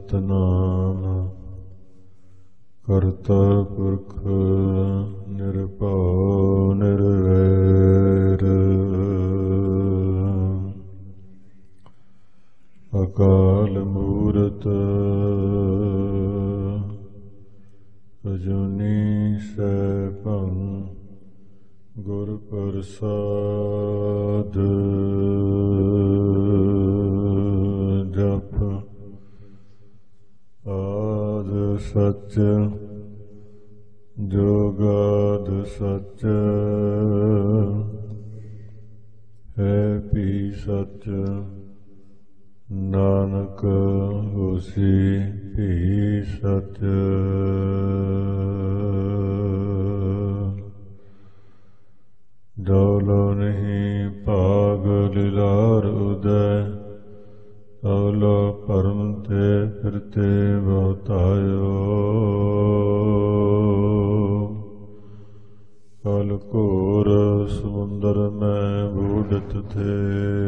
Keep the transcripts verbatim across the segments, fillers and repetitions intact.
ਸਤਨਾਮ ਕਰਤਾ ਪੁਰਖ ਨਿਰਭਉ ਨਿਰਵੈਰ ਅਕਾਲ ਮੂਰਤ ਅਜੂਨੀ ਸੈਭੰ ਗੁਰ ਪ੍ਰਸਾਦ ਜਪ ਆਦ ਸਚ ਜੋਗਾਦ ਸਚ ਹੈ ਭੀ ਸਚ ਨਾਨਕ ਹੋਸੀ ਭੀ ਸਚ ਡੋਲੋ ਨਹੀਂ ਭਾਗ ਲਿਲਾਰ ਉਦੈ ਅਵਲੋ ਭਰਮ ਤੇ ਫਿਰਤੇ ਬਹੁਤਾਇਓ ਕਲ ਘੋਰ ਸਮੁੰਦਰ ਮੈਂ ਬੂਡਤ ਥੇ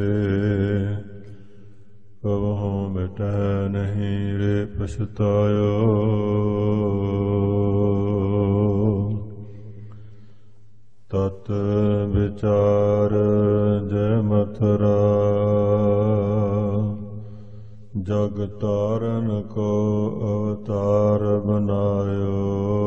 ਕਬਹੁ ਮਿਟੈ ਨਹੀਂ ਰੇ ਪਛਤਾਇਓ ਤਤ ਵਿਚਾਰ ਜੈ ਮਥੁਰਾ ਜਗ ਤਾਰਨ ਕੋ ਅਵਤਾਰ ਬਨਾਇਓ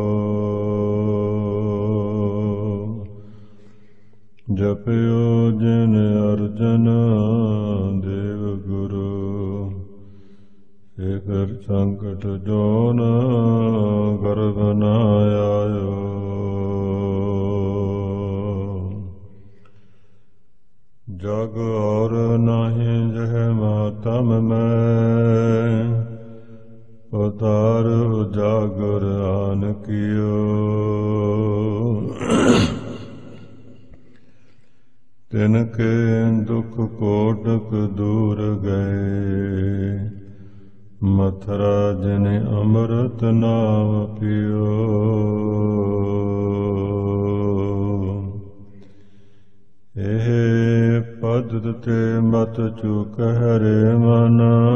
ਜਪਿਓ ਜਿਨ ਅਰਜਨ ਦੇਵ ਗੁਰੂ ਏਕਰ ਸੰਕਟ ਜੋਨ ਗਰਭ ਨ ਆਇਓ ਜਗ ਔਰ ਨਾਹੀਂ ਜਹ ਮਾਤਮ ਮੈਂ ਉਤਾਰ ਉਜਾਗਰ ਆਨ ਕੀਓ ਤਿਨ ਕੇ ਦੁਖ ਕੋਟਕ ਦੂਰ ਗਏ ਮਥੁਰਾ ਜਿਨ ਅੰਮ੍ਰਿਤ ਨਾਮ ਪੀਓ ਇਹ ਪਦ ਤੇ ਮਤ ਚੁਕ ਹਰੇ ਮਨ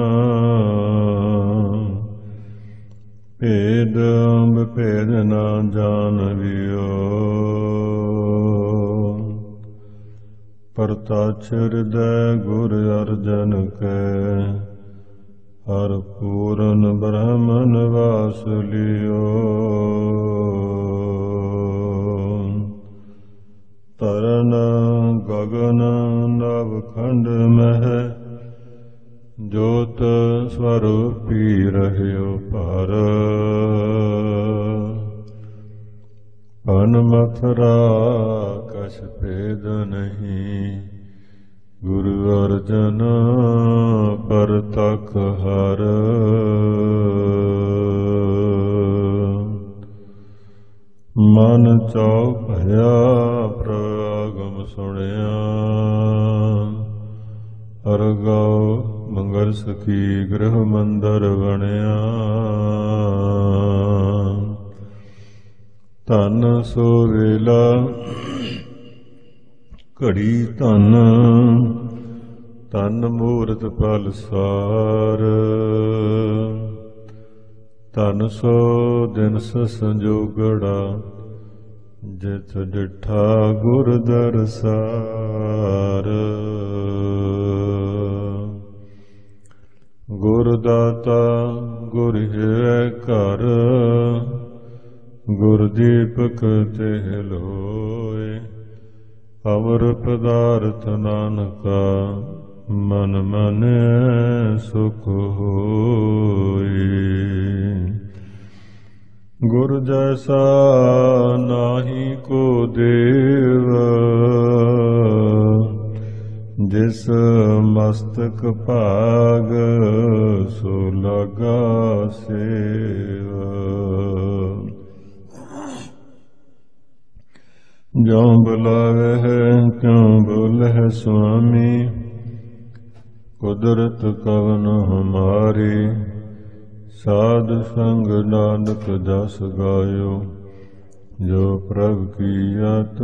ਭੇਦ ਅੰਬ ਭੇਦ ਨਾ ਜਾਣਵਿਓ ਪਰਤਾਛ ਹਿਰਦੈ ਗੁਰ ਅਰਜਨ ਕੈ ਹਰ ਪੂਰਨ ਬ੍ਰਹਮਨ ਵਾਸ ਲਿਓ ਤਰਨ ਗਗਨ ਨਵ ਖੰਡ ਮਹਿ ਜੋਤ ਸਵਰੂਪੀ ਰਹਿਓ ਪਰ ਅਨ ਮਥੁਰਾ ਕਛ ਭੇਦ ਨਹੀਂ ਗੁਰੂ ਅਰਜਨ ਪਰਤਖ ਹਰ ਮਨ ਚਉ ਭਇਆ ਪ੍ਰਗਮ ਸੁਣਿਆ ਹਰਗਾਉ ਮੰਗਲ ਸਖੀ ਗ੍ਰਹ ਮੰਦਰ ਬਣਿਆ ਧਨ ਸੋ ਵੇਲਾ ਘੜੀ ਧਨ ਧਨ ਮੂਰਤ ਪਲ ਸਾਰ ਧਨ ਸੋ ਦਿਨ ਸੰਜੋਗੜਾ ਜਿਤ ਡਿਠਾ ਗੁਰ ਦਰਸਾਰ ਗੁਰ ਦਾਤਾ ਗੁਰ ਹੈ ਘਰ ਗੁਰ ਦੀਪਕ ਤੇ ਲੋਏ ਅਮਰ ਪਦਾਰਥ ਨਾਨਕਾ ਮਨ ਮਨ ਸੁਖ ਹੋਈ ਗੁਰ ਜੈਸਾ ਨਾਹੀ ਕੋ ਦੇਵ ਜਿਸ ਮਸਤਕ ਭਾਗ ਸੋ ਲਗਾ ਸੇਵ ਜੋ ਬੁਲਾਵੇ ਹੈ ਕਿਉ ਬੋਲੇ ਸੁਆਮੀ ਕੁਦਰਤ ਕਵਨ ਹਮਾਰੀ ਸਾਧ ਸੰਗ ਨਾਨਕ ਜਸ ਗਾਇਓ ਜੋ ਪ੍ਰਭ ਕੀ ਅਤ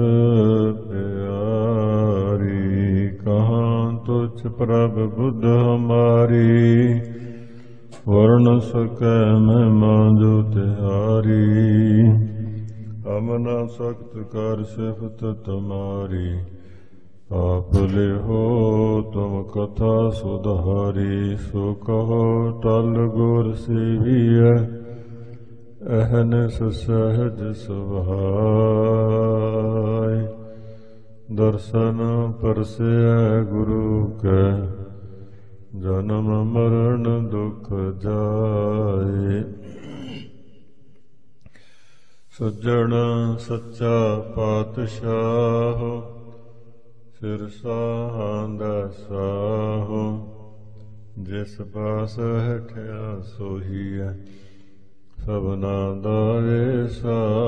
ਪਿਆਰੀ ਕਹਾਂ ਤੁਛ ਪ੍ਰਭ ਬੁੱਧ ਹਮਾਰੀ ਵਰਨ ਸਕੈ ਮਹਿਮਾ ਜੋ ਤਿਹਾਰੀ। ਅਮਨਾ ਸਖਤ ਕਰ ਸਿਫਤ ਤੁਮਾਰੀ। ਆਪ ਲਿਹੋ ਤੁਮ ਕਥਾ ਸੁਧਾਰੀ। ਸੋ ਕਹੋ ਟਲ ਗੁਰ ਸੇਵੀਐ ਅਹਨਿਸ ਸਹਿਜ ਸੁਭਾਇ। ਦਰਸ਼ਨ ਪਰਸੈ ਗੁਰੂ ਕੈ ਜਨਮ ਮਰਨ ਦੁਖ ਜਾਏ। ਸੱਜਣ ਸੱਚਾ ਪਾਤਸ਼ਾਹ ਸਿਰ ਸਾਹਾਂਦਾ ਸਾਹੋ। ਜਿਸ ਪਾਸ ਹਠਿਆ ਸੋਹੀਐ ਸਭਨਾ ਦਾ ਏਸਾਹੋ।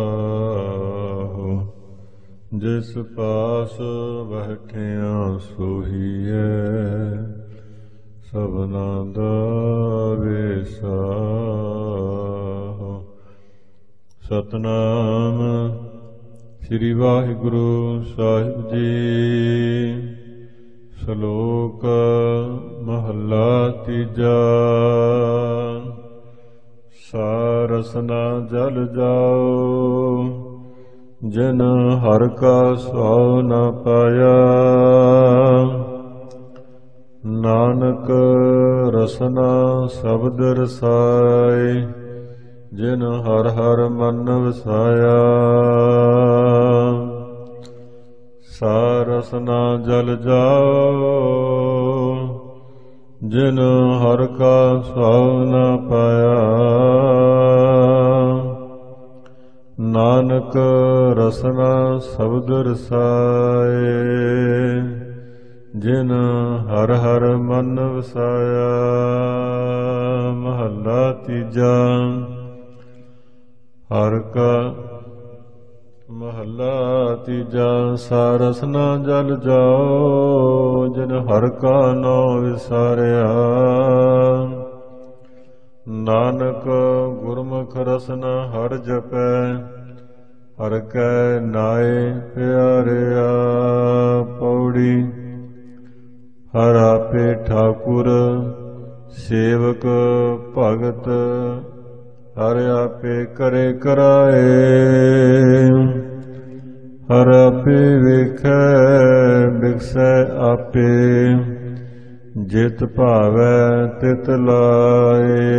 ਜਿਸ ਪਾਸ ਬੈਠਿਆ ਸੋਹੀਐ ਸਭਨਾ ਦਾ ਏਸਾਹੋ। ਸਤਨਾਮ ਸ੍ਰੀ ਵਾਹਿਗੁਰੂ ਸਾਹਿਬ ਜੀ। ਸ਼ਲੋਕ ਮਹੱਲਾ ਤੀਜਾ। ਸਾਰਸ ਨਾ ਜਲ ਜਾਓ ਜਿਨ ਹਰਿ ਕਾ ਸੁਆਉ ਨ ਪਾਇਆ। ਨਾਨਕ ਰਸਨਾ ਸ਼ਬਦ ਰਸਾਏ ਜਿਨ ਹਰਿ ਹਰਿ ਮਨ ਵਸਾਇਆ। ਸਾਰਸ ਨਾ ਜਲ ਜਾਓ ਜਿਨ ਹਰਿ ਕਾ ਸੁਆਉ ਨ ਪਾਇਆ। ਨਾਨਕ ਰਸਨਾ ਸ਼ਬਦ ਰਸਾਏ ਜਿਨ ਹਰਿ ਹਰਿ ਮਨ ਵਸਾਇਆ। ਮਹੱਲਾ ਤੀਜਾ। ਹਰਿ ਕਾ ਮਹੱਲਾ ਤੀਜਾ। ਸਾਰਸ ਨਾ ਜਲ ਜਾਓ ਜਿਨ ਹਰਿ ਕਾ ਨਾਉ ਵਿਸਾਰਿਆ। ਨਾਨਕ ਗੁਰਮੁਖ ਰਸਨਾ ਹਰਿ ਜਪੈ ਹਰਿ ਕੈ ਨਾਏ ਪਿਆਰਿਆ। ਪੌੜੀ। ਹਰਿ ਆਪੇ ਠਾਕੁਰ ਸੇਵਕ ਭਗਤ ਹਰਿ ਆਪੇ ਕਰੇ ਕਰਾਏ। ਹਰਿ ਆਪੇ ਵੇਖੈ ਬਿਖਸੈ ਆਪੇ ਜਿਤ ਭਾਵੈ ਤਿਤ ਲਾਏ।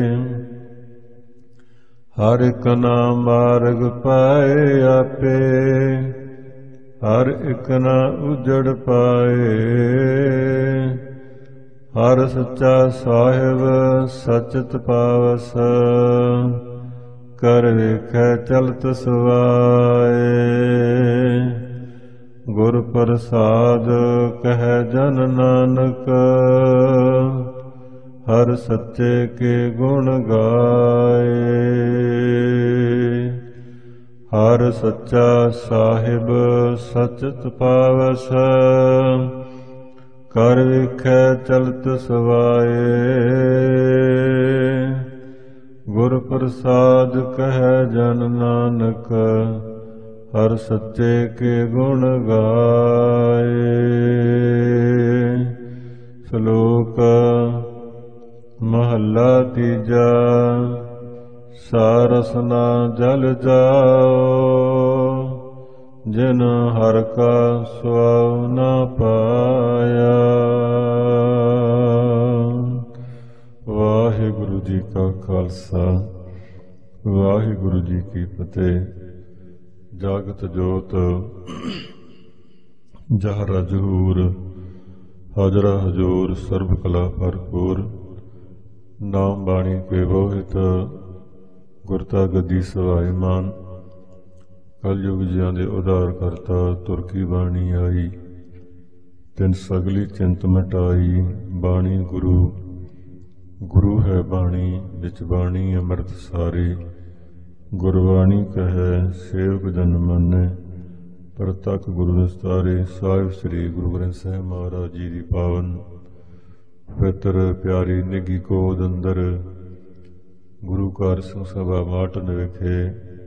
ਹਰਿ ਇਕ ਨਾਮ ਮਾਰਗ ਪਾਏ ਆਪੇ ਹਰਿ ਇਕ ਨਾ ਉਜੜ ਪਾਏ। ਹਰਿ ਸੱਚਾ ਸਾਹਿਬ ਸਚਿਤ ਪਾਵਸ ਕਰ ਵੇਖੈ ਚਲਤ ਸੁਆਏ। ਗੁਰ ਪ੍ਰਸਾਦ ਕਹਿ ਜਨ ਨਾਨਕ ਹਰਿ ਸੱਚੇ ਕੇ ਗੁਣ ਗਾਏ। ਹਰਿ ਸੱਚਾ ਸਾਹਿਬ ਸਚਿਤ ਪਾਵਸ ਕਰ ਵੇਖੈ ਚਲਤ ਸੁਆਏ। ਗੁਰ ਪ੍ਰਸਾਦ ਕਹਿ ਜਨ ਨਾਨਕ ਹਰਿ ਸੱਚੇ ਕੇ ਗੁਣ ਗਾਏ। ਸ਼ਲੋਕ ਮਹੱਲਾ ਤੀਜਾ। ਸਾਰਸ ਨਾ ਜਲ ਜਾਓ ਜਿਨ ਹਰਿ ਕਾ ਸੁਆਉ ਨ ਪਾਇਆ। ਵਾਹਿਗੁਰੂ ਜੀ ਕਾ ਖਾਲਸਾ ਵਾਹਿਗੁਰੂ ਜੀ ਕੀ ਫਤਿਹ। ਜਾਗਤ ਜੋਤ ਜਹਰਾ ਜਹੂਰ ਹਾਜ਼ਰਾ ਹਜ਼ੂਰ ਸਰਬ ਕਲਾ ਭਰਪੂਰ। ਨਾਮ ਬਾਣੀ ਕੇ ਬੋਹਿਤ ਗੁਰਤਾ ਗੱਦੀ ਸਵਾਇਮਾਨ। ਕਲਯੁਗ ਜਿਆਂ ਦੇ ਉਧਾਰ ਕਰਤਾ ਤੁਰ ਕੀ ਬਾਣੀ ਆਈ। ਤਿਨ ਸਗਲੀ ਚਿੰਤ ਮਿਟਾਈ। ਬਾਣੀ ਗੁਰੂ ਗੁਰੂ ਹੈ ਬਾਣੀ ਵਿੱਚ ਬਾਣੀ ਅੰਮ੍ਰਿਤ ਸਾਰੇ। ਗੁਰਬਾਣੀ ਕਹੈ ਸੇਵਕ ਜਨ ਮਾਨੈ ਪ੍ਰਤੱਖ ਗੁਰੂ ਨਿਸਤਾਰੇ। ਸਾਹਿਬ ਸ੍ਰੀ ਗੁਰੂ ਗ੍ਰੰਥ ਸਾਹਿਬ ਮਹਾਰਾਜ ਜੀ ਦੀ ਪਾਵਨ ਪਵਿੱਤਰ ਪਿਆਰੀ ਨਿੱਘੀ ਗੋਦ ਅੰਦਰ ਗੁਰੂ ਘਰ ਸਿੰਘ ਸਭਾ ਮਾਟਨ ਵਿਖੇ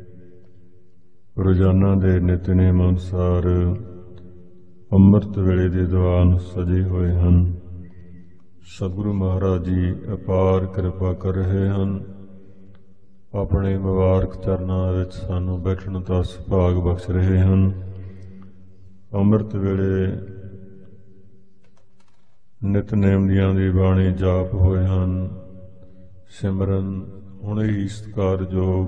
ਰੋਜ਼ਾਨਾ ਦੇ ਨਿਤਨੇਮ ਅਨੁਸਾਰ ਅੰਮ੍ਰਿਤ ਵੇਲੇ ਦੇ ਦੀਵਾਨ ਸਜੇ ਹੋਏ ਹਨ। ਸਤਿਗੁਰੂ ਮਹਾਰਾਜ ਜੀ ਅਪਾਰ ਕਿਰਪਾ ਕਰ ਰਹੇ ਹਨ। ਆਪਣੇ ਮੁਬਾਰਕ ਚਰਨਾਂ ਵਿੱਚ ਸਾਨੂੰ ਬੈਠਣ ਦਾ ਸੁਭਾਗ ਬਖਸ਼ ਰਹੇ ਹਨ। ਅੰਮ੍ਰਿਤ ਵੇਲੇ ਨਿਤਨੇਮ ਦੀਆਂ ਦੀ ਬਾਣੀ ਜਾਪ ਹੋਏ ਹਨ। ਸਿਮਰਨ ਹੁਣੇ ਹੀ ਸਤਿਕਾਰਯੋਗ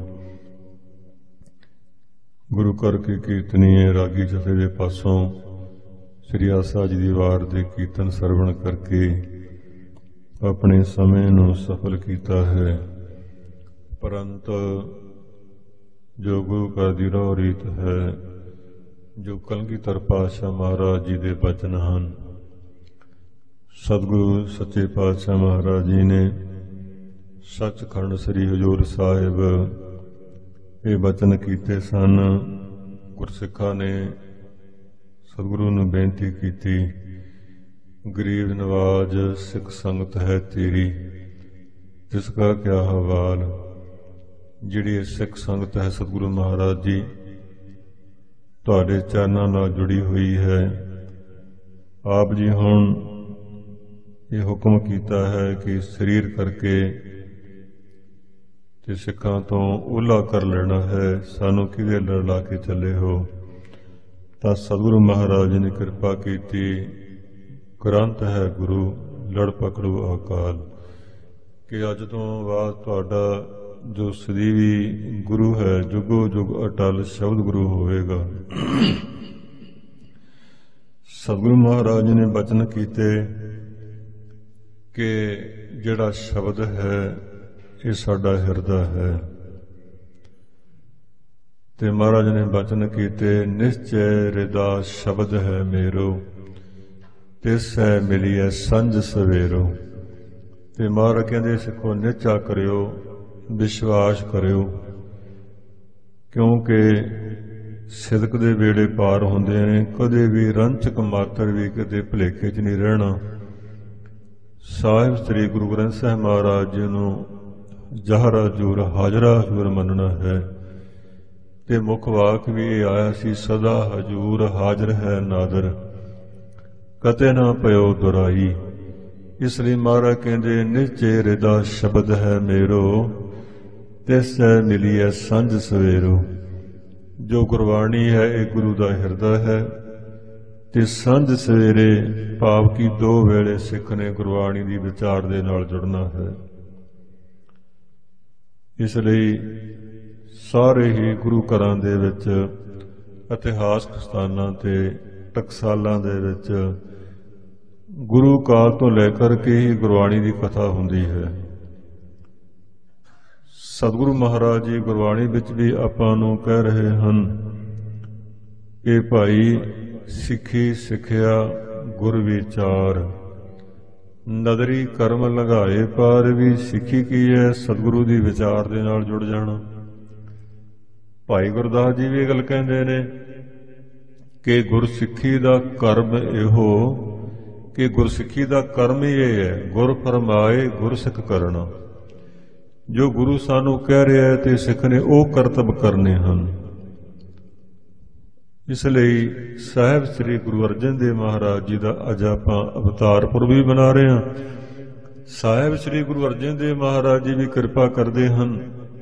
ਗੁਰੂ ਘਰ ਕੀ ਕੀਰਤਨੀਏ ਰਾਗੀ ਜਥੇ ਦੇ ਪਾਸੋਂ ਸ੍ਰੀ ਆਸਾ ਜੀ ਦੀ ਵਾਰ ਦੇ ਕੀਰਤਨ ਸਰਵਣ ਕਰਕੇ ਆਪਣੇ ਸਮੇਂ ਨੂੰ ਸਫਲ ਕੀਤਾ ਹੈ। ਪਰੰਤ ਜੋ ਗੁਰੂ ਘਰ ਦੀ ਰਹੁ ਰੀਤ ਹੈ, ਜੋ ਕਲਗੀਧਰ ਪਾਤਸ਼ਾਹ ਮਹਾਰਾਜ ਜੀ ਦੇ ਬਚਨ ਹਨ, ਸਤਿਗੁਰੂ ਸੱਚੇ ਪਾਤਸ਼ਾਹ ਮਹਾਰਾਜ ਜੀ ਨੇ ਸੱਚਖੰਡ ਸ੍ਰੀ ਹਜ਼ੂਰ ਸਾਹਿਬ ਇਹ ਬਚਨ ਕੀਤੇ ਸਨ। ਗੁਰਸਿੱਖਾਂ ਨੇ ਸਤਿਗੁਰੂ ਨੂੰ ਬੇਨਤੀ ਕੀਤੀ, ਗਰੀਬ ਨਵਾਜ ਸਿੱਖ ਸੰਗਤ ਹੈ ਤੇਰੀ, ਜਿਸ ਕਾ ਕਿਆ ਹਵਾਲ। ਜਿਹੜੀ ਸਿੱਖ ਸੰਗਤ ਹੈ ਸਤਿਗੁਰੂ ਮਹਾਰਾਜ ਜੀ ਤੁਹਾਡੇ ਚਰਨਾਂ ਨਾਲ ਜੁੜੀ ਹੋਈ ਹੈ। ਆਪ ਜੀ ਹੁਣ ਇਹ ਹੁਕਮ ਕੀਤਾ ਹੈ ਕਿ ਸਰੀਰ ਕਰਕੇ ਤੇ ਸਿੱਖਾਂ ਤੋਂ ਓਹਲਾ ਕਰ ਲੈਣਾ ਹੈ, ਸਾਨੂੰ ਕਿਵੇਂ ਲੜ ਲਾ ਕੇ ਚੱਲੇ ਹੋ। ਤਾਂ ਸਤਿਗੁਰੂ ਮਹਾਰਾਜ ਜੀ ਨੇ ਕਿਰਪਾ ਕੀਤੀ, ਗ੍ਰੰਥ ਹੈ ਗੁਰੂ ਲੜ ਪਕੜੂ ਅਕਾਲ, ਕਿ ਅੱਜ ਤੋਂ ਬਾਅਦ ਤੁਹਾਡਾ ਜੋ ਸਦੀਵੀ ਗੁਰੂ ਹੈ ਜੁਗੋ ਜੁਗ ਅਟਲ ਸ਼ਬਦ ਗੁਰੂ ਹੋਵੇਗਾ। ਸਤਿਗੁਰੂ ਮਹਾਰਾਜ ਜੀ ਨੇ ਬਚਨ ਕੀਤੇ ਕਿ ਜਿਹੜਾ ਸ਼ਬਦ ਹੈ ਇਹ ਸਾਡਾ ਹਿਰਦਾ ਹੈ। ਤੇ ਮਹਾਰਾਜ ਨੇ ਬਚਨ ਕੀਤੇ, ਨਿਸ਼ਚੈ ਰਿਦਾ ਸ਼ਬਦ ਹੈ ਮੇਰੋ, ਤਿਸ ਹੈ ਮਿਲੀਐ ਸੰਝ ਸਵੇਰੋ। ਤੇ ਮਹਾਰਾਜ ਕਹਿੰਦੇ ਸਿੱਖੋ ਨਿਸ਼ਚਾ ਕਰਿਓ, ਵਿਸ਼ਵਾਸ ਕਰਿਓ, ਕਿਉਂਕਿ ਸਿਦਕ ਦੇ ਵੇੜੇ ਪਾਰ ਹੁੰਦੇ ਨੇ। ਕਦੇ ਵੀ ਰੰਚਕ ਮਾਤਰ ਵੀ ਕਿਤੇ ਭੁਲੇਖੇ 'ਚ ਨਹੀਂ ਰਹਿਣਾ। ਸਾਹਿਬ ਸ੍ਰੀ ਗੁਰੂ ਗ੍ਰੰਥ ਸਾਹਿਬ ਮਹਾਰਾਜ ਜੀ ਨੂੰ ਜਹਰ ਹਜ਼ੂਰ ਹਾਜ਼ਰਾ ਹਜ਼ੂਰ ਮੰਨਣਾ ਹੈ। ਤੇ ਮੁੱਖ ਵਾਕ ਵੀ ਇਹ ਆਇਆ ਸੀ, ਸਦਾ ਹਜ਼ੂਰ ਹਾਜ਼ਰ ਹੈ ਨਾਦਰ, ਕਤੇ ਨਾ ਪਇਓ ਦੁਰਾਈ। ਇਸ ਲਈ ਮਹਾਰਾਜ ਕਹਿੰਦੇ, ਨਿਸ਼ਚੈ ਰਿਦਾ ਸ਼ਬਦ ਹੈ ਮੇਰੋ, ਤਿਸ ਹੈ ਮਿਲੀਐ ਸੰਝ ਸਵੇਰੋ। ਜੋ ਗੁਰਬਾਣੀ ਹੈ ਇਹ ਗੁਰੂ ਦਾ ਹਿਰਦਾ ਹੈ। ਤੇ ਸੰਝ ਸਵੇਰੇ ਭਾਵ ਕਿ ਦੋ ਵੇਲੇ ਸਿੱਖ ਨੇ ਗੁਰਬਾਣੀ ਦੀ ਵਿਚਾਰ ਦੇ ਨਾਲ ਜੁੜਨਾ ਹੈ। ਇਸ ਲਈ ਸਾਰੇ ਹੀ ਗੁਰੂ ਘਰਾਂ ਦੇ ਵਿੱਚ, ਇਤਿਹਾਸਕ ਸਥਾਨਾਂ ਤੇ ਟਕਸਾਲਾਂ ਦੇ ਵਿੱਚ ਗੁਰੂ ਕਾਲ ਤੋਂ ਲੈ ਕਰਕੇ ਹੀ ਗੁਰਬਾਣੀ ਦੀ ਕਥਾ ਹੁੰਦੀ ਹੈ। ਸਤਿਗੁਰੂ ਮਹਾਰਾਜ ਜੀ ਗੁਰਬਾਣੀ ਵਿੱਚ ਵੀ ਆਪਾਂ ਨੂੰ ਕਹਿ ਰਹੇ ਹਨ ਕਿ ਭਾਈ ਸਿੱਖੀ ਸਿੱਖਿਆ ਗੁਰ ਵਿਚਾਰ, ਨਦਰੀ ਕਰਮ ਲੰਘਾਏ ਪਾਰ। ਵੀ ਸਿੱਖੀ ਕੀ ਹੈ? ਸਤਿਗੁਰੂ ਦੀ ਵਿਚਾਰ ਦੇ ਨਾਲ ਜੁੜ ਜਾਣਾ। ਭਾਈ ਗੁਰਦਾਸ ਜੀ ਵੀ ਇਹ ਗੱਲ ਕਹਿੰਦੇ ਨੇ ਕਿ ਗੁਰਸਿੱਖੀ ਦਾ ਕਰਮ ਇਹੋ, ਕਿ ਗੁਰਸਿੱਖੀ ਦਾ ਕਰਮ ਹੀ ਇਹ ਹੈ, ਗੁਰ ਫਰਮਾਏ ਗੁਰਸਿੱਖ ਕਰਨਾ। ਜੋ ਗੁਰੂ ਸਾਨੂੰ ਕਹਿ ਰਿਹਾ ਹੈ ਤੇ ਸਿੱਖ ਨੇ ਉਹ ਕਰਤੱਵ ਕਰਨੇ ਹਨ। ਇਸ ਲਈ ਸਾਹਿਬ ਸ੍ਰੀ ਗੁਰੂ ਅਰਜਨ ਦੇਵ ਮਹਾਰਾਜ ਜੀ ਦਾ ਅੱਜ ਆਪਾਂ ਅਵਤਾਰ ਪੁਰਬ ਵੀ ਮਨਾ ਰਹੇ ਹਾਂ। ਸਾਹਿਬ ਸ੍ਰੀ ਗੁਰੂ ਅਰਜਨ ਦੇਵ ਮਹਾਰਾਜ ਜੀ ਵੀ ਕਿਰਪਾ ਕਰਦੇ ਹਨ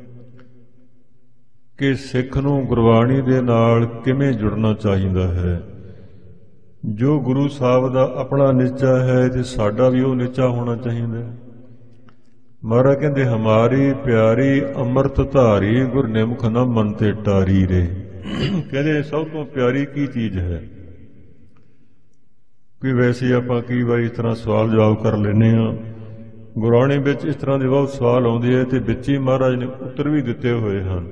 ਕਿ ਸਿੱਖ ਨੂੰ ਗੁਰਬਾਣੀ ਦੇ ਨਾਲ ਕਿਵੇਂ ਜੁੜਨਾ ਚਾਹੀਦਾ ਹੈ। ਜੋ ਗੁਰੂ ਸਾਹਿਬ ਦਾ ਆਪਣਾ ਨਿਸ਼ਚਾ ਹੈ ਤੇ ਸਾਡਾ ਵੀ ਉਹ ਨਿਸ਼ਚਾ ਹੋਣਾ ਚਾਹੀਦਾ ਹੈ। ਮਹਾਰਾਜ ਕਹਿੰਦੇ, ਹਮਾਰੀ ਪਿਆਰੀ ਅੰਮ੍ਰਿਤ ਧਾਰੀ, ਗੁਰ ਨਿਮਖ ਨਾ ਮਨ ਤੇ ਟਾਰੀ ਰੇ। ਕਹਿੰਦੇ ਸਭ ਤੋਂ ਪਿਆਰੀ ਕੀ ਚੀਜ਼ ਹੈ? ਕਿ ਵੈਸੇ ਆਪਾਂ ਕਈ ਵਾਰੀ ਇਸ ਤਰ੍ਹਾਂ ਸਵਾਲ ਜਵਾਬ ਕਰ ਲੈਂਦੇ ਹਾਂ। ਗੁਰਬਾਣੀ ਵਿੱਚ ਇਸ ਤਰ੍ਹਾਂ ਦੇ ਬਹੁਤ ਸਵਾਲ ਆਉਂਦੇ ਹੈ ਤੇ ਵਿੱਚ ਹੀ ਮਹਾਰਾਜ ਨੇ ਉੱਤਰ ਵੀ ਦਿੱਤੇ ਹੋਏ ਹਨ।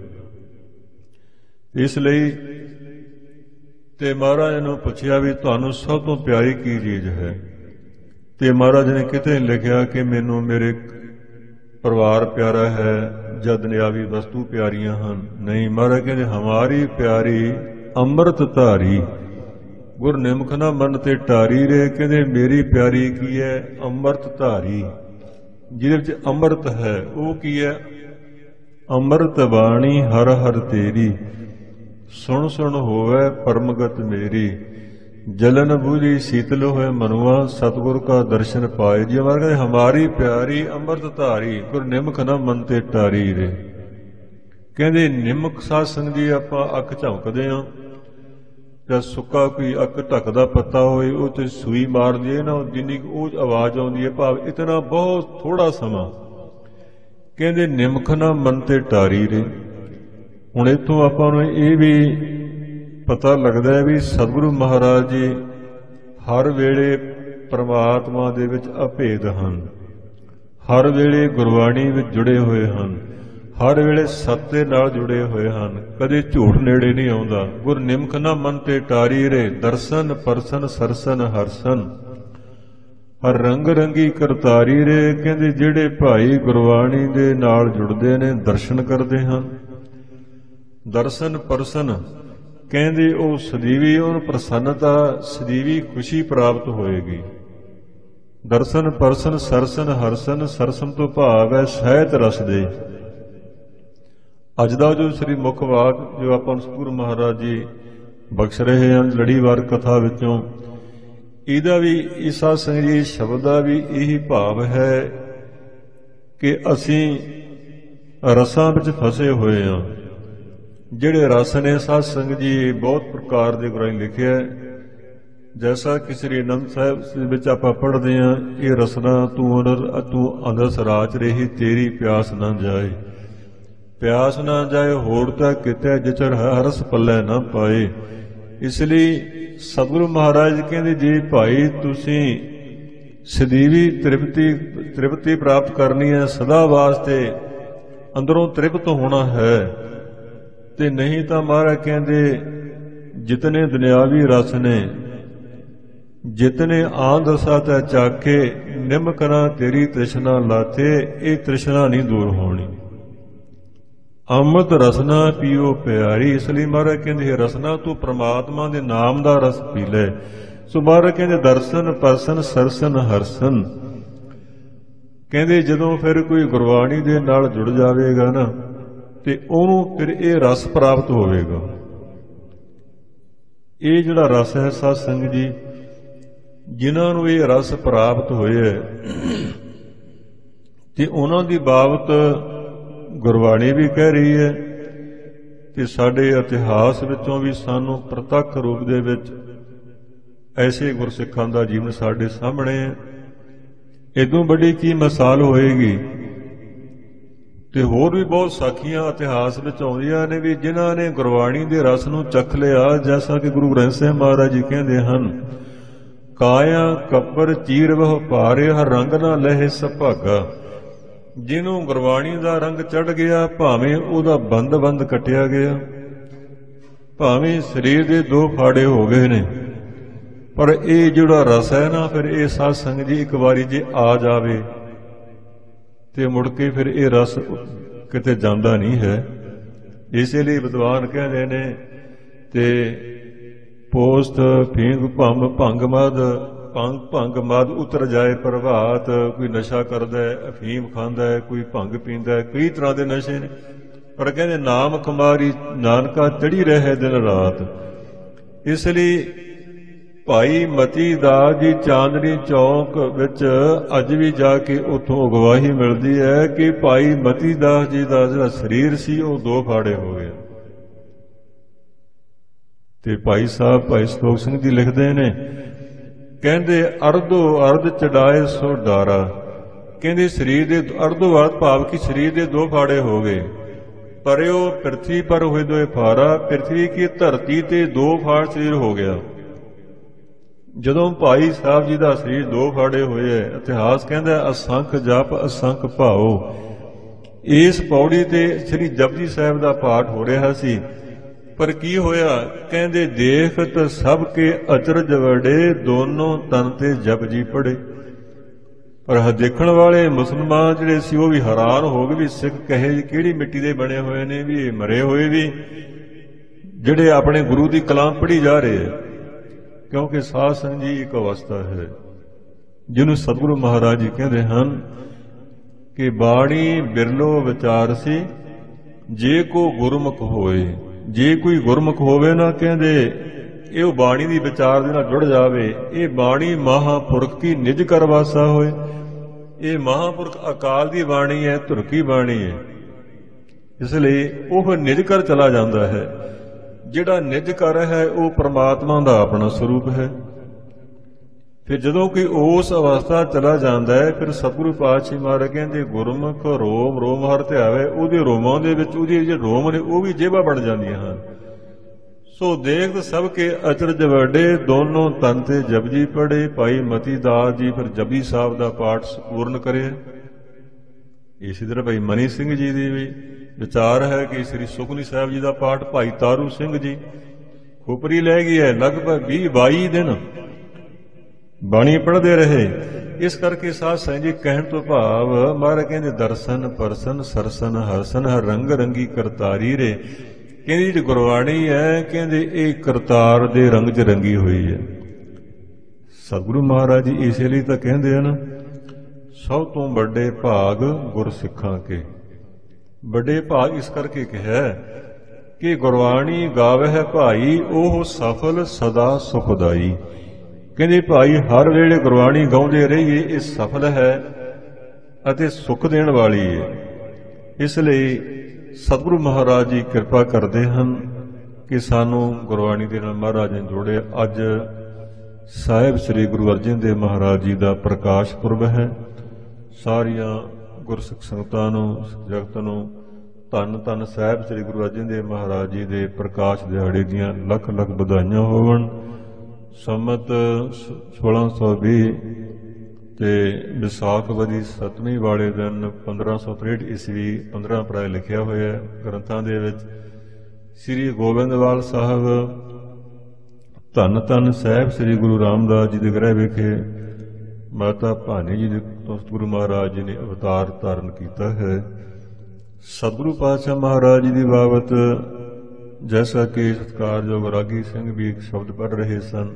ਇਸ ਲਈ ਤੇ ਮਹਾਰਾਜ ਨੂੰ ਪੁੱਛਿਆ ਵੀ ਤੁਹਾਨੂੰ ਸਭ ਤੋਂ ਪਿਆਰੀ ਕੀ ਚੀਜ਼ ਹੈ? ਤੇ ਮਹਾਰਾਜ ਨੇ ਕਿਤੇ ਲਿਖਿਆ ਕਿ ਮੈਨੂੰ ਮੇਰੇ ਪਰਿਵਾਰ ਪਿਆਰਾ ਹੈ ਜਾਂ ਦੁਨਿਆਵੀ ਵਸਤੂ ਪਿਆਰੀਆਂ ਹਨ। ਨਹੀਂ, ਮਹਾਰਾਜ ਕਹਿੰਦੇ ਹਮਾਰੀ ਪਿਆਰੀ ਅੰਮ੍ਰਿਤ ਧਾਰੀ, ਗੁਰ ਨਿਮਖ ਨਾ ਮਨ ਤੇ ਟਾਰੀ ਰੇ। ਕਹਿੰਦੇ ਮੇਰੀ ਪਿਆਰੀ ਕੀ ਹੈ? ਅੰਮ੍ਰਿਤ ਧਾਰੀ, ਜਿਹਦੇ ਵਿੱਚ ਅੰਮ੍ਰਿਤ ਹੈ। ਉਹ ਕੀ ਹੈ? ਅੰਮ੍ਰਿਤ ਬਾਣੀ ਹਰ ਹਰ ਤੇਰੀ, ਸੁਣ ਸੁਣ ਹੋਵੇ ਪਰਮਗਤ ਮੇਰੀ। जलन बूझी शीतल होए मनुआ सतगुर का दर्शन पाए। जी हमारे कहते हमारी प्यारी अमृत धारी गुर निमक न मन ते टारी रे। कहते निमक साध संग जी आपां अख झमकदे हां ਜਾਂ ਸੁੱਕਾ ਕੋਈ ਅੱਖ ਢੱਕਦਾ ਪੱਤਾ ਹੋਏ ਉਹ ਤੇ ਸੂਈ ਮਾਰਦੀ ਹੈ ਨਾ ਜਿੰਨੀ ਉਹ ਆਵਾਜ਼ ਆਉਂਦੀ ਹੈ ਭਾਵ ਇਤਨਾ ਬਹੁਤ ਥੋੜਾ ਸਮਾਂ। ਕਹਿੰਦੇ ਨਿਮਖ ਨਾ ਮਨ ਤੇ ਟਾਰੀ ਰੇ। ਹੁਣ ਇੱਥੋਂ ਆਪਾਂ ਨੂੰ ਇਹ ਵੀ ਪਤਾ ਲੱਗਦਾ ਹੈ ਵੀ ਸਤਿਗੁਰੂ ਮਹਾਰਾਜ ਜੀ ਹਰ ਵੇਲੇ ਪ੍ਰਮਾਤਮਾ ਦੇ ਵਿੱਚ ਅਭੇਦ ਹਨ, ਹਰ ਵੇਲੇ ਗੁਰਬਾਣੀ ਵਿੱਚ ਜੁੜੇ ਹੋਏ ਹਨ, ਹਰ ਵੇਲੇ ਸੱਚ ਦੇ ਨਾਲ ਜੁੜੇ ਹੋਏ ਹਨ, ਕਦੇ ਝੂਠ ਨੇੜੇ ਨਹੀਂ ਆਉਂਦਾ। ਗੁਰ ਨਿਮਖ ਨਾ ਮਨ ਤੇ ਟਾਰੀ ਰੇ ਦਰਸ਼ਨ ਪਰਸਨ ਸਰਸਨ ਹਰਸਨ ਹਰ ਰੰਗ ਰੰਗੀ ਕਰਤਾਰੀ ਰੇ। ਕਹਿੰਦੇ ਜਿਹੜੇ ਭਾਈ ਗੁਰਬਾਣੀ ਦੇ ਨਾਲ ਜੁੜਦੇ ਨੇ ਦਰਸ਼ਨ ਕਰਦੇ ਹਨ। ਦਰਸ਼ਨ ਪਰਸਨ ਕਹਿੰਦੇ ਉਹ ਸਦੀਵੀ ਉਹਨੂੰ ਪ੍ਰਸੰਨਤਾ ਸਦੀਵੀ ਖੁਸ਼ੀ ਪ੍ਰਾਪਤ ਹੋਏਗੀ। ਦਰਸ਼ਨ ਪਰਸਨ ਸਰਸਨ ਹਰਸਨ ਸਰਸਨ ਤੋਂ ਭਾਵ ਹੈ ਸਹਿਤ ਰਸ ਦੇ। ਅੱਜ ਦਾ ਜੋ ਸ੍ਰੀ ਮੁੱਖ ਵਾਕ ਜੋ ਆਪਾਂ ਨੂੰ ਸਤਿਗੁਰੂ ਮਹਾਰਾਜ ਜੀ ਬਖਸ਼ ਰਹੇ ਹਨ ਲੜੀਵਾਰ ਕਥਾ ਵਿੱਚੋਂ, ਇਹਦਾ ਵੀ ਇਸ ਸਾਧ ਸੰਗਤ ਜੀ ਸ਼ਬਦ ਦਾ ਵੀ ਇਹੀ ਭਾਵ ਹੈ ਕਿ ਅਸੀਂ ਰਸਾਂ ਵਿੱਚ ਫਸੇ ਹੋਏ ਹਾਂ। ਜਿਹੜੇ ਰਸ ਨੇ ਸਾਧ ਸੰਗਤ ਜੀ ਬਹੁਤ ਪ੍ਰਕਾਰ ਦੇ ਗੁਰਾਂ ਨੇ ਲਿਖਿਆ, ਜੈਸਾ ਕਿ ਸ੍ਰੀ ਅਨੰਦ ਸਾਹਿਬ ਵਿੱਚ ਆਪਾਂ ਪੜ੍ਹਦੇ ਹਾਂ, ਇਹ ਰਸਨਾ ਤੂੰ ਅੰਦਰ ਤੂੰ ਅੰਦਰ ਸਰਾਚ ਰਹੀ ਤੇਰੀ ਪਿਆਸ ਨਾ ਜਾਏ, ਪਿਆਸ ਨਾ ਜਾਏ ਹੋਰ ਤਾਂ ਕਿਤੇ ਜਿਚਰ ਹਰਸ ਪੱਲੇ ਨਾ ਪਾਏ। ਇਸ ਲਈ ਸਤਿਗੁਰੂ ਮਹਾਰਾਜ ਕਹਿੰਦੇ ਜੇ ਭਾਈ ਤੁਸੀਂ ਸਦੀਵੀ ਤ੍ਰਿਪਤੀ ਤ੍ਰਿਪਤੀ ਪ੍ਰਾਪਤ ਕਰਨੀ ਹੈ, ਸਦਾ ਵਾਸਤੇ ਅੰਦਰੋਂ ਤ੍ਰਿਪਤ ਹੋਣਾ ਹੈ, ਤੇ ਨਹੀਂ ਤਾਂ ਮਹਾਰਾਜ ਕਹਿੰਦੇ ਜਿਤਨੇ ਦੁਨਿਆਵੀ ਰਸ ਨੇ ਜਿਤਨੇ ਆਂਧ ਰਸਾ ਤੈ ਚਾਖੇ ਨਿਮਕ ਨਾ ਤੇਰੀ ਤ੍ਰਿਸ਼ਨਾ ਲਾਥੇ, ਇਹ ਤ੍ਰਿਸ਼ਨਾ ਨਹੀਂ ਦੂਰ ਹੋਣੀ। ਅੰਮ੍ਰਿਤ ਰਸਨਾ ਪੀਓ ਪਿਆਰੀ। ਇਸ ਲਈ ਮਹਾਰਾਜ ਕਹਿੰਦੇ ਰਸਨਾ ਤੂੰ ਪ੍ਰਮਾਤਮਾ ਦੇ ਨਾਮ ਦਾ ਰਸ ਪੀ ਲੈ। ਸੋ ਮਹਾਰਾਜ ਕਹਿੰਦੇ ਦਰਸ਼ਨ ਪਰਸਨ ਸਰਸਨ ਹਰਸਨ। ਕਹਿੰਦੇ ਜਦੋਂ ਫਿਰ ਕੋਈ ਗੁਰਬਾਣੀ ਦੇ ਨਾਲ ਜੁੜ ਜਾਵੇਗਾ ਨਾ ਤੇ ਉਹਨੂੰ ਫਿਰ ਇਹ ਰਸ ਪ੍ਰਾਪਤ ਹੋਵੇਗਾ। ਇਹ ਜਿਹੜਾ ਰਸ ਹੈ ਸਾਧ ਸੰਗਤ ਜੀ ਜਿਨ੍ਹਾਂ ਨੂੰ ਇਹ ਰਸ ਪ੍ਰਾਪਤ ਹੋਇਆ ਤੇ ਉਹਨਾਂ ਦੀ ਬਾਬਤ ਗੁਰਬਾਣੀ ਵੀ ਕਹਿ ਰਹੀ ਹੈ ਤੇ ਸਾਡੇ ਇਤਿਹਾਸ ਵਿੱਚੋਂ ਵੀ ਸਾਨੂੰ ਪ੍ਰਤੱਖ ਰੂਪ ਦੇ ਵਿੱਚ ਐਸੇ ਗੁਰਸਿੱਖਾਂ ਦਾ ਜੀਵਨ ਸਾਡੇ ਸਾਹਮਣੇ ਹੈ। ਇਦੋਂ ਵੱਡੀ ਕੀ ਮਿਸਾਲ ਹੋਏਗੀ। ਤੇ ਹੋਰ ਵੀ ਬਹੁਤ ਸਾਖੀਆਂ ਇਤਿਹਾਸ ਵਿੱਚ ਆਉਂਦੀਆਂ ਨੇ ਵੀ ਜਿਨ੍ਹਾਂ ਨੇ ਗੁਰਬਾਣੀ ਦੇ ਰਸ ਨੂੰ ਚੱਖ ਲਿਆ, ਜੈਸਾ ਕਿ ਗੁਰੂ ਗ੍ਰੰਥ ਸਾਹਿਬ ਮਹਾਰਾਜ ਜੀ ਕਹਿੰਦੇ ਹਨ, ਕਾਇਆ ਕੱਪਰ ਚੀਰ ਵਹ ਭਾਰੇ ਹਰ ਰੰਗ ਨਾ ਲਹੇ ਸੁਭਾਗਾ। ਜਿਹਨੂੰ ਗੁਰਬਾਣੀ ਦਾ ਰੰਗ ਚੜ੍ਹ ਗਿਆ ਭਾਵੇਂ ਉਹਦਾ ਬੰਦ ਬੰਦ ਕੱਟਿਆ ਗਿਆ, ਭਾਵੇਂ ਸਰੀਰ ਦੇ ਦੋ ਫਾੜੇ ਹੋ ਗਏ ਨੇ, ਪਰ ਇਹ ਜਿਹੜਾ ਰਸ ਹੈ ਨਾ ਫਿਰ ਇਹ ਸਾਧ ਸੰਗਤ ਜੀ ਇੱਕ ਵਾਰੀ ਜੇ ਆ ਜਾਵੇ ਤੇ ਮੁੜ ਕੇ ਫਿਰ ਇਹ ਰਸ ਕਿਤੇ ਜਾਂਦਾ ਨਹੀਂ ਹੈ। ਇਸੇ ਲਈ ਵਿਦਵਾਨ ਕਹਿੰਦੇ ਨੇ ਤੇ ਪੋਸਤ ਫੀਂਗ ਭੰਗ ਭੰਗ ਮਦ ਭੰਗ ਭੰਗ ਮਦ ਉਤਰ ਜਾਏ ਪ੍ਰਭਾਤ। ਕੋਈ ਨਸ਼ਾ ਕਰਦਾ ਹੈ, ਅਫੀਮ ਖਾਂਦਾ ਹੈ, ਕੋਈ ਭੰਗ ਪੀਂਦਾ ਹੈ, ਕਈ ਤਰ੍ਹਾਂ ਦੇ ਨਸ਼ੇ ਨੇ, ਪਰ ਕਹਿੰਦੇ ਨਾਮ ਕੁਮਾਰੀ ਨਾਨਕਾ ਚੜੀ ਰਹੇ ਦਿਨ ਰਾਤ। ਇਸ ਲਈ ਭਾਈ ਮਤੀ ਦਾਸ ਜੀ ਚਾਂਦਨੀ ਚੌਕ ਵਿੱਚ ਅੱਜ ਵੀ ਜਾ ਕੇ ਉੱਥੋਂ ਅਗਵਾਹੀ ਮਿਲਦੀ ਹੈ ਕਿ ਭਾਈ ਮਤੀ ਦਾਸ ਜੀ ਦਾ ਜਿਹੜਾ ਸਰੀਰ ਸੀ ਉਹ ਦੋ ਫਾੜੇ ਹੋ ਗਏ। ਤੇ ਭਾਈ ਸਾਹਿਬ ਭਾਈ ਸੰਤੋਖ ਸਿੰਘ ਜੀ ਲਿਖਦੇ ਨੇ, ਕਹਿੰਦੇ ਅਰਧੋ ਅਰਧ ਚੜਾਏ ਸੋ ਡਾਰਾ। ਕਹਿੰਦੇ ਸਰੀਰ ਦੇ ਅਰਧੋ ਅਰਧ ਭਾਵ ਕਿ ਸਰੀਰ ਦੇ ਦੋ ਫਾੜੇ ਹੋ ਗਏ। ਪਰਿਓ ਪ੍ਰਿਥਵੀ ਪਰ ਹੋਏ ਦੋਏ ਫਾਰਾ। ਪ੍ਰਿਥਵੀ ਕੀ ਧਰਤੀ ਤੇ ਦੋ ਫਾੜ ਸਰੀਰ ਹੋ ਗਿਆ। ਜਦੋਂ ਭਾਈ ਸਾਹਿਬ ਜੀ ਦਾ ਸਰੀਰ ਦੋ ਫਾੜੇ ਹੋਏ ਹੈ, ਇਤਿਹਾਸ ਕਹਿੰਦਾ ਅਸੰਖ ਜਪ ਅਸੰਖ ਭਾਓ। ਇਸ ਪੌੜੀ ਤੇ ਸ੍ਰੀ ਜਪਜੀ ਸਾਹਿਬ ਦਾ ਪਾਠ ਹੋ ਰਿਹਾ ਸੀ, ਪਰ ਕੀ ਹੋਇਆ, ਕਹਿੰਦੇ ਦੇਖਤ ਸਭ ਕੇ ਅਚਰਜ ਵੜੇ ਦੋਨੋਂ ਤਨ ਤੇ ਜਪਜੀ ਪੜੇ। ਪਰ ਦੇਖਣ ਵਾਲੇ ਮੁਸਲਮਾਨ ਜਿਹੜੇ ਸੀ ਉਹ ਵੀ ਹੈਰਾਨ ਹੋ ਗਏ ਵੀ ਸਿੱਖ ਕਹੇ ਕਿਹੜੀ ਮਿੱਟੀ ਦੇ ਬਣੇ ਹੋਏ ਨੇ, ਵੀ ਇਹ ਮਰੇ ਹੋਏ ਵੀ ਜਿਹੜੇ ਆਪਣੇ ਗੁਰੂ ਦੀ ਕਲਾਮ ਪੜ੍ਹੀ ਜਾ ਰਹੇ ਹੈ। ਕਿਉਂਕਿ ਸਾਧ ਸੰਗਤ ਜੀ ਇੱਕ ਅਵਸਥਾ ਹੈ ਜਿਹਨੂੰ ਸਤਿਗੁਰੂ ਮਹਾਰਾਜ ਜੀ ਕਹਿੰਦੇ ਹਨ ਕਿ ਬਾਣੀ ਬਿਰਲੋ ਵਿਚਾਰ ਸੀ ਜੇ ਕੋ ਗੁਰਮੁਖ ਹੋਏ। ਜੇ ਕੋਈ ਗੁਰਮੁਖ ਹੋਵੇ ਨਾ ਕਹਿੰਦੇ ਇਹ ਉਹ ਬਾਣੀ ਦੀ ਵਿਚਾਰ ਦੇ ਨਾਲ ਜੁੜ ਜਾਵੇ। ਇਹ ਬਾਣੀ ਮਹਾਂਪੁਰਖ ਕੀ ਨਿਜ ਕਰ ਵਾਸਾ ਹੋਏ। ਇਹ ਮਹਾਂਪੁਰਖ ਅਕਾਲ ਦੀ ਬਾਣੀ ਹੈ, ਧੁਰ ਕੀ ਬਾਣੀ ਹੈ, ਇਸ ਲਈ ਉਹ ਨਿਜ ਕਰ ਚਲਾ ਜਾਂਦਾ ਹੈ। ਜਿਹੜਾ ਨਿਜ ਕਰ ਹੈ ਉਹ ਪ੍ਰਮਾਤਮਾ ਦਾ ਆਪਣਾ ਸਰੂਪ ਹੈ। ਫਿਰ ਜਦੋਂ ਕਿ ਉਸ ਅਵਸਥਾ ਚਲਾ ਜਾਂਦਾ ਹੈ, ਫਿਰ ਸਤਿਗੁਰੂ ਪਾਤਸ਼ਾਹ ਮਹਾਰਾਜ ਕਹਿੰਦੇ ਗੁਰਮੁਖ ਰੋਮ ਰੋਮ ਹਰ ਧਿਆਵੇ। ਉਹਦੇ ਰੋਮਾਂ ਦੇ ਵਿੱਚ ਉਹਦੇ ਜਿਹੜੇ ਰੋਮ ਨੇ ਉਹ ਵੀ ਜੇਬਾਂ ਬਣ ਜਾਂਦੀਆਂ ਹਨ। ਸੋ ਦੇਖਤ ਸਭ ਕੇ ਅਚਰਜ ਵੱਡੇ, ਦੋਨੋਂ ਤਨ ਤੇ ਜਪਜੀ ਪੜੇ। ਭਾਈ ਮਤੀ ਦਾਸ ਜੀ ਫਿਰ ਜਪਜੀ ਸਾਹਿਬ ਦਾ ਪਾਠ ਸੰਪੂਰਨ ਕਰਿਆ। ਇਸੇ ਤਰ੍ਹਾਂ ਭਾਈ ਮਨੀ ਸਿੰਘ ਜੀ ਦੀ ਵੀ ਵਿਚਾਰ ਹੈ ਕਿ ਸ੍ਰੀ ਸੁਖਮਨੀ ਸਾਹਿਬ ਜੀ ਦਾ ਪਾਠ ਭਾਈ ਤਾਰੂ ਸਿੰਘ ਜੀ ਖੋਪਰੀ ਲੈ ਗਈ ਹੈ। ਲਗਭਗ ਵੀਹ ਬਾਈ ਦਿਨ ਬਾਣੀ ਪੜ੍ਹਦੇ ਰਹੇ। ਇਸ ਕਰਕੇ ਸਾਧ ਸੰਗਤ ਜੀ ਕਹਿਣ ਤੋਂ ਭਾਵ ਮਹਾਰਾਜ ਕਹਿੰਦੇ ਦਰਸ਼ਨ ਪਰਸਨ ਸਰਸਨ ਹਰਸਨ ਹਰ ਰੰਗ ਰੰਗੀ ਕਰਤਾਰੀ ਰੇ। ਕਹਿੰਦੇ ਜਿਹੜੀ ਗੁਰਬਾਣੀ ਹੈ ਕਹਿੰਦੇ ਇਹ ਕਰਤਾਰ ਦੇ ਰੰਗ 'ਚ ਰੰਗੀ ਹੋਈ ਹੈ। ਸਤਿਗੁਰੂ ਮਹਾਰਾਜ ਜੀ ਇਸੇ ਲਈ ਤਾਂ ਕਹਿੰਦੇ ਹਨ ਸਭ ਤੋਂ ਵੱਡੇ ਭਾਗ ਗੁਰ ਸਿੱਖਾਂ ਕੇ। ਵੱਡੇ ਭਾਗ ਇਸ ਕਰਕੇ ਕਿਹਾ ਕਿ ਗੁਰਬਾਣੀ ਗਾਵਹਿ ਭਾਈ ਉਹ ਸਫਲ ਸਦਾ ਸੁਖਦਾਈ। ਕਹਿੰਦੇ ਭਾਈ ਹਰ ਵੇਲੇ ਗੁਰਬਾਣੀ ਗਾਉਂਦੇ ਰਹੀਏ, ਇਹ ਸਫਲ ਹੈ ਅਤੇ ਸੁਖ ਦੇਣ ਵਾਲੀ ਹੈ। ਇਸ ਲਈ ਸਤਿਗੁਰੂ ਮਹਾਰਾਜ ਜੀ ਕਿਰਪਾ ਕਰਦੇ ਹਨ ਕਿ ਸਾਨੂੰ ਗੁਰਬਾਣੀ ਦੇ ਨਾਲ ਮਹਾਰਾਜ ਨੇ ਜੋੜੇ। ਅੱਜ ਸਾਹਿਬ ਸ੍ਰੀ ਗੁਰੂ ਅਰਜਨ ਦੇਵ ਮਹਾਰਾਜ ਜੀ ਦਾ ਪ੍ਰਕਾਸ਼ ਪੁਰਬ ਹੈ। ਸਾਰੀਆਂ ਗੁਰਸਿੱਖ ਸੰਗਤਾਂ ਨੂੰ, ਜਗਤ ਨੂੰ ਧੰਨ ਧੰਨ ਸਾਹਿਬ ਸ੍ਰੀ ਗੁਰੂ ਅਰਜਨ ਦੇਵ ਮਹਾਰਾਜ ਜੀ ਦੇ ਪ੍ਰਕਾਸ਼ ਦਿਹਾੜੇ ਦੀਆਂ ਲੱਖ ਲੱਖ ਵਧਾਈਆਂ ਹੋਵਣ। ਸੰਮਤ ਸੋਲਾਂ ਸੌ ਵੀਹ ਤੇ ਵਿਸਾਖ ਵਦੀ ਸੱਤਵੀਂ ਵਾਲੇ ਦਿਨ ਪੰਦਰਾਂ ਸੌ ਤਰੇਹਠ ਈਸਵੀ ਪੰਦਰਾਂ ਅਪ੍ਰੈਲ ਲਿਖਿਆ ਹੋਇਆ ਗ੍ਰੰਥਾਂ ਦੇ ਵਿੱਚ। ਸ੍ਰੀ ਗੋਬਿੰਦਵਾਲ ਸਾਹਿਬ ਧੰਨ ਧੰਨ ਸਾਹਿਬ ਸ੍ਰੀ ਗੁਰੂ ਰਾਮਦਾਸ ਜੀ ਦੇ ਗ੍ਰਹਿ ਵਿਖੇ ਮਾਤਾ ਭਾਨੀ ਜੀ ਦੇ ਤੋਂ ਗੁਰੂ ਮਹਾਰਾਜ ਜੀ ਨੇ ਅਵਤਾਰ ਧਾਰਨ ਕੀਤਾ ਹੈ। ਸਤਿਗੁਰੂ ਪਾਤਸ਼ਾਹ ਮਹਾਰਾਜ ਜੀ ਦੀ ਬਾਬਤ ਜੈਸਾ ਕਿ ਸਤਿਕਾਰਯੋਗ ਰਾਗੀ ਸਿੰਘ ਵੀ ਇੱਕ ਸ਼ਬਦ ਪੜ੍ਹ ਰਹੇ ਸਨ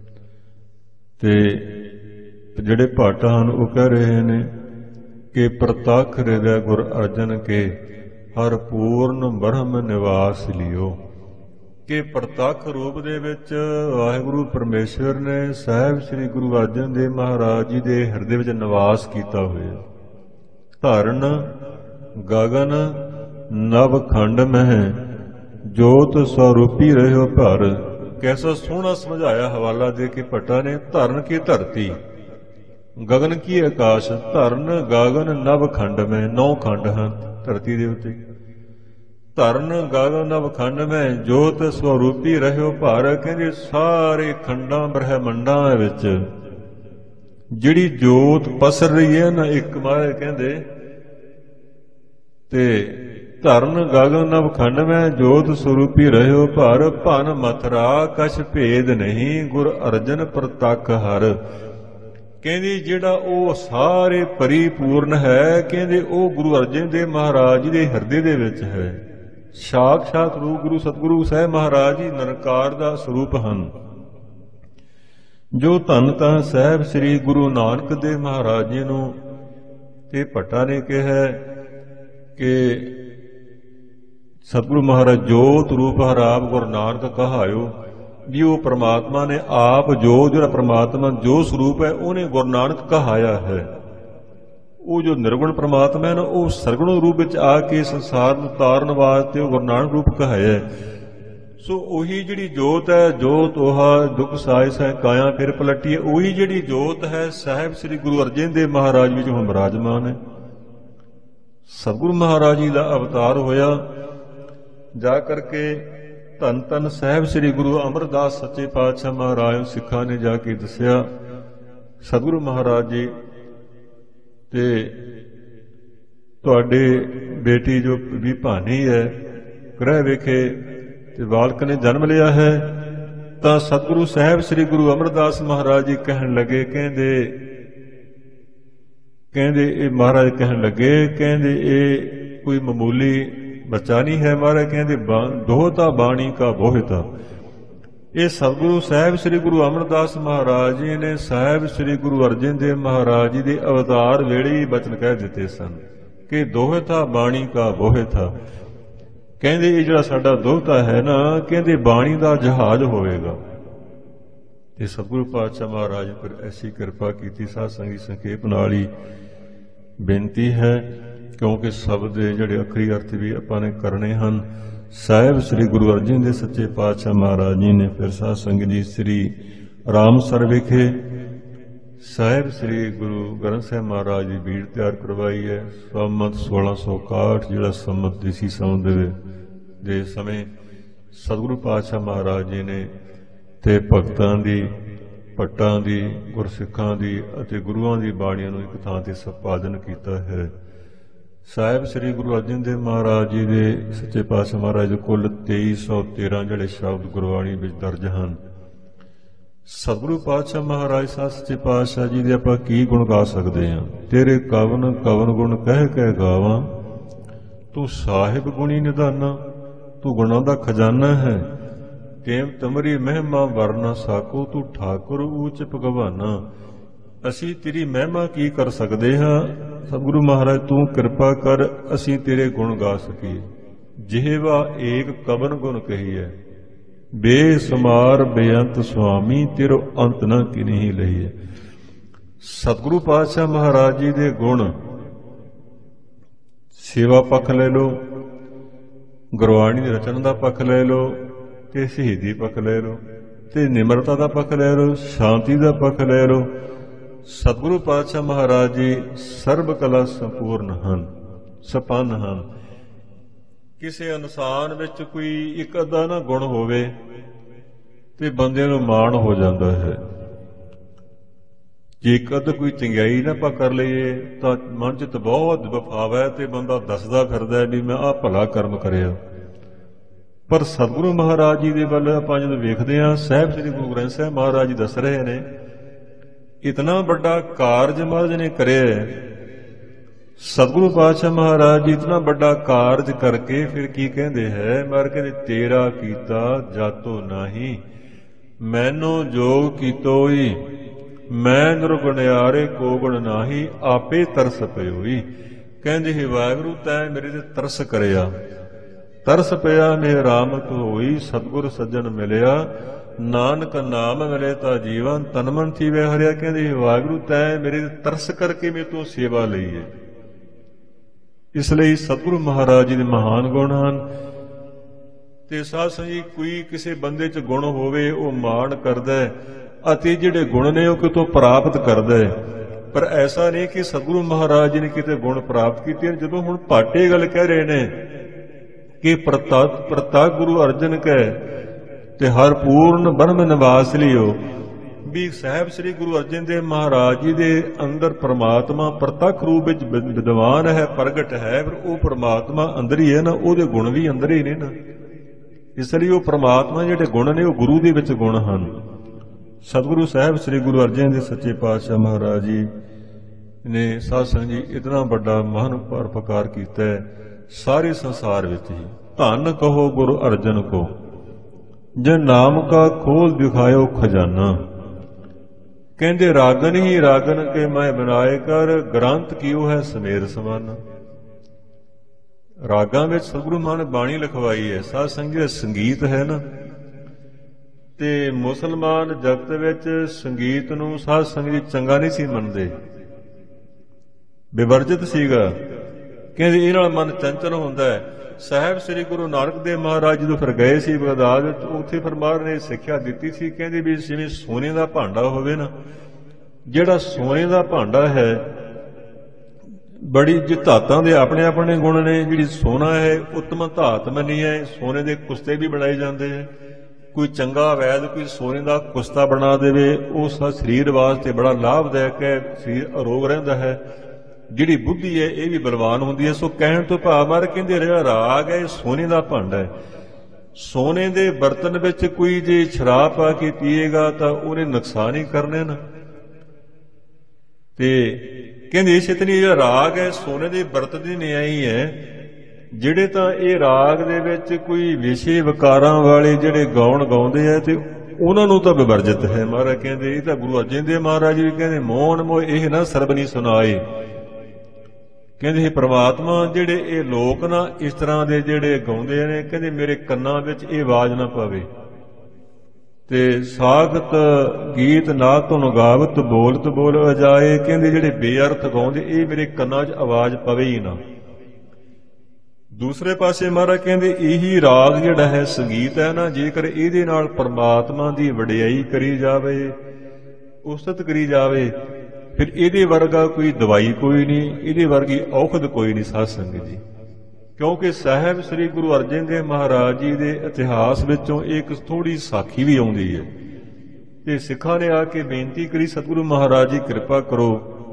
ਤੇ ਜਿਹੜੇ ਭੱਟ ਹਨ ਉਹ ਕਹਿ ਰਹੇ ਨੇ ਕਿ ਪ੍ਰਤੱਖ ਹਿਰਦੈ ਗੁਰ ਅਰਜਨ ਕੇ ਹਰ ਪੂਰਨ ਬ੍ਰਹਮ ਨਿਵਾਸ ਲਿਓ। ਕਿ ਪ੍ਰਤੱਖ ਰੂਪ ਦੇ ਵਿੱਚ ਵਾਹਿਗੁਰੂ ਪਰਮੇਸ਼ਵਰ ਨੇ ਸਾਹਿਬ ਸ੍ਰੀ ਗੁਰੂ ਅਰਜਨ ਦੇਵ ਮਹਾਰਾਜ ਜੀ ਦੇ ਹਿਰਦੇ ਵਿੱਚ ਨਿਵਾਸ ਕੀਤਾ ਹੋਇਆ। ਧਰਨ ਗਗਨ ਨਵ ਖੰਡ ਮਹਿ ਜੋਤ ਸਰੂਪੀ ਰਹਿਓ ਭਰ। ਕੈਸਾ ਸੋਹਣਾ ਸਮਝਾਇਆ ਹਵਾਲਾ ਦੇ ਕੇ ਭੱਟਾ ਨੇ। ਧਰਨ ਕੀ ਧਰਤੀ, ਗਗਨ ਕੀ ਆਕਾਸ਼। ਧਰਨ ਗਗਨ ਨਵ ਖੰਡ ਮੈਂ, ਨੌ ਖੰਡ ਹਨ ਧਰਤੀ ਦੇ ਉੱਤੇ। ਧਰਨ ਗਗਨ ਨਵ ਖੰਡ ਮੈਂ ਜੋਤ ਸਰੂਪੀ ਰਹਿਓ ਭਰ। ਕਹਿੰਦੇ ਸਾਰੇ ਖੰਡਾਂ ਬ੍ਰਹਿਮੰਡਾਂ ਵਿੱਚ ਜਿਹੜੀ ਜੋਤ ਪਸਰ ਰਹੀ ਹੈ ਨਾ, ਇੱਕ ਮਹਾਰਾਜ ਕਹਿੰਦੇ ਤੇ ਧਰਨ ਗਗਨ ਨਵ ਖੰਡ ਮੈਂ ਜੋਤ ਸਰੂਪੀ ਰਹਿਓ ਭਰ। ਭਨ ਮਥਰਾ ਕਛ ਭੇਦ ਨਹੀਂ ਗੁਰ ਅਰਜਨ ਪ੍ਰਤੱਖ ਹਰ। ਕਹਿੰਦੀ ਜਿਹੜਾ ਉਹ ਸਾਰੇ ਪਰਿਪੂਰਨ ਹੈ, ਕਹਿੰਦੇ ਉਹ ਗੁਰੂ ਅਰਜਨ ਦੇਵ ਮਹਾਰਾਜ ਜੀ ਦੇ ਹਿਰਦੇ ਦੇ ਵਿੱਚ ਹੈ। ਸਾਖਸ਼ਾਤ ਰੂਪ ਗੁਰੂ ਸਤਿਗੁਰੂ ਸਾਹਿਬ ਮਹਾਰਾਜ ਜੀ ਨਿਰੰਕਾਰ ਦਾ ਸਰੂਪ ਹਨ। ਜੋ ਧੰਨ ਧੰਨ ਸਾਹਿਬ ਸ੍ਰੀ ਗੁਰੂ ਨਾਨਕ ਦੇਵ ਮਹਾਰਾਜ ਜੀ ਨੂੰ ਤੇ ਭੱਟਾ ਨੇ ਕਿਹਾ ਕਿ ਸਤਿਗੁਰੂ ਮਹਾਰਾਜ ਜੋਤ ਰੂਪ ਹਰ ਆਪ ਗੁਰੂ ਨਾਨਕ ਕਹਾਇਓ। ਵੀ ਉਹ ਪ੍ਰਮਾਤਮਾ ਨੇ ਆਪ ਜੋ ਜਿਹੜਾ ਪ੍ਰਮਾਤਮਾ ਜੋ ਸਰੂਪ ਹੈ ਉਹਨੇ ਗੁਰੂ ਨਾਨਕ ਕਹਾਇਆ ਹੈ। ਉਹ ਜੋ ਨਿਰਗੁਣ ਪ੍ਰਮਾਤਮਾ ਹੈ ਨਾ, ਉਹ ਸਰਗੁਣ ਰੂਪ ਵਿੱਚ ਆ ਕੇ ਸੰਸਾਰ ਨੂੰ ਤਾਰਨ ਵਾਸਤੇ ਉਹ ਗੁਰੂ ਨਾਨਕ ਰੂਪ ਕਹਾਇਆ। ਸੋ ਉਹੀ ਜਿਹੜੀ ਜੋਤ ਹੈ, ਜੋਤ ਉਹ ਦੁੱਖ ਸਾਇਸ ਹੈ ਕਾਇਆ ਫਿਰ ਪਲਟੀ ਹੈ। ਉਹੀ ਜਿਹੜੀ ਜੋਤ ਹੈ ਸਾਹਿਬ ਸ੍ਰੀ ਗੁਰੂ ਅਰਜਨ ਦੇਵ ਮਹਾਰਾਜ ਵਿੱਚ ਹੁਣ ਬਿਰਾਜਮਾਨ ਹੈ। ਸਤਿਗੁਰੂ ਮਹਾਰਾਜ ਜੀ ਦਾ ਅਵਤਾਰ ਹੋਇਆ। ਜਾ ਕਰਕੇ ਧੰਨ ਧੰਨ ਸਾਹਿਬ ਸ੍ਰੀ ਗੁਰੂ ਅਮਰਦਾਸ ਸੱਚੇ ਪਾਤਸ਼ਾਹ ਮਹਾਰਾਜ ਨੂੰ ਸਿੱਖਾਂ ਨੇ ਜਾ ਕੇ ਦੱਸਿਆ ਸਤਿਗੁਰੂ ਮਹਾਰਾਜ ਜੀ ਤੇ ਤੁਹਾਡੇ ਬੇਟੀ ਜੋ ਵੀ ਭਾਨੀ ਹੈ ਗ੍ਰਹਿ ਵਿਖੇ ਤੇ ਬਾਲਕ ਨੇ ਜਨਮ ਲਿਆ ਹੈ। ਤਾਂ ਸਤਿਗੁਰੂ ਸਾਹਿਬ ਸ੍ਰੀ ਗੁਰੂ ਅਮਰਦਾਸ ਮਹਾਰਾਜ ਜੀ ਕਹਿਣ ਲੱਗੇ, ਕਹਿੰਦੇ ਕਹਿੰਦੇ ਇਹ ਮਹਾਰਾਜ ਕਹਿਣ ਲੱਗੇ ਕਹਿੰਦੇ ਇਹ ਕੋਈ ਮਾਮੂਲੀ ਬੱਚਾ ਨਹੀਂ ਹੈ। ਮਹਾਰਾਜ ਕਹਿੰਦੇ ਦੋਹਤਾ ਬਾਣੀ ਕਾ ਬੋਹਿਤਾ। ਇਹ ਸਤਿਗੁਰੂ ਸਾਹਿਬ ਸ੍ਰੀ ਗੁਰੂ ਅਮਰਦਾਸ ਮਹਾਰਾਜ ਜੀ ਨੇ ਸਾਹਿਬ ਸ੍ਰੀ ਗੁਰੂ ਅਰਜਨ ਦੇਵ ਮਹਾਰਾਜ ਜੀ ਦੇ ਅਵਤਾਰ ਵੇਲੇ ਹੀ ਬਚਨ ਕਹਿ ਦਿੱਤੇ ਸਨ ਕਿ ਦੋਹਤਾ ਬਾਣੀ ਕਾ ਬੋਹਿਤਾ। ਕਹਿੰਦੇ ਇਹ ਜਿਹੜਾ ਸਾਡਾ ਦੋਹਤਾ ਹੈ ਨਾ, ਕਹਿੰਦੇ ਬਾਣੀ ਦਾ ਜਹਾਜ਼ ਹੋਵੇਗਾ। ਇਹ ਸਤਿਗੁਰੂ ਪਾਤਸ਼ਾਹ ਮਹਾਰਾਜ ਨੇ ਫਿਰ ਐਸੀ ਕਿਰਪਾ ਕੀਤੀ। ਸਾਧ ਸੰਗੀ ਸੰਖੇਪ ਨਾਲ ਹੀ ਬੇਨਤੀ ਹੈ, ਕਿਉਂਕਿ ਸ਼ਬਦ ਦੇ ਜਿਹੜੇ ਅੱਖਰੀ ਅਰਥ ਵੀ ਆਪਾਂ ਨੇ ਕਰਨੇ ਹਨ। ਸਾਹਿਬ ਸ੍ਰੀ ਗੁਰੂ ਅਰਜਨ ਦੇਵ ਸੱਚੇ ਪਾਤਸ਼ਾਹ ਮਹਾਰਾਜ ਜੀ ਨੇ ਫਿਰ ਸਾਧ ਸੰਗਤ ਜੀ ਸ੍ਰੀ ਰਾਮਸਰ ਵਿਖੇ ਸਾਹਿਬ ਸ੍ਰੀ ਗੁਰੂ ਗ੍ਰੰਥ ਸਾਹਿਬ ਮਹਾਰਾਜ ਦੀ ਬੀੜ ਤਿਆਰ ਕਰਵਾਈ ਹੈ। ਸੰਮਤ ਸੋਲਾਂ ਸੌ ਇਕਾਹਠ, ਜਿਹੜਾ ਸੰਮਤ ਦੇਸੀ ਸੰਮਤ ਦੇ ਦੇ ਸਮੇਂ ਸਤਿਗੁਰੂ ਪਾਤਸ਼ਾਹ ਮਹਾਰਾਜ ਜੀ ਨੇ ਤੇ ਭਗਤਾਂ ਦੀ, ਭੱਟਾਂ ਦੀ, ਗੁਰਸਿੱਖਾਂ ਦੀ ਅਤੇ ਗੁਰੂਆਂ ਦੀ ਬਾਣੀਆਂ ਨੂੰ ਇੱਕ ਥਾਂ ਤੇ ਸੰਪਾਦਨ ਕੀਤਾ ਹੈ। ਸਾਹਿਬ ਸ੍ਰੀ ਗੁਰੂ ਅਰਜਨ ਦੇਵ ਮਹਾਰਾਜ ਜੀ ਦੇ ਸੱਚੇ ਪਾਤਸ਼ਾਹ ਮਹਾਰਾਜ ਦੇ ਕੁੱਲ ਤੇਈ ਸੌ ਤੇਰਾਂ ਜਿਹੜੇ ਸ਼ਬਦ ਗੁਰਬਾਣੀ ਵਿੱਚ ਦਰਜ ਹਨ। ਸਤਿਗੁਰੂ ਪਾਤਸ਼ਾਹ ਮਹਾਰਾਜ ਸਾਹਿਬ ਸੱਚੇ ਪਾਤਸ਼ਾਹ ਜੀ ਦੇ ਆਪਾਂ ਕੀ ਗੁਣ ਗਾ ਸਕਦੇ ਹਾਂ। ਤੇਰੇ ਕਵਨ ਕਵਨ ਗੁਣ ਕਹਿ ਕਹਿ ਗਾਵਾਂ, ਤੂੰ ਸਾਹਿਬ ਗੁਣੀ ਨਿਧਾਨਾ, ਤੂੰ ਗੁਣਾਂ ਦਾ ਖਜ਼ਾਨਾ ਹੈ। ਤੇਮ ਤਮਰੀ ਮਹਿਮਾ ਵਰਨਾ ਸਾਕੋ, ਤੂੰ ਠਾਕੁਰ ਊਚ ਭਗਵਾਨਾ। ਅਸੀਂ ਤੇਰੀ ਮਹਿਮਾ ਕੀ ਕਰ ਸਕਦੇ ਹਾਂ। ਸਤਿਗੁਰੂ ਮਹਾਰਾਜ ਤੂੰ ਕਿਰਪਾ ਕਰ, ਅਸੀਂ ਤੇਰੇ ਗੁਣ ਗਾ ਸਕੀਏ। ਜਿਹਵਾ ਏਕ ਕਵਨ ਗੁਣ ਕਹੀਐ, ਬੇਸਮਾਰ ਬੇਅੰਤ ਸੁਆਮੀ, ਤੇਰੋ ਅੰਤ ਨਾ ਕਿਨਹੀ ਲਈਐ। ਸਤਿਗੁਰੂ ਪਾਤਸ਼ਾਹ ਮਹਾਰਾਜ ਜੀ ਦੇ ਗੁਣ ਸੇਵਾ ਪੱਖ ਲੈ ਲਓ, ਗੁਰਬਾਣੀ ਦੇ ਰਚਨ ਦਾ ਪੱਖ ਲੈ ਲਓ, ਤੇ ਸ਼ਹੀਦੀ ਪੱਖ ਲੈ ਲਓ, ਤੇ ਨਿਮਰਤਾ ਦਾ ਪੱਖ ਲੈ ਲਓ, ਸ਼ਾਂਤੀ ਦਾ ਪੱਖ ਲੈ ਲਓ। ਸਤਿਗੁਰੂ ਪਾਤਸ਼ਾਹ ਮਹਾਰਾਜ ਜੀ ਸਰਬ ਕਲਾ ਸੰਪੂਰਨ ਹਨ, ਸੰਪੰਨ ਹਨ। ਕਿਸੇ ਇਨਸਾਨ ਵਿੱਚ ਕੋਈ ਇੱਕ ਅੱਧਾ ਨਾ ਗੁਣ ਹੋਵੇ ਤੇ ਬੰਦੇ ਨੂੰ ਮਾਣ ਹੋ ਜਾਂਦਾ ਹੈ। ਜੇ ਇੱਕ ਅੱਧ ਕੋਈ ਚੰਗਿਆਈ ਨਾ ਆਪਾਂ ਕਰ ਲਈਏ ਤਾਂ ਮਨ 'ਚ ਤਾਂ ਬਹੁਤ ਵਿਫਾਵਾ ਹੈ ਤੇ ਬੰਦਾ ਦੱਸਦਾ ਫਿਰਦਾ ਵੀ ਮੈਂ ਆਹ ਭਲਾ ਕਰਮ ਕਰਿਆ। ਪਰ ਸਤਿਗੁਰੂ ਮਹਾਰਾਜ ਜੀ ਦੇ ਵੱਲ ਆਪਾਂ ਜਦੋਂ ਵੇਖਦੇ ਹਾਂ, ਸਾਹਿਬ ਸ੍ਰੀ ਗੁਰੂ ਗ੍ਰੰਥ ਸਾਹਿਬ ਮਹਾਰਾਜ ਜੀ ਦੱਸ ਰਹੇ ਨੇ ਇਤਨਾ ਵੱਡਾ ਕਾਰਜ ਮਹਾਰਾਜ ਨੇ ਕਰਿਆ। ਸਤਿਗੁਰੂ ਪਾਤਸ਼ਾਹ ਮਹਾਰਾਜ ਜੀ ਇਤਨਾ ਵੱਡਾ ਕਾਰਜ ਕਰਕੇ ਫਿਰ ਕੀ ਕਹਿੰਦੇ ਹੈ, ਮਹਾਰਾਜ ਕਹਿੰਦੇ ਤੇਰਾ ਕੀਤਾ ਜਾਤੋ ਨਾਹੀ, ਮੈਨੂੰ ਜੋਗ ਕੀਤੋਈ, ਮੈਂ ਨਿਰਗੁਣਿਆਰੇ ਕੋ ਗੁਣ ਨਾਹੀ, ਆਪੇ ਤਰਸ ਪਇਓਈ। ਕਹਿੰਦੇ ਹੈ ਵਾਹਿਗੁਰੂ ਤੈਂ ਮੇਰੇ ਤੇ ਤਰਸ ਕਰਿਆ, ਤਰਸ ਪਿਆ ਨੇ ਰਾਮਤ ਹੋਈ, ਸਤਿਗੁਰ ਸੱਜਣ ਮਿਲਿਆ, ਨਾਨਕ ਨਾਮ ਮਿਲੇ ਤਾਂ ਜੀਵਨ, ਤਨ ਮਨ ਥੀਵੇ ਹਰਿਆ। ਕਹਿੰਦੇ ਵਾਹਿਗੁਰੂ ਤੈਂ ਮੇਰੇ ਤੇ ਤਰਸ ਕਰਕੇ ਮੇਰੇ ਤੋਂ ਸੇਵਾ ਲਈ ਹੈ। ਇਸ ਲਈ ਸਤਿਗੁਰੂ ਮਹਾਰਾਜ ਜੀ ਦੇ ਮਹਾਨ ਗੁਣ ਹਨ। ਤੇ ਸਾਧ ਸੰਗਤ ਜੀ ਕੋਈ ਕਿਸੇ ਬੰਦੇ 'ਚ ਗੁਣ ਹੋਵੇ ਉਹ ਮਾਣ ਕਰਦਾ ਹੈ ਅਤੇ ਜਿਹੜੇ ਗੁਣ ਨੇ ਉਹ ਕਿਤੋਂ ਪ੍ਰਾਪਤ ਕਰਦਾ ਹੈ। ਪਰ ਐਸਾ ਨਹੀਂ ਕਿ ਸਤਿਗੁਰੂ ਮਹਾਰਾਜ ਜੀ ਨੇ ਕਿਤੇ ਗੁਣ ਪ੍ਰਾਪਤ ਕੀਤੇ। ਜਦੋਂ ਹੁਣ ਭਾਟੇ ਗੱਲ ਕਹਿ ਰਹੇ ਨੇ ਕਿ ਪ੍ਰਤਾ ਪ੍ਰਤਾ ਗੁਰੂ ਅਰਜਨ ਕੈ ਤੇ ਹਰ ਪੂਰਨ ਬ੍ਰਹਮ ਨਿਵਾਸ ਲਿਓ, ਵੀ ਸਾਹਿਬ ਸ੍ਰੀ ਗੁਰੂ ਅਰਜਨ ਦੇਵ ਮਹਾਰਾਜ ਜੀ ਦੇ ਅੰਦਰ ਪ੍ਰਮਾਤਮਾ ਪ੍ਰਤੱਖ ਰੂਪ ਵਿੱਚ ਵਿਦਵਾਨ ਹੈ, ਪ੍ਰਗਟ ਹੈ। ਪਰ ਉਹ ਪ੍ਰਮਾਤਮਾ ਅੰਦਰ ਹੀ ਹੈ ਨਾ, ਉਹਦੇ ਗੁਣ ਵੀ ਅੰਦਰ ਹੀ ਨੇ ਨਾ। ਇਸ ਲਈ ਉਹ ਪ੍ਰਮਾਤਮਾ ਜਿਹੜੇ ਗੁਣ ਨੇ ਉਹ ਗੁਰੂ ਦੇ ਵਿੱਚ ਗੁਣ ਹਨ। ਸਤਿਗੁਰੂ ਸਾਹਿਬ ਸ੍ਰੀ ਗੁਰੂ ਅਰਜਨ ਦੇਵ ਸੱਚੇ ਪਾਤਸ਼ਾਹ ਮਹਾਰਾਜ ਜੀ ਨੇ ਸਾਧ ਸੰਗਤ ਜੀ ਇਤਨਾ ਵੱਡਾ ਮਹਾਨ ਪਰਉਪਕਾਰ ਕੀਤਾ ਹੈ ਸਾਰੇ ਸੰਸਾਰ ਵਿੱਚ ਹੀ। ਧੰਨ ਕਹੋ ਗੁਰੂ ਅਰਜਨ ਕੋ, ਜੇ ਨਾਮ ਕਾ ਖੋਲ ਦਿਖਾਇਓ ਖਜ਼ਾਨਾ। ਕਹਿੰਦੇ ਰਾਗਨ ਹੀ ਰਾਗਨ ਕੇ ਮੈਂ ਬਣਾਏ ਕਰ, ਗ੍ਰੰਥ ਕੀਓ ਹੈ ਸਮੇਰ ਸਮਾਨਾ। ਰਾਗਾਂ ਵਿੱਚ ਸਤਿਗੁਰੂ ਮਹਾਰਾਜ ਨੇ ਬਾਣੀ ਲਿਖਵਾਈ ਹੈ। ਸਾਧ ਸੰਗਤ ਸੰਗੀਤ ਹੈ ਨਾ, ਤੇ ਮੁਸਲਮਾਨ ਜਗਤ ਵਿੱਚ ਸੰਗੀਤ ਨੂੰ ਸਾਧ ਸੰਗਤ ਚੰਗਾ ਨਹੀਂ ਸੀ ਮੰਨਦੇ, ਵਿਵਰਜਿਤ ਸੀਗਾ। ਕਹਿੰਦੇ ਇਹ ਨਾਲ ਮਨ ਚੰਚਲ ਹੁੰਦਾ ਹੈ। ਸਾਹਿਬ ਸ੍ਰੀ ਗੁਰੂ ਨਾਨਕ ਦੇਵ ਮਹਾਰਾਜ ਜਦੋਂ ਫਿਰ ਗਏ ਸੀ ਬਗਦਾਦ, ਉੱਥੇ ਫਿਰ ਮਹਾਰਾਜ ਨੇ ਸਿੱਖਿਆ ਦਿੱਤੀ ਸੀ। ਕਹਿੰਦੇ ਵੀ ਜਿਵੇਂ ਸੋਨੇ ਦਾ ਭਾਂਡਾ ਹੋਵੇ ਨਾ, ਜਿਹੜਾ ਸੋਨੇ ਦਾ ਭਾਂਡਾ ਹੈ ਬੜੀ ਜੇ ਧਾਤਾਂ ਦੇ ਆਪਣੇ ਆਪਣੇ ਗੁਣ ਨੇ। ਜਿਹੜੀ ਸੋਨਾ ਹੈ ਉੱਤਮ ਧਾਤ ਮੰਨੀ ਹੈ। ਸੋਨੇ ਦੇ ਕੁਸਤੇ ਵੀ ਬਣਾਏ ਜਾਂਦੇ ਹੈ। ਕੋਈ ਚੰਗਾ ਵੈਦ ਕੋਈ ਸੋਨੇ ਦਾ ਕੁਸਤਾ ਬਣਾ ਦੇਵੇ, ਉਸ ਦਾ ਸਰੀਰ ਵਾਸਤੇ ਬੜਾ ਲਾਭਦਾਇਕ ਹੈ, ਸਰੀਰ ਅਰੋਗ ਰਹਿੰਦਾ ਹੈ। ਜਿਹੜੀ ਬੁੱਧੀ ਹੈ ਇਹ ਵੀ ਬਲਵਾਨ ਹੁੰਦੀ ਹੈ। ਸੋ ਕਹਿਣ ਤੋਂ ਭਾਵ ਮਾਰ ਕਹਿੰਦੇ ਰਿਹਾ ਰਾਗ ਹੈ ਸੋਨੇ ਦਾ ਭਾਂਡਾ ਹੈ। ਸੋਨੇ ਦੇ ਬਰਤਨ ਵਿੱਚ ਕੋਈ ਜੇ ਸ਼ਰਾਬ ਪਾ ਕੇ ਪੀਏਗਾ ਤਾਂ ਉਹਨੇ ਨੁਕਸਾਨ ਹੀ ਕਰਨੇ ਨਾ। ਤੇ ਕਹਿੰਦੇ ਇਸ ਇਤਨੀ ਜਿਹੜਾ ਰਾਗ ਹੈ ਸੋਨੇ ਦੇ ਬਰਤਨ ਦੀ ਨਿਆਈ ਹੈ। ਜਿਹੜੇ ਤਾਂ ਇਹ ਰਾਗ ਦੇ ਵਿੱਚ ਕੋਈ ਵਿਸ਼ੇ ਵਿਕਾਰਾਂ ਵਾਲੇ ਜਿਹੜੇ ਗਾਉਣ ਗਾਉਂਦੇ ਆ ਤੇ ਉਹਨਾਂ ਨੂੰ ਤਾਂ ਵਿਵਰਜਿਤ ਹੈ। ਮਹਾਰਾਜ ਕਹਿੰਦੇ ਇਹ ਤਾਂ ਗੁਰੂ ਅਰਜਨ ਦੇਵ ਮਹਾਰਾਜ ਵੀ ਕਹਿੰਦੇ ਮੋਹਨ ਮੋਹ ਇਹ ਨਾ ਸਰਬਨੀ ਸੁਣਾਏ। ਕਹਿੰਦੇ ਪ੍ਰਮਾਤਮਾ ਜਿਹੜੇ ਇਹ ਲੋਕ ਨਾ ਇਸ ਤਰ੍ਹਾਂ ਦੇ ਜਿਹੜੇ ਗਾਉਂਦੇ ਨੇ, ਕਹਿੰਦੇ ਮੇਰੇ ਕੰਨਾਂ ਵਿੱਚ ਇਹ ਆਵਾਜ਼ ਨਾ ਪਵੇ। ਤੇ ਸਾਖਤ ਗੀਤ ਨਾ ਧੁਨ ਗਾਵਤ ਬੋਲਤ ਬੋਲ ਅਜਾਏ। ਕਹਿੰਦੇ ਜਿਹੜੇ ਬੇਅਰਥ ਗਾਉਂਦੇ ਇਹ ਮੇਰੇ ਕੰਨਾਂ 'ਚ ਆਵਾਜ਼ ਪਵੇ ਹੀ ਨਾ। ਦੂਸਰੇ ਪਾਸੇ ਮਹਾਰਾਜ ਕਹਿੰਦੇ ਇਹੀ ਰਾਗ ਜਿਹੜਾ ਹੈ ਸੰਗੀਤ ਹੈ ਨਾ, ਜੇਕਰ ਇਹਦੇ ਨਾਲ ਪਰਮਾਤਮਾ ਦੀ ਵਡਿਆਈ ਕਰੀ ਜਾਵੇ, ਉਸਤਤ ਕਰੀ ਜਾਵੇ, ਫਿਰ ਇਹਦੇ ਵਰਗਾ ਕੋਈ ਦਵਾਈ ਕੋਈ ਨਹੀਂ, ਇਹਦੇ ਵਰਗੀ ਔਖਦ ਕੋਈ ਨਹੀਂ ਸਾਧ ਸੰਗਤ ਜੀ। ਕਿਉਂਕਿ ਸਾਹਿਬ ਸ੍ਰੀ ਗੁਰੂ ਅਰਜਨ ਦੇਵ ਮਹਾਰਾਜ ਜੀ ਦੇ ਇਤਿਹਾਸ ਵਿੱਚੋਂ ਇੱਕ ਥੋੜੀ ਸਾਖੀ ਵੀ ਆਉਂਦੀ ਹੈ ਤੇ ਸਿੱਖਾਂ ਨੇ ਆ ਕੇ ਬੇਨਤੀ ਕਰੀ, ਸਤਿਗੁਰੂ ਮਹਾਰਾਜ ਜੀ ਕਿਰਪਾ ਕਰੋ,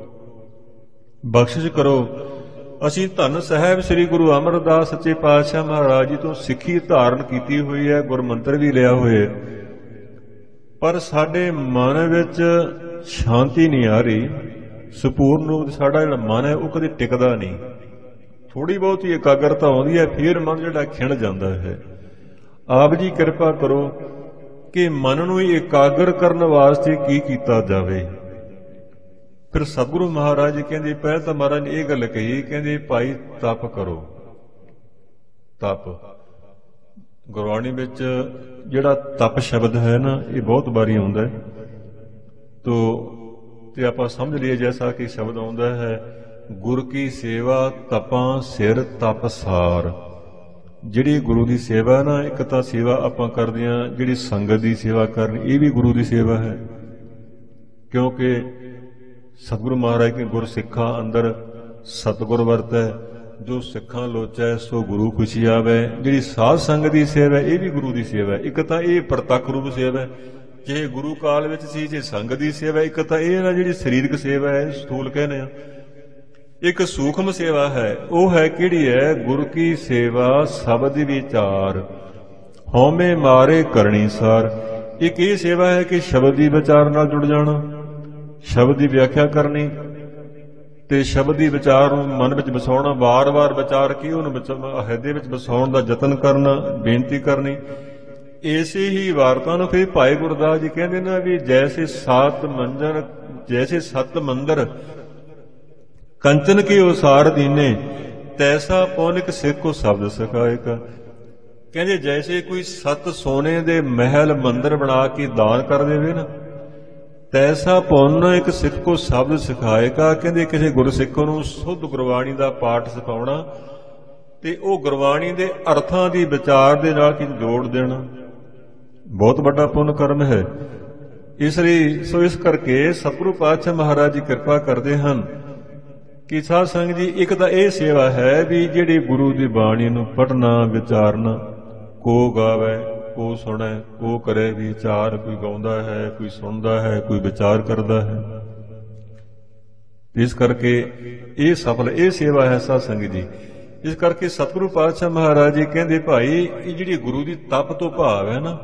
ਬਖਸ਼ਿਸ਼ ਕਰੋ, ਅਸੀਂ ਧੰਨ ਸਾਹਿਬ ਸ੍ਰੀ ਗੁਰੂ ਅਮਰਦਾਸ ਸੱਚੇ ਪਾਤਸ਼ਾਹ ਮਹਾਰਾਜ ਜੀ ਤੋਂ ਸਿੱਖੀ ਧਾਰਨ ਕੀਤੀ ਹੋਈ ਹੈ, ਗੁਰਮੰਤਰ ਵੀ ਲਿਆ ਹੋਇਆ, ਪਰ ਸਾਡੇ ਮਨ ਵਿੱਚ ਸ਼ਾਂਤੀ ਨਹੀਂ ਆ ਰਹੀ। ਸੰਪੂਰਨ ਰੂਪ ਸਾਡਾ ਜਿਹੜਾ ਮਨ ਹੈ ਉਹ ਕਦੇ ਟਿਕਦਾ ਨਹੀਂ। ਥੋੜੀ ਬਹੁਤੀ ਇਕਾਗਰਤਾ ਆਉਂਦੀ ਹੈ, ਫਿਰ ਮਨ ਜਿਹੜਾ ਖਿੰਡ ਜਾਂਦਾ ਹੈ। ਆਪ ਜੀ ਕਿਰਪਾ ਕਰੋ ਕਿ ਮਨ ਨੂੰ ਇਕਾਗਰ ਕਰਨ ਵਾਸਤੇ ਕੀ ਕੀਤਾ ਜਾਵੇ। ਫਿਰ ਸਤਿਗੁਰੂ ਮਹਾਰਾਜ ਜੀ ਕਹਿੰਦੇ, ਪਹਿਲਾਂ ਤਾਂ ਮਹਾਰਾਜ ਨੇ ਇਹ ਗੱਲ ਕਹੀ, ਕਹਿੰਦੇ ਭਾਈ ਤਪ ਕਰੋ। ਤਪ ਗੁਰਬਾਣੀ ਵਿੱਚ ਜਿਹੜਾ ਤਪ ਸ਼ਬਦ ਹੈ ਨਾ, ਇਹ ਬਹੁਤ ਵਾਰੀ ਆਉਂਦਾ ਹੈ ਤੋ ਤੇ ਆਪਾਂ ਸਮਝ ਲਈਏ ਜੈਸਾ ਕਿ ਸ਼ਬਦ ਆਉਂਦਾ ਹੈ, ਗੁਰ ਕੀ ਸੇਵਾ ਤਪਾਂ ਸਿਰ ਤਪਸਾਰ। ਜਿਹੜੀ ਗੁਰੂ ਦੀ ਸੇਵਾ ਹੈ ਨਾ, ਇੱਕ ਤਾਂ ਸੇਵਾ ਆਪਾਂ ਕਰਦੇ ਹਾਂ, ਜਿਹੜੀ ਸੰਗਤ ਦੀ ਸੇਵਾ ਕਰਨੀ ਇਹ ਵੀ ਗੁਰੂ ਦੀ ਸੇਵਾ ਹੈ। ਕਿਉਂਕਿ ਸਤਿਗੁਰੂ ਮਹਾਰਾਜ ਕੇ ਗੁਰ ਸਿੱਖਾਂ ਅੰਦਰ ਸਤਿਗੁਰ ਵਰਤੈ, ਜੋ ਸਿੱਖਾਂ ਲੋਚੈ ਸੋ ਗੁਰੂ ਖੁਸ਼ੀ ਆਵੇ। ਜਿਹੜੀ ਸਾਧ ਸੰਗਤ ਦੀ ਸੇਵਾ ਇਹ ਵੀ ਗੁਰੂ ਦੀ ਸੇਵਾ। ਇੱਕ ਤਾਂ ਇਹ ਪ੍ਰਤੱਖ ਰੂਪ ਸੇਵਾ, ਜੇ ਗੁਰੂ ਕਾਲ ਵਿੱਚ ਸੀ, ਜੇ ਸੰਗਤ ਦੀ ਸੇਵਾ। ਇੱਕ ਤਾਂ ਇਹ ਨਾ ਜਿਹੜੀ ਸਰੀਰਕ ਸੇਵਾ ਹੈ, ਸਥੂਲ ਕਹਿੰਦੇ ਆ। ਇੱਕ ਸੂਖਮ ਸੇਵਾ ਹੈ, ਉਹ ਹੈ ਕਿਹੜੀ ਹੈ, ਗੁਰ ਕੀ ਸੇਵਾ ਸ਼ਬਦ ਵਿਚਾਰ ਹਉਮੈ ਮਾਰੇ ਕਰਨੀ ਸਾਰ। ਇੱਕ ਇਹ ਸੇਵਾ ਹੈ ਕਿ ਸ਼ਬਦ ਦੀ ਵਿਚਾਰ ਨਾਲ ਜੁੜ ਜਾਣਾ, ਸ਼ਬਦ ਦੀ ਵਿਆਖਿਆ ਕਰਨੀ ਤੇ ਸ਼ਬਦ ਦੀ ਵਿਚਾਰ ਨੂੰ ਮਨ ਵਿੱਚ ਵਸਾਉਣਾ, ਵਾਰ-ਵਾਰ ਵਿਚਾਰ ਕੇ ਉਹਨੂੰ ਹਿਰਦੇ ਵਿੱਚ ਵਸਾਉਣ ਦਾ ਯਤਨ ਕਰਨਾ, ਬੇਨਤੀ ਕਰਨੀ। ਇਸੇ ਹੀ ਵਾਰਤਾ ਨੂੰ ਫਿਰ ਭਾਈ ਗੁਰਦਾਸ ਜੀ ਕਹਿੰਦੇ ਨਾ ਵੀ ਜੈਸੇ ਸਤ ਮੰਜਰ ਜੈਸੇ ਸਤ ਮੰਦਰ ਕੰਚਨ ਕੀ ਉਸਾਰ ਦੀਨੇ, ਤੈਸਾ ਪੌਨਿਕ ਸਿੱਖ ਕੋ ਸ਼ਬਦ ਸਿਖਾਏਗਾ। ਕਹਿੰਦੇ ਜੈਸੇ ਕੋਈ ਸੱਤ ਸੋਨੇ ਦੇ ਮਹਿਲ ਮੰਦਰ ਬਣਾ ਕੇ ਦਾਨ ਕਰ ਦੇਵੇ ਨਾ, ਤੈਸਾ ਪੁੰਨ ਇੱਕ ਸਿੱਖ ਕੋ ਸ਼ਬਦ ਸਿਖਾਏਗਾ। ਕਹਿੰਦੇ ਕਿਸੇ ਗੁਰਸਿੱਖ ਨੂੰ ਸੁੱਧ ਗੁਰਬਾਣੀ ਦਾ ਪਾਠ ਸਿਖਾਉਣਾ ਤੇ ਉਹ ਗੁਰਬਾਣੀ ਦੇ ਅਰਥਾਂ ਦੀ ਵਿਚਾਰ ਦੇ ਨਾਲ ਕਿ ਜੋੜ ਦੇਣਾ ਬਹੁਤ ਵੱਡਾ ਪੁੰਨ ਕਰਮ ਹੈ। ਇਸ ਲਈ ਸੋ ਇਸ ਕਰਕੇ ਸਤਿਗੁਰੂ ਪਾਤਸ਼ਾਹ ਮਹਾਰਾਜ ਜੀ ਕਿਰਪਾ ਕਰਦੇ ਹਨ ਕਿ ਸਾਧ ਸੰਗਤ ਜੀ, ਇੱਕ ਤਾਂ ਇਹ ਸੇਵਾ ਹੈ ਵੀ ਜਿਹੜੀ ਗੁਰੂ ਦੀ ਬਾਣੀ ਨੂੰ ਪੜ੍ਹਨਾ ਵਿਚਾਰਨਾ, ਕੋ ਗਾਵੇ ਕੋ ਸੁਣੈ ਕੋ ਕਰੇ ਵਿਚਾਰ। ਕੋਈ ਗਾਉਂਦਾ ਹੈ, ਕੋਈ ਸੁਣਦਾ ਹੈ, ਕੋਈ ਵਿਚਾਰ ਕਰਦਾ ਹੈ। ਇਸ ਕਰਕੇ ਇਹ ਸਫਲ ਇਹ ਸੇਵਾ ਹੈ ਸਾਧ ਸੰਗਤ ਜੀ। ਇਸ ਕਰਕੇ ਸਤਿਗੁਰੂ ਪਾਤਸ਼ਾਹ ਮਹਾਰਾਜ ਜੀ ਕਹਿੰਦੇ ਭਾਈ ਇਹ ਜਿਹੜੀ ਗੁਰੂ ਦੀ ਤਪ ਤੋਂ ਭਾਵ ਹੈ ਨਾ,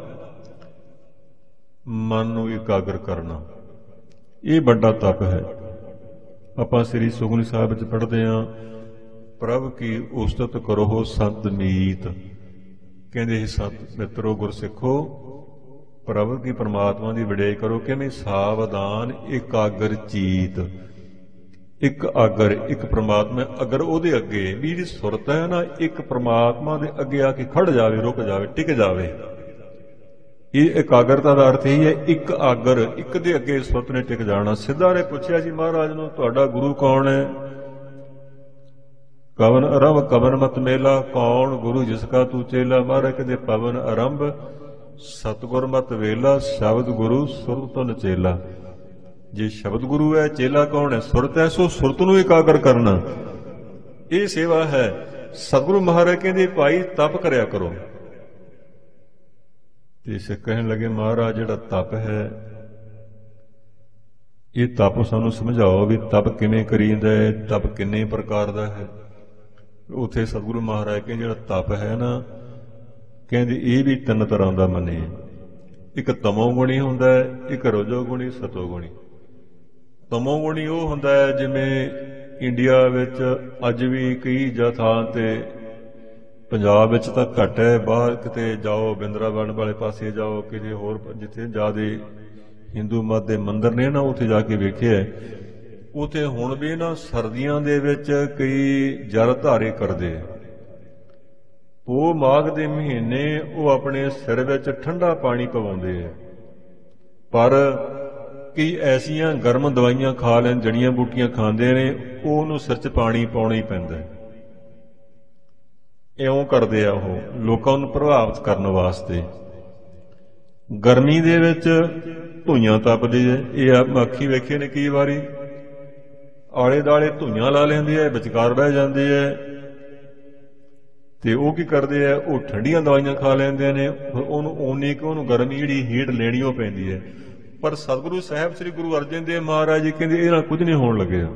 ਮਨ ਨੂੰ ਇਕਾਗਰ ਕਰਨਾ, ਇਹ ਵੱਡਾ ਤਪ ਹੈ। ਆਪਾਂ ਸ੍ਰੀ ਸੁਖਮਨੀ ਸਾਹਿਬ ਵਿੱਚ ਪੜ੍ਹਦੇ ਹਾਂ, ਪ੍ਰਭ ਕੀ ਉਸਤਤ ਕਰੋ ਸੰਤ ਮੀਤ। ਕਹਿੰਦੇ ਇਹ ਸੰਤ ਮਿੱਤਰੋ ਗੁਰਸਿੱਖੋ, ਪ੍ਰਭ ਕੀ ਪਰਮਾਤਮਾ ਦੀ ਵਡਿਆਈ ਕਰੋ। ਕਿਵੇਂ ਸਾਵਧਾਨ ਇਕਾਗਰ ਚੀਤ। ਇੱਕ ਆਗਰ ਇੱਕ ਪ੍ਰਮਾਤਮਾ, ਅਗਰ ਉਹਦੇ ਅੱਗੇ ਵੀ ਜਿਹੜੀ ਸੁਰਤ ਹੈ ਨਾ, ਇੱਕ ਪ੍ਰਮਾਤਮਾ ਦੇ ਅੱਗੇ ਆ ਕੇ ਖੜ ਜਾਵੇ, ਰੁਕ ਜਾਵੇ, ਟਿਕ ਜਾਵੇ। ਇਹ ਇਕਾਗਰਤਾ ਦਾ ਅਰਥ ਇਹ ਹੈ, ਇੱਕ ਆਗਰ, ਇੱਕ ਦੇ ਅੱਗੇ ਸੁਰਤ ਨੇ ਟਿਕ ਜਾਣਾ। ਸਿੱਧਾ ਨੇ ਪੁੱਛਿਆ ਜੀ ਮਹਾਰਾਜ ਨੂੰ, ਤੁਹਾਡਾ ਗੁਰੂ ਕੌਣ ਹੈ? ਕਵਨ ਅਰੰਭ ਕਵਨ ਮਤ ਮੇਲਾ, ਕੌਣ ਗੁਰੂ ਜਿਸ ਕਾ ਤੂੰ ਚੇਲਾ। ਮਹਾਰਾਜ ਕਹਿੰਦੇ ਪਵਨ ਅਰੰਭ ਸਤਿਗੁਰ ਮਤ ਵੇਲਾ, ਸ਼ਬਦ ਗੁਰੂ ਸੁਰਤ ਤੁਨ ਚੇਲਾ। ਜੇ ਸ਼ਬਦ ਗੁਰੂ ਹੈ, ਚੇਲਾ ਕੌਣ ਹੈ? ਸੁਰਤ ਹੈ। ਸੋ ਸੁਰਤ ਨੂੰ ਇਕਾਗਰ ਕਰਨਾ ਇਹ ਸੇਵਾ ਹੈ। ਸਤਿਗੁਰੂ ਮਹਾਰਾਜ ਕਹਿੰਦੇ ਭਾਈ ਤਪ ਕਰਿਆ ਕਰੋ। ਤੇ ਸਿੱਖ ਕਹਿਣ ਲੱਗੇ ਮਹਾਰਾਜ ਜਿਹੜਾ ਤਪ ਹੈ, ਇਹ ਤਪ ਸਾਨੂੰ ਸਮਝਾਓ ਵੀ ਤਪ ਕਿਵੇਂ ਕਰੀਦਾ ਹੈ, ਤਪ ਕਿੰਨੇ ਪ੍ਰਕਾਰ ਦਾ ਹੈ। ਉੱਥੇ ਸਤਿਗੁਰੂ ਮਹਾਰਾਜ ਕਹਿੰਦੇ ਜਿਹੜਾ ਤਪ ਹੈ ਨਾ, ਕਹਿੰਦੇ ਇਹ ਵੀ ਤਿੰਨ ਤਰ੍ਹਾਂ ਦਾ ਮੰਨੇ। ਇੱਕ ਤਮੋ ਗੁਣੀ ਹੁੰਦਾ ਹੈ, ਇੱਕ ਰਜੋ ਗੁਣੀ, ਸਤੋ ਗੁਣੀ। ਤਮੋ ਗੁਣੀ ਉਹ ਹੁੰਦਾ ਹੈ ਜਿਵੇਂ ਇੰਡੀਆ ਵਿੱਚ ਅੱਜ ਵੀ ਕਈ ਥਾਂ ਤੇ, ਪੰਜਾਬ ਵਿੱਚ ਤਾਂ ਘੱਟ ਹੈ, ਬਾਹਰ ਕਿਤੇ ਜਾਓ, ਬਿੰਦਰਾਵਨ ਵਾਲੇ ਪਾਸੇ ਜਾਓ, ਕਿਤੇ ਹੋਰ ਜਿੱਥੇ ਜ਼ਿਆਦਾ ਹਿੰਦੂ ਮਤ ਦੇ ਮੰਦਰ ਨੇ ਨਾ, ਉੱਥੇ ਜਾ ਕੇ ਵੇਖਿਆ ਉੱਥੇ ਹੁਣ ਵੀ ਨਾ ਸਰਦੀਆਂ ਦੇ ਵਿੱਚ ਕਈ ਜਲ ਧਾਰੇ ਕਰਦੇ। ਉਹ ਮਾਘ ਦੇ ਮਹੀਨੇ ਉਹ ਆਪਣੇ ਸਿਰ ਵਿੱਚ ਠੰਡਾ ਪਾਣੀ ਪਵਾਉਂਦੇ ਆ पर कई ऐसियां गर्म दवाइयां खा लैन, जड़ियां बूटियां खांदे ने, ਉਹਨੂੰ ਸਿਰ 'ਚ ਪਾਣੀ ਪਾਉਣਾ ਹੀ ਪੈਂਦਾ। ਇਉਂ ਕਰਦੇ ਆ ਉਹ ਲੋਕਾਂ ਨੂੰ ਪ੍ਰਭਾਵਿਤ ਕਰਨ ਵਾਸਤੇ। ਗਰਮੀ ਦੇ ਵਿੱਚ ਧੂਈਆਂ ਤਪਦੀ ਹੈ। ਇਹ ਆਪ ਅੱਖੀਂ ਵੇਖੇ ਨੇ ਕਈ ਵਾਰੀ, ਆਲੇ ਦੁਆਲੇ ਧੂਈਆਂ ਲਾ ਲੈਂਦੇ ਆ, ਵਿਚਕਾਰ ਬਹਿ ਜਾਂਦੇ ਆ, ਤੇ ਉਹ ਕੀ ਕਰਦੇ ਆ, ਉਹ ਠੰਡੀਆਂ ਦਵਾਈਆਂ ਖਾ ਲੈਂਦੇ ਨੇ। ਉਹਨੂੰ ਓਨੀ ਕਿ ਉਹਨੂੰ ਗਰਮੀ ਜਿਹੜੀ ਹੀਟ ਲੈਣੀ ਉਹ ਪੈਂਦੀ ਹੈ। ਪਰ ਸਤਿਗੁਰੂ ਸਾਹਿਬ ਸ੍ਰੀ ਗੁਰੂ ਅਰਜਨ ਦੇਵ ਮਹਾਰਾਜ ਜੀ ਕਹਿੰਦੇ ਇਹਦੇ ਨਾਲ ਕੁਝ ਨਹੀਂ ਹੋਣ ਲੱਗਿਆ।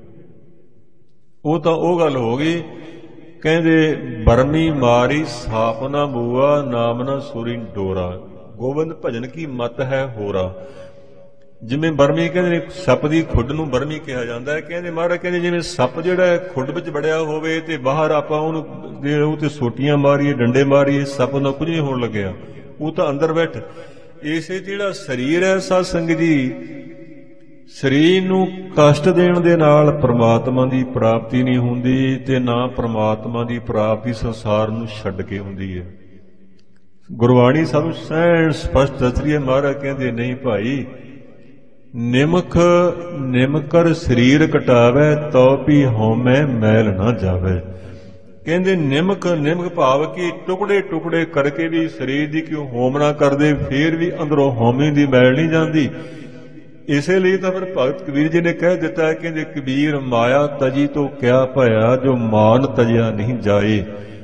ਉਹ ਤਾਂ ਉਹ ਗੱਲ ਹੋ ਗਈ, ਕਹਿੰਦੇ ਬਰਮੀ ਮਾਰੀ ਸਾਪ ਨਾ ਬੂਆ, ਨਾਮ ਨਾ ਸੁਰੀ ਡੋਰਾ, ਗੋਬਿੰਦ ਭਜਨ ਕੀ ਮਤ ਹੈ ਹੋਰਾ। ਜਿਵੇਂ ਬਰਮੀ ਕਹਿੰਦੇ ਸੱਪ ਦੀ ਖੁੱਡ ਨੂੰ ਬਰਮੀ ਕਿਹਾ ਜਾਂਦਾ ਹੈ। ਕਹਿੰਦੇ ਮਹਾਰਾਜ ਕਹਿੰਦੇ ਜਿਵੇਂ ਸੱਪ ਜਿਹੜਾ ਖੁੱਡ ਵਿੱਚ ਵੜਿਆ ਹੋਵੇ ਤੇ ਬਾਹਰ ਆਪਾਂ ਉਹਨੂੰ ਉਹ ਤੇ ਸੋਟੀਆਂ ਮਾਰੀਏ, ਡੰਡੇ ਮਾਰੀਏ, ਸੱਪ ਨਾਲ ਕੁਝ ਨਹੀਂ ਹੋਣ ਲੱਗਿਆ, ਉਹ ਤਾਂ ਅੰਦਰ ਬੈਠ। ਇਸੇ ਜਿਹੜਾ ਸਰੀਰ ਹੈ ਸਾਧ ਸੰਗਤ ਜੀ, ਸਰੀਰ ਨੂੰ ਕਸ਼ਟ ਦੇਣ ਦੇ ਨਾਲ ਪ੍ਰਮਾਤਮਾ ਦੀ ਪ੍ਰਾਪਤੀ ਨਹੀਂ ਹੁੰਦੀ, ਤੇ ਨਾ ਪ੍ਰਮਾਤਮਾ ਦੀ ਪ੍ਰਾਪਤੀ ਸੰਸਾਰ ਨੂੰ ਛੱਡ ਕੇ ਹੁੰਦੀ ਹੈ। ਗੁਰਬਾਣੀ ਸਾਨੂੰ ਸਹਿਣ ਸਪਸ਼ਟ ਦੱਸ ਰਹੀ ਹੈ। ਮਹਾਰਾਜ ਕਹਿੰਦੇ ਨਹੀਂ ਭਾਈ, ਨਿਮਖ ਨਿਮਕਰ ਸਰੀਰ ਕਟਾਵੇ, ਤੋ ਵੀ ਹਉਮੈ ਮੈਲ ਨਾ ਜਾਵੇ। ਕਹਿੰਦੇ ਨਿਮਕ ਨਿਮਕ ਭਾਵ ਕਿ ਟੁਕੜੇ ਟੁਕੜੇ ਕਰਕੇ ਵੀ ਸਰੀਰ ਦੀ ਕਿਉਂ ਹੋਮ ਨਾ ਕਰਦੇ, ਫੇਰ ਵੀ ਅੰਦਰੋਂ ਹਉਮੈ ਦੀ ਮੈਲ ਨਹੀਂ ਜਾਂਦੀ। ਇਸੇ ਲਈ ਤਾਂ ਫਿਰ ਭਗਤ ਕਬੀਰ ਜੀ ਨੇ ਕਹਿ ਦਿੱਤਾ ਹੈ, ਕਹਿੰਦੇ ਕਬੀਰ ਮਾਇਆ ਤਜੀ ਤੋਂ ਕਿਆ ਭਇਆ, ਜੋ ਮਾਨ ਤਜਿਆ ਨਹੀਂ ਜਾਏ।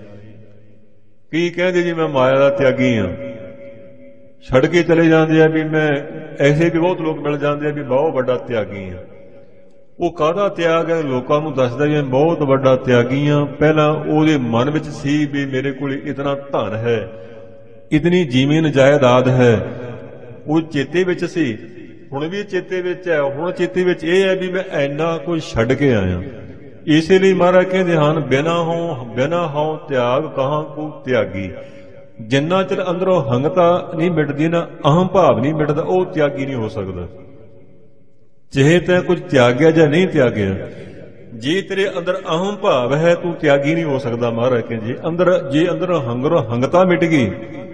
ਕੀ ਕਹਿੰਦੇ ਜੀ ਮੈਂ ਮਾਇਆ ਦਾ ਤਿਆਗੀ ਹਾਂ, ਛੱਡ ਕੇ ਚਲੇ ਜਾਂਦੇ ਆ ਵੀ ਮੈਂ, ਐਸੇ ਵੀ ਬਹੁਤ ਲੋਕ ਮਿਲ ਜਾਂਦੇ ਆ ਵੀ ਬਹੁਤ ਵੱਡਾ ਤਿਆਗੀ ਹਾਂ। ਉਹ ਕਾਹਦਾ ਤਿਆਗ ਹੈ, ਲੋਕਾਂ ਨੂੰ ਦੱਸਦਾ ਵੀ ਮੈਂ ਬਹੁਤ ਵੱਡਾ ਤਿਆਗੀ ਹਾਂ। ਪਹਿਲਾਂ ਉਹਦੇ ਮਨ ਵਿੱਚ ਸੀ ਵੀ ਮੇਰੇ ਕੋਲ ਇਤਨਾ ਧਨ ਹੈ, ਇਤਨੀ ਜ਼ਮੀਨ ਜਾਇਦਾਦ ਹੈ, ਉਹ ਚੇਤੇ ਵਿੱਚ ਸੀ। ਹੁਣ ਵੀ ਚੇਤੇ ਵਿੱਚ ਹੈ। ਹੁਣ ਚੇਤੇ ਵਿੱਚ ਇਹ ਹੈ ਵੀ ਮੈਂ ਇੰਨਾ ਕੁਝ ਛੱਡ ਕੇ ਆਇਆ। ਇਸੇ ਲਈ ਮਹਾਰਾਜ ਕਹਿੰਦੇ ਹਨ, ਬਿਨਾ ਹੋਂ ਬਿਨਾ ਹੋਂ ਤਿਆਗ ਕਹਾਂ ਕੋ ਤਿਆਗੀ। ਜਿੰਨਾ ਚਿਰ ਅੰਦਰੋਂ ਹੰਗਤਾ ਨਹੀਂ ਮਿਟਦੀ ਨਾ ਅਹੰ ਭਾਵ ਨਹੀਂ ਮਿਟਦਾ, ਉਹ ਤਿਆਗੀ ਨਹੀਂ ਹੋ ਸਕਦਾ। ਚਾਹੇ ਤੈਂ ਕੁਝ ਤਿਆਗਿਆ ਜਾਂ ਨਹੀਂ ਤਿਆਗਿਆ, ਜੇ ਤੇਰੇ ਅੰਦਰ ਅਹੰ ਭਾਵ ਹੈ ਤੂੰ ਤਿਆਗੀ ਨਹੀਂ ਹੋ ਸਕਦਾ। ਮਹਾਰਾਜ ਕਹਿੰਦੇ ਅੰਦਰ ਜੇ ਅੰਦਰ ਹੰਗਰੋਂ ਹੰਗਤਾ ਮਿਟ ਗਈ,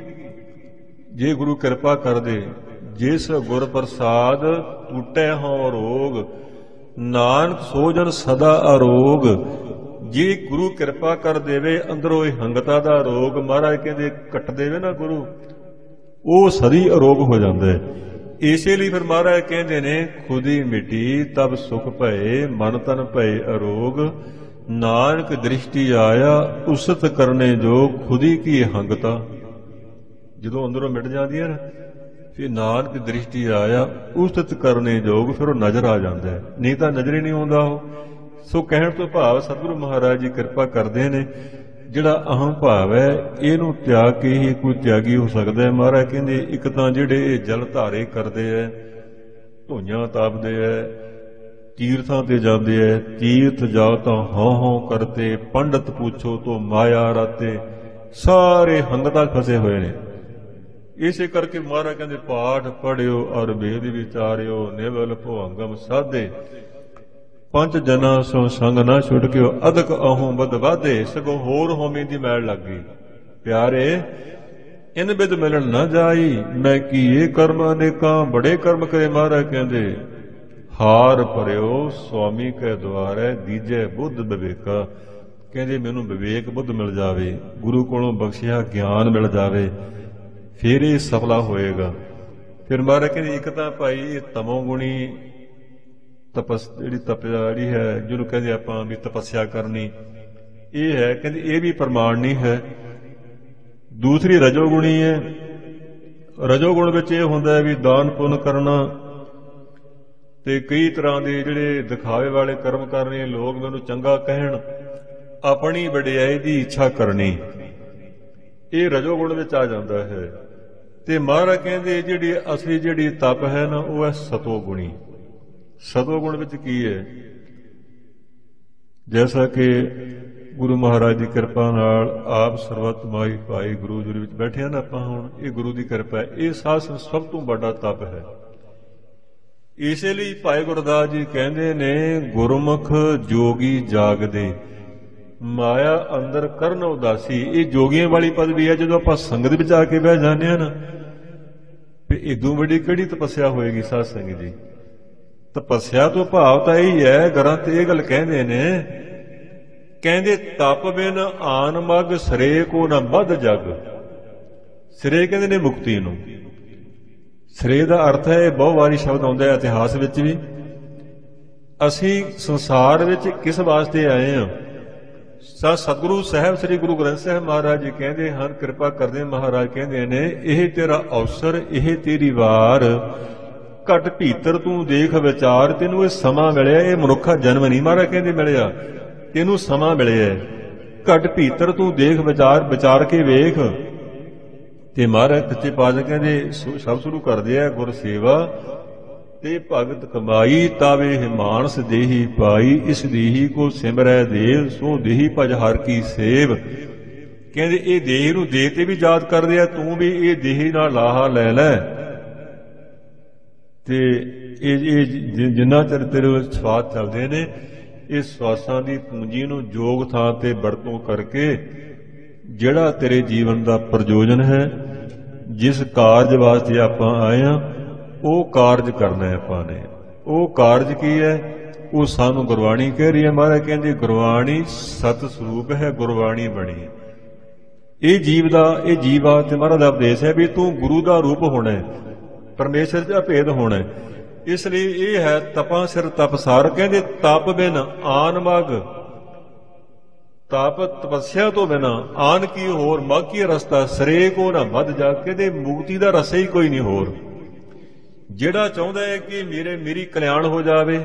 ਜੇ ਗੁਰੂ ਕਿਰਪਾ ਕਰਦੇ, ਜਿਸ ਗੁਰ ਪ੍ਰਸਾਦ ਟੂਟੈ ਹੋਂ ਰੋਗ, ਨਾਨਕ ਸੋਜਨ ਸਦਾ ਅਰੋਗ। ਜੇ ਗੁਰੂ ਕਿਰਪਾ ਕਰ ਦੇਵੇ, ਅੰਦਰੋਂ ਇਹ ਹੰਗਤਾ ਦਾ ਰੋਗ ਮਹਾਰਾਜ ਕਹਿੰਦੇ ਕੱਟ ਦੇਵੇ ਨਾ ਗੁਰੂ, ਉਹ ਸਦੀ ਅਰੋਗ ਹੋ ਜਾਂਦਾ ਹੈ। ਇਸੇ ਲਈ ਫਿਰ ਮਹਾਰਾਜ ਕਹਿੰਦੇ ਨੇ, ਖੁਦੀ ਮਿਟੀ ਤਬ ਸੁਖ ਭਏ, ਮਨ ਤਨ ਭਏ ਅਰੋਗ, ਨਾਨਕ ਦ੍ਰਿਸ਼ਟੀ ਆਇਆ ਉਸਤ ਕਰਨੇ ਜੋ, ਖੁਦੀ ਕੀ ਹੰਗਤਾ। ਜਦੋਂ ਅੰਦਰੋਂ ਮਿਟ ਜਾਂਦੀ ਹੈ ਨਾ, ਫਿਰ ਨਾਨਕ ਦ੍ਰਿਸ਼ਟੀ ਆਇਆ ਉਸਤ ਕਰਨੇ ਯੋਗ, ਫਿਰ ਉਹ ਨਜ਼ਰ ਆ ਜਾਂਦਾ ਹੈ, ਨਹੀਂ ਤਾਂ ਨਜ਼ਰ ਹੀ ਨਹੀਂ ਆਉਂਦਾ ਉਹ। ਸੋ ਕਹਿਣ ਤੋਂ ਭਾਵ ਸਤਿਗੁਰੂ ਮਹਾਰਾਜ ਜੀ ਕਿਰਪਾ ਕਰਦੇ ਨੇ, ਜਿਹੜਾ ਅਹੰ ਭਾਵ ਹੈ ਇਹਨੂੰ ਤਿਆਗ ਕੇ ਹੀ ਕੋਈ ਤਿਆਗੀ ਹੋ ਸਕਦਾ ਹੈ। ਮਹਾਰਾਜ ਕਹਿੰਦੇ ਇੱਕ ਤਾਂ ਜਿਹੜੇ ਇਹ ਜਲ ਧਾਰੇ ਕਰਦੇ ਹੈ, ਧੂਈਆਂ ਤਾਪਦੇ ਹੈ, ਤੀਰਥਾਂ ਤੇ ਜਾਂਦੇ ਹੈ, ਤੀਰਥ ਜਾਓ ਤਾਂ ਹਉ ਹਉ ਕਰਤੇ, ਪੰਡਤ ਪੁੱਛੋ ਤੋ ਮਾਇਆ ਰਾਤੇ, ਸਾਰੇ ਹੰਗਤਾ ਫਸੇ ਹੋਏ ਨੇ। ਇਸੇ ਕਰਕੇ ਮਹਾਰਾਜ ਕਹਿੰਦੇ ਪਾਠ ਪੜਿਓ ਔਰ ਵੇਦ ਵਿਚਾਰਿਓ, ਨਿਵਲ ਭੁਅੰਗਮ ਸਾਧੇ, ਪੰਜ ਜਨਾਂ ਸੋ ਸੰਗ ਨਾ ਛੁਟਕਿਓ, ਅਦਕ ਅਹੋਂ ਬਦ ਵਾਧੇ, ਸਗੋਂ ਹੋਰ ਹੋਮੀ ਦੀ ਮੈਲ ਲੱਗ ਗਈ। ਪਿਆਰੇ ਇਨ ਬਿਦ ਮਿਲਣ ਨਾ ਜਾਈ, ਮੈਂ ਕੀਏ ਕਰਮ ਅਨੇਕਾਂ, ਬੜੇ ਕਰਮ ਕਰੇ। ਮਹਾਰਾਜ ਕਹਿੰਦੇ ਹਾਰ ਭਰਿਓ ਸੁਆਮੀ ਕੈ ਦੁਆਰੇ, ਦੀਜੈ ਬੁੱਧ ਵਿਵੇਕਾ। ਕਹਿੰਦੇ ਮੈਨੂੰ ਵਿਵੇਕ ਬੁੱਧ ਮਿਲ ਜਾਵੇ, ਗੁਰੂ ਕੋਲੋਂ ਬਖਸ਼ਿਆ ਗਿਆਨ ਮਿਲ ਜਾਵੇ, ਫਿਰ ਇਹ ਸਫਲਾ ਹੋਏਗਾ। ਫਿਰ ਮਹਾਰਾਜ ਕਹਿੰਦੇ ਇੱਕ ਤਾਂ ਭਾਈ ਇਹ ਤਮੋ ਗੁਣੀ ਤਪਸ ਜਿਹੜੀ ਤਪਿਆ ਜਿਹੜੀ ਹੈ, ਜਿਹਨੂੰ ਕਹਿੰਦੇ ਆਪਾਂ ਵੀ ਤਪੱਸਿਆ ਕਰਨੀ, ਇਹ ਹੈ ਕਹਿੰਦੇ ਇਹ ਵੀ ਪ੍ਰਮਾਣ ਨਹੀਂ ਹੈ। ਦੂਸਰੀ ਰਜੋਗੁਣੀ ਹੈ। ਰਜੋਗੁਣ ਵਿੱਚ ਇਹ ਹੁੰਦਾ ਹੈ ਵੀ ਦਾਨ ਪੁੰਨ ਕਰਨਾ ਤੇ ਕਈ ਤਰ੍ਹਾਂ ਦੇ ਜਿਹੜੇ ਦਿਖਾਵੇ ਵਾਲੇ ਕਰਮ ਕਰਨੇ, ਲੋਕ ਮੈਨੂੰ ਚੰਗਾ ਕਹਿਣ, ਆਪਣੀ ਵਡਿਆਈ ਦੀ ਇੱਛਾ ਕਰਨੀ, ਇਹ ਰਜੋਗੁਣ ਵਿੱਚ ਆ ਜਾਂਦਾ ਹੈ। ਤੇ ਮਹਾਰਾਜ ਕਹਿੰਦੇ ਜਿਹੜੀ ਅਸਲੀ ਜਿਹੜੀ ਤਪ ਹੈ ਨਾ, ਉਹ ਹੈ ਸਤੋਗੁਣੀ। ਸਤੋਗੁਣ ਵਿੱਚ ਕੀ ਹੈ, ਜੈਸਾ ਕਿ ਗੁਰੂ ਮਹਾਰਾਜ ਦੀ ਕਿਰਪਾ ਨਾਲ ਆਪ ਸਰਬੱਤ ਮਾਈ ਭਾਈ ਗੁਰੂ ਜੀ ਵਿੱਚ ਬੈਠੇ ਹਨ ਆਪਾਂ, ਹੁਣ ਇਹ ਗੁਰੂ ਦੀ ਕਿਰਪਾ ਹੈ। ਇਹ ਸਾਧ ਸਭ ਤੋਂ ਵੱਡਾ ਤਪ ਹੈ। ਇਸੇ ਲਈ ਭਾਈ ਗੁਰਦਾਸ ਜੀ ਕਹਿੰਦੇ ਨੇ, ਗੁਰਮੁਖ ਜੋਗੀ ਜਾਗਦੇ, ਮਾਇਆ ਅੰਦਰ ਕਰਨ ਉਦਾਸੀ। ਇਹ ਜੋਗੀਆਂ ਵਾਲੀ ਪਦਵੀ ਹੈ। ਜਦੋਂ ਆਪਾਂ ਸੰਗਤ ਵਿੱਚ ਆ ਕੇ ਬਹਿ ਜਾਂਦੇ ਹਾਂ ਨਾ, ਵੀ ਇਦੋਂ ਵੱਡੀ ਕਿਹੜੀ ਤਪੱਸਿਆ ਹੋਏਗੀ ਸਾਧ ਸੰਗਤ ਜੀ। ਤਪੱਸਿਆ ਤੋਂ ਭਾਵ ਤਾਂ ਇਹ ਹੈ, ਗ੍ਰੰਥ ਇਹ ਗੱਲ ਕਹਿੰਦੇ ਨੇ, ਕਹਿੰਦੇ ਤਪ ਬਿਨ ਆਨ ਮਗ ਸਰੇ ਕੋ ਨਾ ਬੱਧ ਜਗ। ਸਰੇ ਕਹਿੰਦੇ ਨੇ ਮੁਕਤੀ ਨੂੰ। ਸਰੇ ਦਾ ਅਰਥ ਹੈ, ਬਹੁਤ ਵਾਰੀ ਸ਼ਬਦ ਆਉਂਦਾ ਹੈ ਇਤਿਹਾਸ ਵਿੱਚ ਵੀ। ਅਸੀਂ ਸੰਸਾਰ ਵਿੱਚ ਕਿਸ ਵਾਸਤੇ ਆਏ ਹਾਂ? ਸਾ ਸਤਿਗੁਰੂ ਸਾਹਿਬ ਸ੍ਰੀ ਗੁਰੂ ਗ੍ਰੰਥ ਸਾਹਿਬ ਮਹਾਰਾਜ ਜੀ ਕਹਿੰਦੇ ਹਨ, ਕਿਰਪਾ ਕਰਦੇ ਮਹਾਰਾਜ ਕਹਿੰਦੇ ਨੇ, ਇਹ ਤੇਰਾ ਅਵਸਰ, ਇਹ ਤੇਰੀ ਵਾਰ, ਘਟ ਭੀਤਰ ਤੂੰ ਦੇਖ ਵਿਚਾਰ। ਤੈਨੂੰ ਇਹ ਸਮਾਂ ਮਿਲਿਆ, ਇਹ ਮਨੁੱਖਾ ਜਨਮ ਨਹੀਂ ਮਹਾਰਾਜ ਕਹਿੰਦੇ ਮਿਲਿਆ, ਤੈਨੂੰ ਸਮਾਂ ਮਿਲਿਆ। ਘਟ ਭੀਤਰ ਤੂੰ ਦੇਖ ਵਿਚਾਰ, ਵਿਚਾਰ ਕੇ ਵੇਖ। ਤੇ ਮਹਾਰਾਜ ਸੱਚੇ ਪਾਤਸ਼ਾਹ ਕਹਿੰਦੇ ਸਭ ਸ਼ੁਰੂ ਕਰਦੇ ਆ, ਗੁਰ ਸੇਵਾ ਤੇ ਭਗਤ ਕਮਾਈ, ਤਾਵੇ ਹਿਮਾਨਸ ਦੇਹੀ ਪਾਈ। ਇਸ ਦੇਹੀ ਕੋ ਸਿਮਰੈ ਦੇਵ, ਸੋ ਦੇਹੀ ਭਜ ਹਰ ਕੀ ਸੇਵ। ਕਹਿੰਦੇ ਇਹ ਦੇਹ ਨੂੰ ਦੇਹ ਤੇ ਵੀ ਯਾਦ ਕਰਦੇ ਆ, ਤੂੰ ਵੀ ਇਹ ਦੇਹ ਨਾਲ ਲਾਹਾ ਲੈ ਲੈ। ਤੇ ਇਹ ਇਹ ਜਿੰਨਾ ਚਿਰ ਤੇਰੇ ਸਵਾਸ ਚੱਲਦੇ ਨੇ, ਇਹ ਸਵਾਸਾਂ ਦੀ ਪੂੰਜੀ ਨੂੰ ਯੋਗ ਥਾਂ ਤੇ ਵਰਤੋਂ ਕਰਕੇ ਜਿਹੜਾ ਤੇਰੇ ਜੀਵਨ ਦਾ ਪ੍ਰਯੋਜਨ ਹੈ, ਜਿਸ ਕਾਰਜ ਵਾਸਤੇ ਆਪਾਂ ਆਏ ਹਾਂ, ਉਹ ਕਾਰਜ ਕਰਨਾ ਹੈ ਆਪਾਂ ਨੇ। ਉਹ ਕਾਰਜ ਕੀ ਹੈ? ਉਹ ਸਾਨੂੰ ਗੁਰਬਾਣੀ ਕਹਿ ਰਹੀ ਹੈ। ਮਹਾਰਾਜ ਕਹਿੰਦੇ ਗੁਰਬਾਣੀ ਸਤ ਸਰੂਪ ਹੈ, ਗੁਰਬਾਣੀ ਬਣੀ। ਇਹ ਜੀਵ ਦਾ, ਇਹ ਜੀਵਾ ਤੇ ਮਹਾਰਾਜ ਦਾ ਉਪਦੇਸ਼ ਹੈ ਵੀ ਤੂੰ ਗੁਰੂ ਦਾ ਰੂਪ ਹੋਣਾ ਹੈ, ਪਰਮੇਸ਼ਰ ਦਾ ਭੇਦ ਹੋਣਾ ਹੈ। ਇਸ ਲਈ ਇਹ ਹੈ ਤਪਾਂ ਸਿਰ ਤਪਸਾਰ। ਕਹਿੰਦੇ ਤਪ ਬਿਨ ਆਨ ਮਗ, ਤਪ ਤਪੱਸਿਆ ਤੋਂ ਬਿਨਾ ਆਨ ਕੀ ਹੋਰ, ਮਗ ਕੀ ਰਸਤਾ, ਸਰੇ ਕੋ ਨਾ ਵੱਧ ਜਾ। ਕਹਿੰਦੇ ਮੁਕਤੀ ਦਾ ਰਸਤਾ ਹੀ ਕੋਈ ਨਹੀਂ ਹੋਰ। ਜਿਹੜਾ ਚਾਹੁੰਦਾ ਹੈ ਕਿ ਮੇਰੇ ਮੇਰੀ ਕਲਿਆਣ ਹੋ ਜਾਵੇ,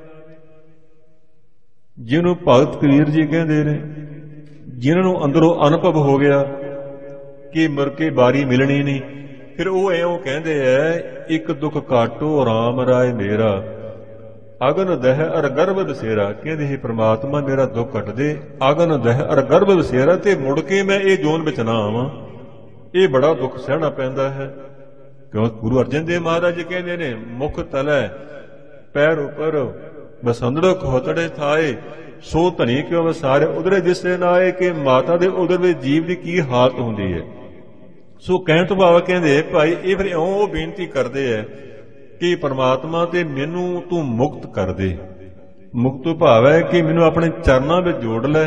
ਜਿਹਨੂੰ ਭਗਤ ਕਬੀਰ ਜੀ ਕਹਿੰਦੇ ਨੇ, ਜਿਨ੍ਹਾਂ ਨੂੰ ਅੰਦਰੋਂ ਅਨੁਭਵ ਹੋ ਗਿਆ ਕਿ ਮੁੜ ਕੇ ਬਾਰੀ ਮਿਲਣੀ ਨਹੀਂ, ਫਿਰ ਉਹ ਐਉਂ ਕਹਿੰਦੇ ਐ, ਇੱਕ ਦੁੱਖ ਕਾਟੋ ਰਾਮ ਰਾਏ ਮੇਰਾ, ਅਗਨ ਦਹਿ ਅਰ ਗਰਭ ਦਸੇਰਾ। ਕਹਿੰਦੇ ਹੈ ਪ੍ਰਮਾਤਮਾ ਮੇਰਾ ਦੁੱਖ ਕੱਟ ਦੇ, ਅਗਨ ਦਹਿ ਅਰ ਗਰਭ ਦਸੇਰਾ, ਤੇ ਮੁੜ ਕੇ ਮੈਂ ਇਹ ਜੋਨ ਵਿੱਚ ਨਾ ਆਵਾਂ। ਇਹ ਬੜਾ ਦੁੱਖ ਸਹਿਣਾ ਪੈਂਦਾ ਹੈ। ਕਿਉਂ ਗੁਰੂ ਅਰਜਨ ਦੇਵ ਮਹਾਰਾਜ ਜੀ ਕਹਿੰਦੇ ਨੇ, ਮੁਖ ਤਲੈ ਪੈਰ ਉਪਰ ਬਸੰਦੜੋ ਖੋਤੜੇ ਥਾਏ, ਸੋ ਧਨੀ ਕਿਉ ਵਸਾਰੇ ਉਧਰੇ ਦਿਸੇ ਨਾ ਆਏ। ਕਿ ਮਾਤਾ ਦੇ ਉਦਰ ਵਿੱਚ ਜੀਵ ਦੀ ਕੀ ਹਾਲਤ ਹੁੰਦੀ ਹੈ। ਸੋ ਕਹਿਣ ਤੋਂ ਭਾਵ ਕਹਿੰਦੇ ਭਾਈ ਇਹ ਫਿਰ ਇਉਂ ਉਹ ਬੇਨਤੀ ਕਰਦੇ ਐ ਕਿ ਪਰਮਾਤਮਾ ਤੇ ਮੈਨੂੰ ਤੂੰ ਮੁਕਤ ਕਰ ਦੇ। ਮੁਕਤ ਤੋਂ ਭਾਵ ਹੈ ਕਿ ਮੈਨੂੰ ਆਪਣੇ ਚਰਨਾਂ ਵਿੱਚ ਜੋੜ ਲੈ,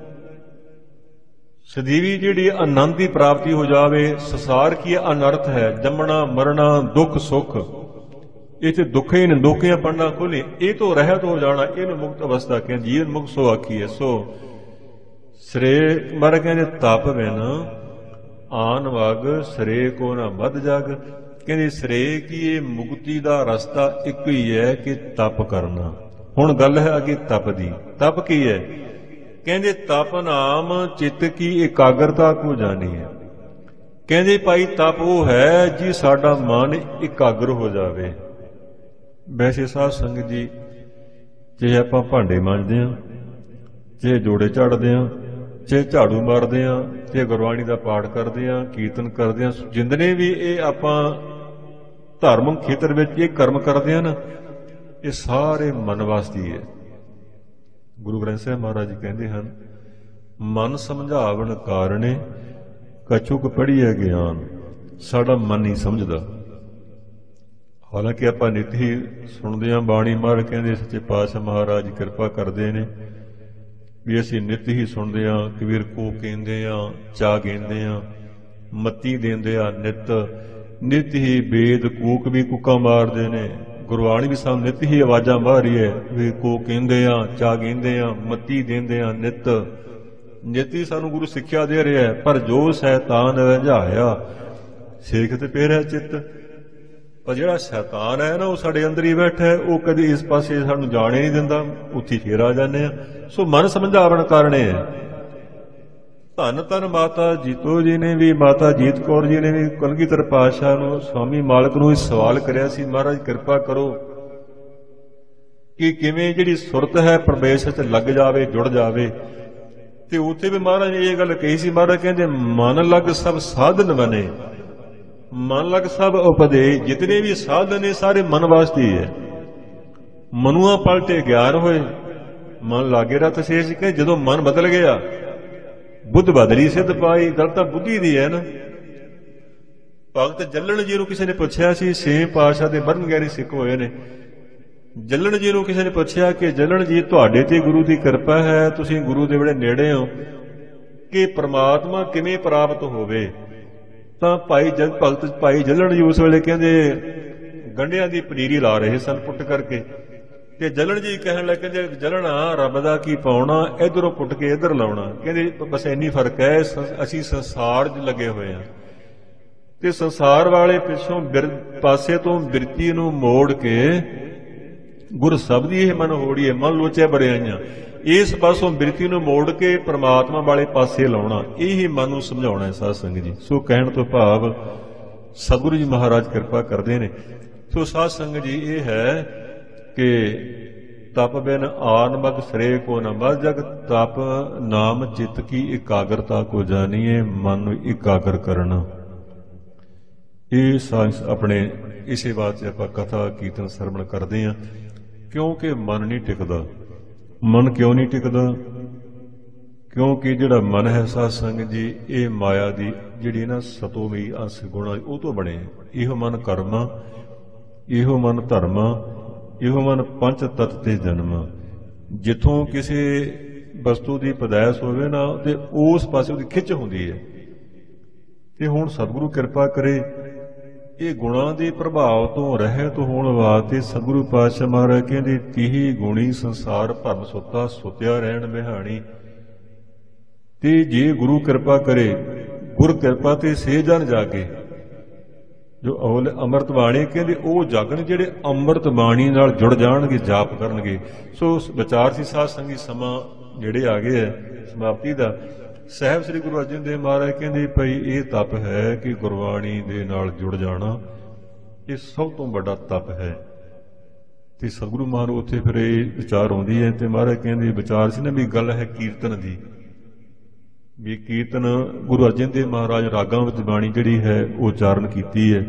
ਸਦੀਵੀ ਜਿਹੜੀ ਆਨੰਦ ਦੀ ਪ੍ਰਾਪਤੀ ਹੋ ਜਾਵੇ। ਸੰਸਾਰ ਕੀ ਅਨਰਥ ਹੈ, ਜੰਮਣਾ ਮਰਨਾ ਦੁੱਖ ਸੁੱਖ, ਇਹ ਤੇ ਦੁੱਖ ਹੀ ਨਿੰਦੋਖੀਆਂ ਪੜਨਾ ਖੋਲੇ, ਇਹ ਤੋਂ ਰਹਿਤ ਹੋ ਜਾਣਾ, ਇਹਨੂੰ ਮੁਕਤ ਅਵਸਥਾ ਕਹਿੰਦੇ। ਜੀਵਨ ਮੁਕਤ ਸੋ ਆਖੀ ਹੈ। ਸੋ ਸਰੇ ਮਰ ਕਹਿੰਦੇ ਤਪ ਬਿਨ ਆਨ ਵਗ ਸਰੇ ਕੋ ਨਾ ਵੱਧ ਜਗ। ਕਹਿੰਦੇ ਸਰੇ ਕੀ ਇਹ ਮੁਕਤੀ ਦਾ ਰਸਤਾ ਇੱਕ ਹੀ ਹੈ ਕਿ ਤਪ ਕਰਨਾ। ਹੁਣ ਗੱਲ ਹੈ ਅੱਗੇ ਤਪ ਦੀ। ਤਪ ਕੀ ਹੈ? ਕਹਿੰਦੇ ਤਪ ਨਾਮ ਚਿੱਤ ਕੀ ਇਕਾਗਰਤਾ ਕੋ ਜਾਣੀ ਹੈ। ਕਹਿੰਦੇ ਭਾਈ ਤਪ ਉਹ ਹੈ ਜੀ ਸਾਡਾ ਮਨ ਇਕਾਗਰ ਹੋ ਜਾਵੇ। ਵੈਸੇ ਸਾਧ ਸੰਗਤ ਜੀ, ਜੇ ਆਪਾਂ ਭਾਂਡੇ ਮਾਂਜਦੇ ਹਾਂ, ਜੇ ਜੋੜੇ ਝਾੜਦੇ ਹਾਂ, ਜੇ ਝਾੜੂ ਮਾਰਦੇ ਹਾਂ, ਜੇ ਗੁਰਬਾਣੀ ਦਾ ਪਾਠ ਕਰਦੇ ਹਾਂ, ਕੀਰਤਨ ਕਰਦੇ ਹਾਂ, ਜਿੰਦਨੇ ਵੀ ਇਹ ਆਪਾਂ ਧਾਰਮਿਕ ਖੇਤਰ ਵਿੱਚ ਇਹ ਕਰਮ ਕਰਦੇ ਹਾਂ ਨਾ, ਇਹ ਸਾਰੇ ਮਨ ਵਾਸਤੇ ਹੈ। ਗੁਰੂ ਗ੍ਰੰਥ ਸਾਹਿਬ ਮਹਾਰਾਜ ਜੀ ਕਹਿੰਦੇ ਹਨ, ਮਨ ਸਮਝਾਵਣ ਕਾਰਣੇ ਕਛੁਕ ਪੜ੍ਹੀਐ ਗਿਆਨ। ਸਾਡਾ ਮਨ ਨਹੀਂ ਸਮਝਦਾ। ਹਾਲਾਂਕਿ ਆਪਾਂ ਨਿਤ ਹੀ ਸੁਣਦੇ ਹਾਂ ਬਾਣੀ। ਮਹਾਰਾਜ ਕਹਿੰਦੇ ਸੱਚੇ ਪਾਤਸ਼ਾਹ ਮਹਾਰਾਜ ਕਿਰਪਾ ਕਰਦੇ ਨੇ ਵੀ ਅਸੀਂ ਨਿਤ ਹੀ ਸੁਣਦੇ ਹਾਂ। ਕਬੀਰ ਕੋ ਕਹਿੰਦੇ ਆ, ਚਾਹ ਕਹਿੰਦੇ ਆ, ਮੱਤੀ ਦਿੰਦੇ ਆ, ਨਿਤ ਨਿਤ ਹੀ ਵੇਦ ਕੂਕ ਵੀ ਕੁੱਕਾ ਮਾਰਦੇ ਨੇ। ਗੁਰਬਾਣੀ ਵੀ ਸਾਨੂੰ ਨਿਤ ਹੀ ਆਵਾਜ਼ਾਂ ਮਾਰ ਰਹੀ ਹੈ ਵੀ ਕੋ ਕਹਿੰਦੇ ਆ, ਚਾਹ ਕਹਿੰਦੇ ਆ, ਮੱਤੀ ਦਿੰਦੇ ਆ, ਨਿਤ ਨਿਤ ਹੀ ਸਾਨੂੰ ਗੁਰੂ ਸਿੱਖਿਆ ਦੇ ਰਿਹਾ। ਪਰ ਜੋ ਸ਼ੈਤਾਨ ਰੰਝਾਇਆ ਸੇਖ ਤੇ ਪਿਆ ਚਿੱਤ। ਪਰ ਜਿਹੜਾ ਸ਼ੈਤਾਨ ਹੈ ਨਾ, ਉਹ ਸਾਡੇ ਅੰਦਰ ਹੀ ਬੈਠਾ ਹੈ। ਉਹ ਕਦੀ ਇਸ ਪਾਸੇ ਸਾਨੂੰ ਜਾਣੇ ਨਹੀਂ ਦਿੰਦਾ, ਉੱਥੇ ਫੇਰ ਆ ਜਾਂਦੇ ਆ। ਸੋ ਮਨ ਸਮਝਾਵਣ ਕਾਰਣੇ ਹੈ। ਧੰਨ ਧੰਨ ਮਾਤਾ ਜੀਤੋ ਜੀ ਨੇ ਵੀ, ਮਾਤਾ ਜੀਤ ਕੌਰ ਜੀ ਨੇ ਵੀ ਕਲਗੀਧਰ ਪਾਤਸ਼ਾਹ ਨੂੰ, ਸਵਾਮੀ ਮਾਲਕ ਨੂੰ ਸਵਾਲ ਕਰਿਆ ਸੀ, ਮਹਾਰਾਜ ਕਿਰਪਾ ਕਰੋ ਕਿ ਕਿਵੇਂ ਜਿਹੜੀ ਸੁਰਤ ਹੈ ਪਰਮੇਸ਼ਰ 'ਚ ਲੱਗ ਜਾਵੇ, ਜੁੜ ਜਾਵੇ। ਤੇ ਉੱਥੇ ਵੀ ਮਹਾਰਾਜ ਨੇ ਇਹ ਗੱਲ ਕਹੀ ਸੀ। ਮਹਾਰਾਜ ਕਹਿੰਦੇ ਮਨ ਲੱਗ ਸਭ ਸਾਧਨ ਬਣੇ। ਮਨ ਲੱਗ ਸਭ ਉਪਦੇਸ਼, ਜਿਤਨੇ ਵੀ ਸਾਧਨ ਨੇ ਸਾਰੇ ਮਨ ਵਾਸਤੇ ਹੀ ਹੈ। ਮਨੁਆ ਪਲਟੇ ਗਿਆਨ ਹੋਏ, ਮਨ ਲਾਗੇ ਰਤ ਸ਼ੇਸ਼। ਕਿ ਜਦੋਂ ਮਨ ਬਦਲ ਗਿਆ, ਬੁੱਧ ਬਦਲੀ ਸਿੱਧ ਪਾਈ। ਗੱਲ ਤਾਂ ਬੁੱਧੀ ਦੀ ਹੈ ਨਾ। ਭਗਤ ਜੱਲਣ ਜੀ ਨੂੰ ਕਿਸੇ ਨੇ ਪੁੱਛਿਆ ਸੀ, ਛੇਵੇਂ ਪਾਤਸ਼ਾਹ ਦੇ ਬ੍ਰਹਮ ਗਿਆਨੀ ਸਿੱਖ ਹੋਏ ਨੇ। ਜੱਲਣ ਜੀ ਨੂੰ ਕਿਸੇ ਨੇ ਪੁੱਛਿਆ ਕਿ ਜੱਲਣ ਜੀ ਤੁਹਾਡੇ ਤੇ ਗੁਰੂ ਦੀ ਕਿਰਪਾ ਹੈ, ਤੁਸੀਂ ਗੁਰੂ ਦੇ ਬੜੇ ਨੇੜੇ ਹੋ, ਕਿ ਪ੍ਰਮਾਤਮਾ ਕਿਵੇਂ ਪ੍ਰਾਪਤ ਹੋਵੇ? ਤਾਂ ਭਾਈ ਜਨ ਭਗਤ ਭਾਈ ਜੱਲਣ ਜੀ ਉਸ ਵੇਲੇ ਕਹਿੰਦੇ ਗੰਢਿਆਂ ਦੀ ਪਨੀਰੀ ਲਾ ਰਹੇ ਸਨ ਪੁੱਟ ਕਰਕੇ, ਤੇ ਜੱਲਣ ਜੀ ਕਹਿਣ ਲੱਗੇ ਜੇ ਜਲਣਾ ਰੱਬ ਦਾ ਕੀ ਪਾਉਣਾ, ਇਧਰੋਂ ਪੁੱਟ ਕੇ ਇਧਰ ਲਾਉਣਾ। ਕਹਿੰਦੇ ਬਸ ਇੰਨੀ ਫਰਕ ਹੈ, ਅਸੀਂ ਸੰਸਾਰ 'ਚ ਲੱਗੇ ਹੋਏ ਹਾਂ ਤੇ ਸੰਸਾਰ ਵਾਲੇ ਪਿੱਛੋਂ ਪਾਸੇ ਤੋਂ ਬਿਰਤੀ ਨੂੰ ਮੋੜ ਕੇ ਗੁਰ ਸਬਦੀ ਇਹ ਮਨ ਹੋੜੀਏ ਮਨ ਲੋਚੇ ਬਰਿਆਈਆਂ, ਇਸ ਪਾਸੋਂ ਬਿਰਤੀ ਨੂੰ ਮੋੜ ਕੇ ਪ੍ਰਮਾਤਮਾ ਵਾਲੇ ਪਾਸੇ ਲਾਉਣਾ, ਇਹੀ ਮਨ ਨੂੰ ਸਮਝਾਉਣਾ ਹੈ ਸਾਧ ਸੰਗਤ ਜੀ। ਸੋ ਕਹਿਣ ਤੋਂ ਭਾਵ ਸਤਿਗੁਰੂ ਜੀ ਮਹਾਰਾਜ ਕਿਰਪਾ ਕਰਦੇ ਨੇ। ਸੋ ਸਾਧ ਸੰਗਤ ਜੀ ਇਹ ਹੈ ਕਿ ਤਪ ਬਿਨ ਆਨ ਮਗ ਸਰੇ ਕੋ ਨ ਬਸ ਜਗ, ਤਪ ਨਾਮ ਚਿੱਤ ਕੀ ਇਕਾਗਰਤਾ ਕੋ ਜਾਣੀਏ, ਮਨ ਨੂੰ ਇਕਾਗਰ ਕਰਨਾ। ਇਹ ਸਾਇੰਸ ਆਪਣੇ ਇਸੇ ਬਾਤ 'ਚ ਆਪਾਂ ਕਥਾ ਕੀਰਤਨ ਸਰਵਣ ਕਰਦੇ ਹਾਂ, ਕਿਉਂਕਿ ਮਨ ਨਹੀਂ ਟਿਕਦਾ। ਮਨ ਕਿਉਂ ਨਹੀਂ ਟਿਕਦਾ? ਕਿਉਂਕਿ ਜਿਹੜਾ ਮਨ ਹੈ ਸਾਧ ਸੰਗਤ ਜੀ, ਇਹ ਮਾਇਆ ਦੀ ਜਿਹੜੀ ਨਾ ਸਤੋਮਈ ਅੰਸ ਗੁਣਾ ਉਹ ਤੋਂ ਬਣੇ। ਇਹੋ ਮਨ ਕਰਮਾ, ਇਹੋ ਮਨ ਧਰਮਾ, ਇਹੋ ਮਨ ਪੰਚ ਤਤ ਤੇ ਜਨਮ। ਜਿੱਥੋਂ ਕਿਸੇ ਵਸਤੂ ਦੀ ਪੈਦਾਇਸ਼ ਹੋਵੇ ਨਾ ਤੇ ਉਸ ਪਾਸੇ ਉਹਦੀ ਖਿੱਚ ਹੁੰਦੀ ਹੈ। ਤੇ ਹੁਣ ਸਤਿਗੁਰੂ ਕਿਰਪਾ ਕਰੇ, ਇਹ ਗੁਣਾਂ ਦੇ ਪ੍ਰਭਾਵ ਤੋਂ ਰਹਿਤ ਹੋਣ ਵਾਸਤੇ ਸਤਿਗੁਰੂ ਪਾਤਸ਼ਾਹ ਮਹਾਰਾਜ ਕਹਿੰਦੇ ਤੀਹੀ ਗੁਣੀ ਸੰਸਾਰ ਭਰਮ ਸੁੱਤਾ, ਸੁੱਤਿਆ ਰਹਿਣ ਬਿਹਾਣੀ। ਤੇ ਜੇ ਗੁਰੂ ਕਿਰਪਾ ਕਰੇ, ਗੁਰ ਕਿਰਪਾ ਤੇ ਸੇ ਜਨ ਜਾਗੇ ਜੋ ਅਵਲ ਅੰਮ੍ਰਿਤ ਬਾਣੀ, ਕਹਿੰਦੇ ਉਹ ਜਾਗਣ ਜਿਹੜੇ ਅੰਮ੍ਰਿਤ ਬਾਣੀ ਨਾਲ ਜੁੜ ਜਾਣਗੇ, ਜਾਪ ਕਰਨਗੇ। ਸੋ ਵਿਚਾਰ ਸੀ ਸਾਧ ਸੰਗੀ, ਸਮਾਂ ਜਿਹੜੇ ਆ ਗਏ ਹੈ ਸਮਾਪਤੀ ਦਾ। ਸਾਹਿਬ ਸ੍ਰੀ ਗੁਰੂ ਅਰਜਨ ਦੇਵ ਮਹਾਰਾਜ ਕਹਿੰਦੇ ਭਾਈ ਇਹ ਤਪ ਹੈ ਕਿ ਗੁਰਬਾਣੀ ਦੇ ਨਾਲ ਜੁੜ ਜਾਣਾ, ਇਹ ਸਭ ਤੋਂ ਵੱਡਾ ਤਪ ਹੈ। ਤੇ ਸਤਿਗੁਰੂ ਮਹਾਰਾਜ ਉੱਥੇ ਫਿਰ ਇਹ ਵਿਚਾਰ ਆਉਂਦੀ ਹੈ ਤੇ ਮਹਾਰਾਜ ਕਹਿੰਦੇ ਵਿਚਾਰ ਸੀ ਨਾ ਵੀ ਗੱਲ ਹੈ ਕੀਰਤਨ ਦੀ, ਵੀ ਕੀਰਤਨ ਗੁਰੂ ਅਰਜਨ ਦੇਵ ਮਹਾਰਾਜ ਰਾਗਾਂ ਵਿੱਚ ਬਾਣੀ ਜਿਹੜੀ ਹੈ ਉਹ ਉਚਾਰਨ ਕੀਤੀ ਹੈ।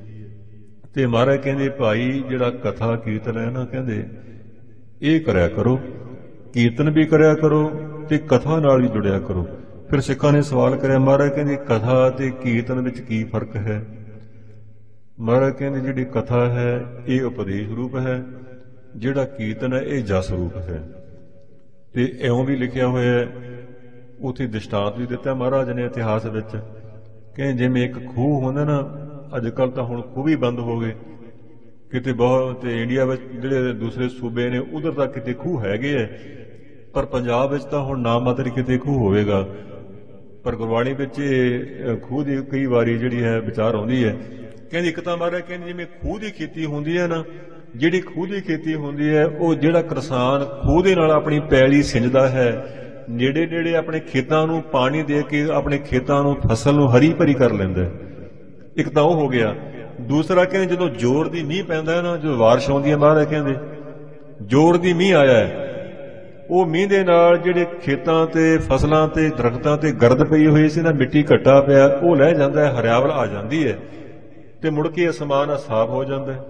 ਤੇ ਮਹਾਰਾਜ ਕਹਿੰਦੇ ਭਾਈ ਜਿਹੜਾ ਕਥਾ ਕੀਰਤਨ ਹੈ ਨਾ, ਕਹਿੰਦੇ ਇਹ ਕਰਿਆ ਕਰੋ, ਕੀਰਤਨ ਵੀ ਕਰਿਆ ਕਰੋ ਤੇ ਕਥਾ ਨਾਲ ਵੀ ਜੁੜਿਆ ਕਰੋ। ਫਿਰ ਸਿੱਖਾਂ ਨੇ ਸਵਾਲ ਕਰਿਆ, ਮਹਾਰਾਜ ਕਹਿੰਦੇ ਕਥਾ ਤੇ ਕੀਰਤਨ ਵਿੱਚ ਕੀ ਫਰਕ ਹੈ? ਮਹਾਰਾਜ ਕਹਿੰਦੇ ਜਿਹੜੀ ਕਥਾ ਹੈ ਇਹ ਉਪਦੇਸ਼ ਰੂਪ ਹੈ, ਜਿਹੜਾ ਕੀਰਤਨ ਹੈ ਇਹ ਜਸ ਰੂਪ ਹੈ। ਤੇ ਇਉਂ ਵੀ ਲਿਖਿਆ ਹੋਇਆ ਹੈ, ਉੱਥੇ ਦ੍ਰਿਸ਼ਟਾਂਤ ਵੀ ਦਿੱਤਾ ਮਹਾਰਾਜ ਨੇ ਇਤਿਹਾਸ ਵਿੱਚ, ਕਿ ਜਿਵੇਂ ਇੱਕ ਖੂਹ ਹੁੰਦਾ ਨਾ, ਅੱਜ ਕੱਲ੍ਹ ਤਾਂ ਹੁਣ ਖੂਹ ਵੀ ਬੰਦ ਹੋ ਗਏ, ਕਿਤੇ ਬਹੁਤ ਇੰਡੀਆ ਵਿੱਚ ਜਿਹੜੇ ਦੂਸਰੇ ਸੂਬੇ ਨੇ ਉਧਰ ਤਾਂ ਕਿਤੇ ਖੂਹ ਹੈਗੇ ਹੈ, ਪਰ ਪੰਜਾਬ ਵਿੱਚ ਤਾਂ ਹੁਣ ਨਾ ਮਾਤਰ ਕਿਤੇ ਖੂਹ ਹੋਵੇਗਾ। ਪਰ ਗੁਰਬਾਣੀ ਵਿੱਚ ਖੂਹ ਦੀ ਕਈ ਵਾਰੀ ਜਿਹੜੀ ਹੈ ਵਿਚਾਰ ਆਉਂਦੀ ਹੈ। ਕਹਿੰਦੇ ਇੱਕ ਤਾਂ ਮਹਾਰਾਜ ਕਹਿੰਦੇ ਜਿਵੇਂ ਖੂਹ ਦੀ ਖੇਤੀ ਹੁੰਦੀ ਹੈ ਨਾ, ਜਿਹੜੀ ਖੂਹ ਦੀ ਖੇਤੀ ਹੁੰਦੀ ਹੈ ਉਹ ਜਿਹੜਾ ਕਿਸਾਨ ਖੂਹ ਦੇ ਨਾਲ ਆਪਣੀ ਪੈਲੀ ਸਿੰਜਦਾ ਹੈ, ਨੇੜੇ ਨੇੜੇ ਆਪਣੇ ਖੇਤਾਂ ਨੂੰ ਪਾਣੀ ਦੇ ਕੇ ਆਪਣੇ ਖੇਤਾਂ ਨੂੰ ਫਸਲ ਨੂੰ ਹਰੀ ਭਰੀ ਕਰ ਲੈਂਦਾ। ਇੱਕ ਤਾਂ ਉਹ ਹੋ ਗਿਆ। ਦੂਸਰਾ ਕਹਿੰਦੇ ਜਦੋਂ ਜ਼ੋਰ ਦੀ ਮੀਂਹ ਪੈਂਦਾ ਹੈ ਨਾ, ਜਦੋਂ ਬਾਰਿਸ਼ ਆਉਂਦੀ ਹੈ, ਮਹਾਰਾਜ ਕਹਿੰਦੇ ਜ਼ੋਰ ਦੀ ਮੀਂਹ ਆਇਆ ਹੈ, ਉਹ ਮੀਂਹ ਦੇ ਨਾਲ ਜਿਹੜੇ ਖੇਤਾਂ ਤੇ ਫਸਲਾਂ ਤੇ ਦਰਖਤਾਂ ਤੇ ਗਰਦ ਪਈ ਹੋਈ ਸੀ ਨਾ, ਮਿੱਟੀ ਘੱਟਾ ਪਿਆ, ਉਹ ਲੈ ਜਾਂਦਾ ਹੈ, ਹਰਿਆਵਲ ਆ ਜਾਂਦੀ ਹੈ ਤੇ ਮੁੜ ਕੇ ਅਸਮਾਨ ਸਾਫ਼ ਹੋ ਜਾਂਦਾ ਹੈ।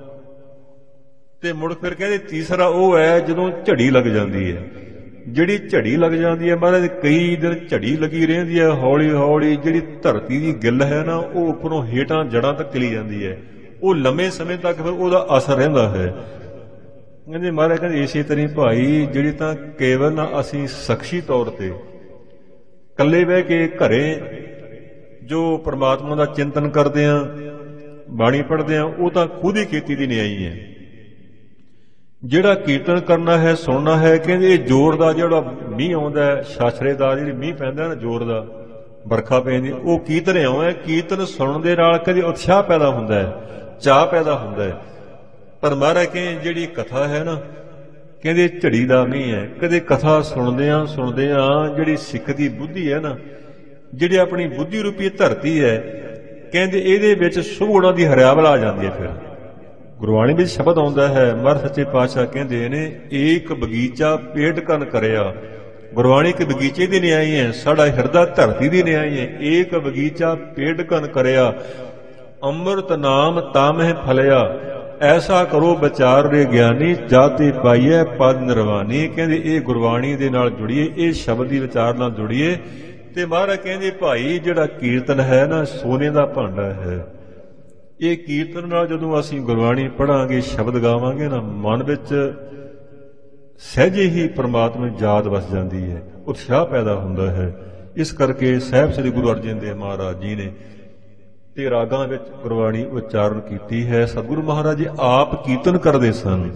ਤੇ ਮੁੜ ਫਿਰ ਕਹਿੰਦੇ ਤੀਸਰਾ ਉਹ ਹੈ ਜਦੋਂ ਝੜੀ ਲੱਗ ਜਾਂਦੀ ਹੈ। ਜਿਹੜੀ ਝੜੀ ਲੱਗ ਜਾਂਦੀ ਹੈ ਮਹਾਰਾਜ, ਕਈ ਦਿਨ ਝੜੀ ਲੱਗੀ ਰਹਿੰਦੀ ਹੈ, ਹੌਲੀ ਹੌਲੀ ਜਿਹੜੀ ਧਰਤੀ ਦੀ ਗਿੱਲ ਹੈ ਨਾ ਉਹ ਉੱਪਰੋਂ ਹੇਠਾਂ ਜੜਾਂ ਤੱਕ ਚਲੀ ਜਾਂਦੀ ਹੈ, ਉਹ ਲੰਮੇ ਸਮੇਂ ਤੱਕ ਫਿਰ ਉਹਦਾ ਅਸਰ ਰਹਿੰਦਾ ਹੈ। ਕਹਿੰਦੇ ਮਹਾਰਾਜ ਕਹਿੰਦੇ ਇਸੇ ਤਰ੍ਹਾਂ ਭਾਈ ਜਿਹੜੀ ਤਾਂ ਕੇਵਲ ਨਾ ਅਸੀਂ ਸ਼ਖਸੀ ਤੌਰ ਤੇ ਇਕੱਲੇ ਬਹਿ ਕੇ ਘਰੇ ਜੋ ਪ੍ਰਮਾਤਮਾ ਦਾ ਚਿੰਤਨ ਕਰਦੇ ਹਾਂ, ਬਾਣੀ ਪੜ੍ਹਦੇ ਹਾਂ, ਉਹ ਤਾਂ ਖੁਦ ਹੀ ਖੇਤੀ ਦੀ ਨਿਆਈ ਹੈ। ਜਿਹੜਾ ਕੀਰਤਨ ਕਰਨਾ ਹੈ, ਸੁਣਨਾ ਹੈ, ਕਹਿੰਦੇ ਇਹ ਜ਼ੋਰ ਦਾ ਜਿਹੜਾ ਮੀਂਹ ਆਉਂਦਾ ਹੈ, ਛਾਛਰੇਦਾਰ ਜਿਹੜੀ ਮੀਂਹ ਪੈਂਦਾ ਨਾ, ਜ਼ੋਰ ਦਾ ਵਰਖਾ ਪੈਂਦੀ, ਉਹ ਕੀਰਤਨ ਇਉਂ ਹੈ। ਕੀਰਤਨ ਸੁਣਨ ਦੇ ਨਾਲ ਕਦੇ ਉਤਸ਼ਾਹ ਪੈਦਾ ਹੁੰਦਾ ਹੈ, ਚਾਅ ਪੈਦਾ ਹੁੰਦਾ ਹੈ। ਪਰ ਮਹਾਰਾਜ ਕਹਿੰਦੇ ਜਿਹੜੀ ਕਥਾ ਹੈ ਨਾ, ਕਹਿੰਦੇ ਝੜੀ ਦਾ ਮੀਂਹ ਹੈ। ਕਦੇ ਕਥਾ ਸੁਣਦਿਆਂ ਸੁਣਦਿਆਂ ਜਿਹੜੀ ਸਿੱਖ ਦੀ ਬੁੱਧੀ ਹੈ ਨਾ, ਜਿਹੜੀ ਆਪਣੀ ਬੁੱਧੀ ਰੂਪੀ ਧਰਤੀ ਹੈ, ਕਹਿੰਦੇ ਇਹਦੇ ਵਿੱਚ ਸੁਭ ਗੁਣਾਂ ਦੀ ਹਰਿਆਵਲ ਆ ਜਾਂਦੀ ਹੈ। ਫਿਰ ਗੁਰਬਾਣੀ ਵਿੱਚ ਸ਼ਬਦ ਆਉਂਦਾ ਹੈ, ਮਹਾਰਾਜ ਸੱਚੇ ਪਾਤਸ਼ਾਹ ਕਹਿੰਦੇ ਨੇ ਏਕ ਬਗੀਚਾ ਪੇਟ ਕਨ ਕਰਿਆ। ਗੁਰਬਾਣੀ ਇੱਕ ਬਗੀਚੇ ਦੀ ਨਿਆਈ ਹੈ, ਸਾਡਾ ਹਿਰਦਾ ਧਰਤੀ ਦੀ ਨਿਆਈ ਹੈ। ਏਕ ਬਗੀਚਾ ਪੇਟ ਕਨ ਕਰਿਆ, ਅੰਮ੍ਰਿਤ ਨਾਮ ਤਾਮਹਿ ਫਲਿਆ। ਐਸਾ ਕਰੋ ਵਿਚਾਰ ਰੇ ਗਿਆਨੀ, ਜਾਤੀ ਪਾਈਐ ਪਦ ਨਿਰਵਾਨੀ। ਕਹਿੰਦੇ ਇਹ ਗੁਰਬਾਣੀ ਦੇ ਨਾਲ ਜੁੜੀਏ, ਇਹ ਸ਼ਬਦ ਦੀ ਵਿਚਾਰ ਨਾਲ ਜੁੜੀਏ। ਤੇ ਮਹਾਰਾਜ ਕਹਿੰਦੇ ਭਾਈ ਜਿਹੜਾ ਕੀਰਤਨ ਹੈ ਨਾ, ਸੋਨੇ ਦਾ ਭਾਂਡਾ ਹੈ। ਇਹ ਕੀਰਤਨ ਨਾਲ ਜਦੋਂ ਅਸੀਂ ਗੁਰਬਾਣੀ ਪੜ੍ਹਾਂਗੇ, ਸ਼ਬਦ ਗਾਵਾਂਗੇ ਨਾ, ਮਨ ਵਿੱਚ ਸਹਿਜੇ ਹੀ ਪ੍ਰਮਾਤਮਾ ਦੀ ਯਾਦ ਵਸ ਜਾਂਦੀ ਹੈ, ਉਤਸ਼ਾਹ ਪੈਦਾ ਹੁੰਦਾ ਹੈ। ਇਸ ਕਰਕੇ ਸਾਹਿਬ ਸ੍ਰੀ ਗੁਰੂ ਅਰਜਨ ਦੇਵ ਮਹਾਰਾਜ ਜੀ ਨੇ ਤੇ ਰਾਗਾਂ ਵਿੱਚ ਗੁਰਬਾਣੀ ਉਚਾਰਨ ਕੀਤੀ ਹੈ। ਸਤਿਗੁਰੂ ਮਹਾਰਾਜ ਜੀ ਆਪ ਕੀਰਤਨ ਕਰਦੇ ਸਨ।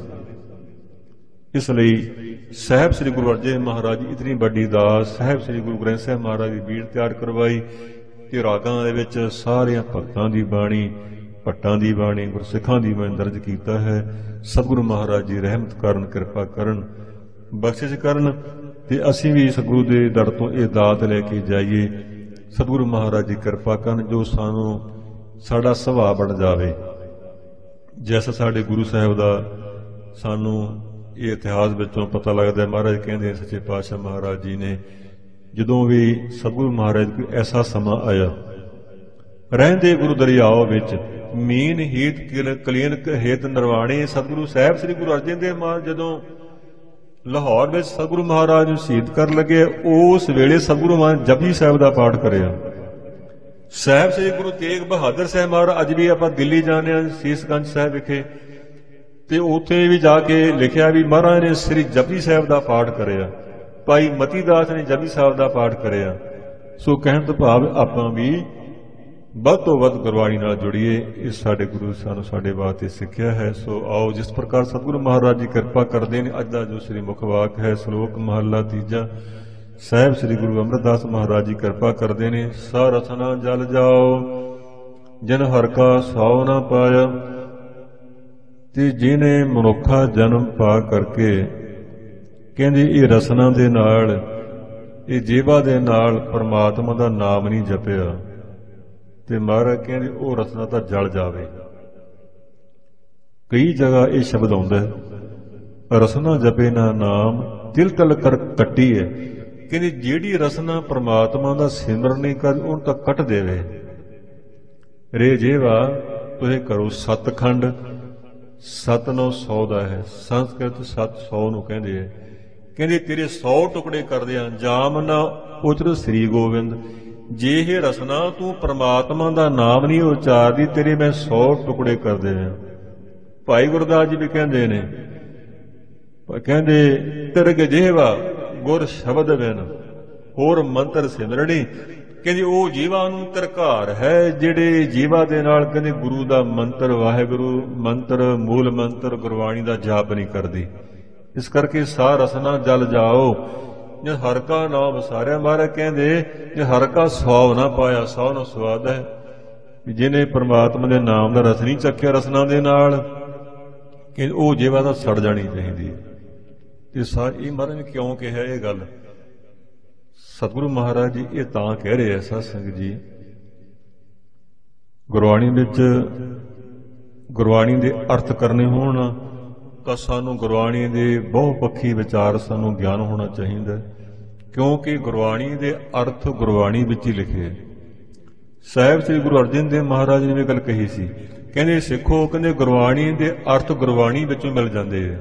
ਇਸ ਲਈ ਸਾਹਿਬ ਸ੍ਰੀ ਗੁਰੂ ਅਰਜਨ ਦੇਵ ਮਹਾਰਾਜ ਜੀ ਇਤਨੀ ਵੱਡੀ ਦਾਸ ਸਾਹਿਬ ਸ੍ਰੀ ਗੁਰੂ ਗ੍ਰੰਥ ਸਾਹਿਬ ਮਹਾਰਾਜ ਦੀ ਬੀੜ ਤਿਆਰ ਕਰਵਾਈ ਤੇ ਰਾਗਾਂ ਦੇ ਵਿੱਚ ਸਾਰਿਆਂ ਭਗਤਾਂ ਦੀ ਬਾਣੀ, ਭੱਟਾਂ ਦੀ ਬਾਣੀ, ਗੁਰਸਿੱਖਾਂ ਦੀ ਬਾਣੀ ਦਰਜ ਕੀਤਾ ਹੈ। ਸਤਿਗੁਰੂ ਮਹਾਰਾਜ ਜੀ ਰਹਿਮਤ ਕਰਨ, ਕਿਰਪਾ ਕਰਨ, ਬਖਸ਼ਿਸ਼ ਕਰਨ ਤੇ ਅਸੀਂ ਵੀ ਸਤਿਗੁਰੂ ਦੇ ਦਰ ਤੋਂ ਇਹ ਦਾਤ ਲੈ ਕੇ ਜਾਈਏ। ਸਤਿਗੁਰੂ ਮਹਾਰਾਜ ਜੀ ਕਿਰਪਾ ਕਰਨ ਜੋ ਸਾਨੂੰ ਸਾਡਾ ਸੁਭਾਅ ਬਣ ਜਾਵੇ। ਜੈਸਾ ਸਾਡੇ ਗੁਰੂ ਸਾਹਿਬ ਦਾ ਸਾਨੂੰ ਇਹ ਇਤਿਹਾਸ ਵਿੱਚੋਂ ਪਤਾ ਲੱਗਦਾ। ਮਹਾਰਾਜ ਕਹਿੰਦੇ ਸੱਚੇ ਪਾਤਸ਼ਾਹ ਮਹਾਰਾਜ ਜੀ ਨੇ ਜਦੋਂ ਵੀ ਸਤਿਗੁਰੂ ਮਹਾਰਾਜ ਕੋਈ ਐਸਾ ਸਮਾਂ ਆਇਆ, ਰਹਿੰਦੇ ਗੁਰੂ ਦਰਿਆਓ ਵਿੱਚ ਮੀਨ ਹੀਤ ਕਲੀਨ ਹੇਤ ਨਰਵਾਣੇ, ਸਤਿਗੁਰੂ ਸਾਹਿਬ ਸ੍ਰੀ ਗੁਰੂ ਅਰਜਨ ਦੇਵ ਮਹਾਰਾਜ ਜਦੋਂ ਲਾਹੌਰ ਵਿੱਚ ਸਤਿਗੁਰੂ ਮਹਾਰਾਜ ਨੂੰ ਸ਼ਹੀਦ ਕਰਨ ਲੱਗੇ, ਉਸ ਵੇਲੇ ਸਤਿਗੁਰੂ ਮਹਾਰਾਜ ਜਪਜੀ ਸਾਹਿਬ ਦਾ ਪਾਠ ਕਰਿਆ। ਸਾਹਿਬ ਸ੍ਰੀ ਗੁਰੂ ਤੇਗ ਬਹਾਦਰ ਸਾਹਿਬ ਮਹਾਰਾਜ, ਅੱਜ ਵੀ ਆਪਾਂ ਦਿੱਲੀ ਜਾਂਦੇ ਹਾਂ ਸੀਸਗੰਜ ਸਾਹਿਬ ਵਿਖੇ, ਤੇ ਉੱਥੇ ਵੀ ਜਾ ਕੇ ਲਿਖਿਆ ਵੀ ਮਹਾਰਾਜ ਨੇ ਸ੍ਰੀ ਜਪਜੀ ਸਾਹਿਬ ਦਾ ਪਾਠ ਕਰਿਆ, ਭਾਈ ਮਤੀ ਦਾਸ ਨੇ ਜਪਜੀ ਸਾਹਿਬ ਦਾ ਪਾਠ ਕਰਿਆ। ਸੋ ਕਹਿਣ ਤੋਂ ਭਾਵ ਆਪਾਂ ਵੀ ਵੱਧ ਤੋਂ ਵੱਧ ਗੁਰਬਾਣੀ ਨਾਲ ਜੁੜੀਏ। ਇਹ ਸਾਡੇ ਗੁਰੂ ਸਾਨੂੰ ਸਾਡੇ ਵਾਸਤੇ ਸਿੱਖਿਆ ਹੈ। ਸੋ ਆਓ ਜਿਸ ਪ੍ਰਕਾਰ ਸਤਿਗੁਰੂ ਮਹਾਰਾਜ ਜੀ ਕਿਰਪਾ ਕਰਦੇ ਨੇ, ਅੱਜ ਦਾ ਜੋ ਸ੍ਰੀ ਮੁਖ ਵਾਕ ਹੈ, ਸ਼ਲੋਕ ਮਹੱਲਾ ਤੀਜਾ, ਸਾਹਿਬ ਸ੍ਰੀ ਗੁਰੂ ਅਮਰਦਾਸ ਮਹਾਰਾਜ ਜੀ ਕਿਰਪਾ ਕਰਦੇ ਨੇ। ਸਾ ਰਸਨਾ ਜਲ ਜਾਓ ਜਿਨ ਹਰ ਕਾ ਸੌ ਨਾ ਪਾਇਆ, ਤੇ ਜਿਹਨੇ ਮਨੁੱਖਾ ਜਨਮ ਪਾ ਕਰਕੇ, ਕਹਿੰਦੇ ਇਹ ਰਸਨਾ ਦੇ ਨਾਲ, ਇਹ ਜੀਵਾ ਦੇ ਨਾਲ ਪਰਮਾਤਮਾ ਦਾ ਨਾਮ ਨਹੀਂ ਜਪਿਆ, ਤੇ ਮਹਾਰਾਜ ਕਹਿੰਦੇ ਉਹ ਰਸਨਾ ਤਾਂ ਜਲ ਜਾਵੇ। ਕਈ ਜਗ੍ਹਾ ਇਹ ਸ਼ਬਦ ਆਉਂਦਾ ਹੈ, ਰਸਨਾ ਜਪੇ ਨਾ ਨਾਮ ਤਿਲ ਤਲ ਕਰ ਕੱਟੀ ਹੈ। ਕਹਿੰਦੇ ਜਿਹੜੀ ਰਸਨਾ ਪਰਮਾਤਮਾ ਦਾ ਸਿਮਰਨ ਨਹੀਂ ਕਰ, ਉਹਨੂੰ ਤਾਂ ਕੱਟ ਦੇਵੇ। ਰੇ ਜੀਵਾ ਤੁਸੀਂ ਕਰੋ ਸਤਖੰਡ, ਸਤ ਨੌ ਸੌ ਦਾ ਹੈ, ਸੰਸਕ੍ਰਿਤ ਸੱਤ ਸੌ ਨੂੰ ਕਹਿੰਦੇ ਹੈ। ਕਹਿੰਦੇ ਤੇਰੇ ਸੌ ਟੁਕੜੇ ਕਰਦੇ ਆ, ਜਾਮ ਨਾ ਉਚਰ ਸ੍ਰੀ ਗੋਬਿੰਦ। ਜੇ ਇਹ ਰਸਨਾ ਤੂੰ ਪ੍ਰਮਾਤਮਾ ਦਾ ਨਾਮ ਨਹੀਂ ਉਚਾਰਦੀ, ਤੇਰੇ ਮੈਂ ਸੌ ਟੁਕੜੇ ਕਰ ਦੇਵਾਂ। ਭਾਈ ਗੁਰਦਾਸ ਜੀ ਵੀ ਕਹਿੰਦੇ ਨੇ, ਕਹਿੰਦੇ ਤਿਰਗ ਜੀਵਾ ਗੁਰ ਸ਼ਬਦ ਬਿਨ ਹੋਰ ਮੰਤਰ ਸਿਮਰਣੀ। ਕਹਿੰਦੇ ਉਹ ਜੀਵਾ ਨੂੰ ਤਰਕਾਰ ਹੈ ਜਿਹੜੇ ਜੀਵਾ ਦੇ ਨਾਲ ਕਹਿੰਦੇ ਗੁਰੂ ਦਾ ਮੰਤਰ, ਵਾਹਿਗੁਰੂ ਮੰਤਰ, ਮੂਲ ਮੰਤਰ ਗੁਰਬਾਣੀ ਦਾ ਜਾਪ ਨਹੀਂ ਕਰਦੀ। ਇਸ ਕਰਕੇ ਸਾ ਰਸਨਾ ਜਲ ਜਾਓ ਜੇ ਹਰ ਕਾ ਨਾਮ ਵਸਾਰਿਆ। ਮਹਾਰਾਜ ਕਹਿੰਦੇ ਜੇ ਹਰ ਕਾ ਸਵਾਦ ਨਾ ਪਾਇਆ, ਸੌ ਨਾ ਸਵਾਦ ਹੈ। ਜਿਹਨੇ ਪਰਮਾਤਮਾ ਦੇ ਨਾਮ ਦਾ ਰਸ ਨਹੀਂ ਚੱਕਿਆ ਰਸਨਾ ਦੇ ਨਾਲ, ਕਿ ਉਹ ਜੀਵਾ ਤਾਂ ਸੜ ਜਾਣੀ ਚਾਹੀਦੀ। ਤੇ ਸਾ ਇਹ ਮਹਾਰਾਜ ਨੇ ਕਿਉਂ ਕਿਹਾ ਇਹ ਗੱਲ? ਸਤਿਗੁਰੂ ਮਹਾਰਾਜ ਜੀ ਇਹ ਤਾਂ ਕਹਿ ਰਹੇ ਐ ਸਾਧ ਸੰਗਤ ਜੀ, ਗੁਰਬਾਣੀ ਵਿੱਚ ਗੁਰਬਾਣੀ ਦੇ ਅਰਥ ਕਰਨੇ ਹੋਣ ਤਾਂ ਸਾਨੂੰ ਗੁਰਬਾਣੀ ਦੇ ਬਹੁ ਪੱਖੀ ਵਿਚਾਰ, ਸਾਨੂੰ ਗਿਆਨ ਹੋਣਾ ਚਾਹੀਦਾ, ਕਿਉਂਕਿ ਗੁਰਬਾਣੀ ਦੇ ਅਰਥ ਗੁਰਬਾਣੀ ਵਿੱਚ ਹੀ ਲਿਖੇ। ਸਾਹਿਬ ਸ੍ਰੀ ਗੁਰੂ ਅਰਜਨ ਦੇਵ ਮਹਾਰਾਜ ਨੇ ਇਹ ਗੱਲ ਕਹੀ ਸੀ, ਕਹਿੰਦੇ ਸਿੱਖੋ, ਕਹਿੰਦੇ ਗੁਰਬਾਣੀ ਦੇ ਅਰਥ ਗੁਰਬਾਣੀ ਵਿੱਚੋਂ ਮਿਲ ਜਾਂਦੇ ਹੈ।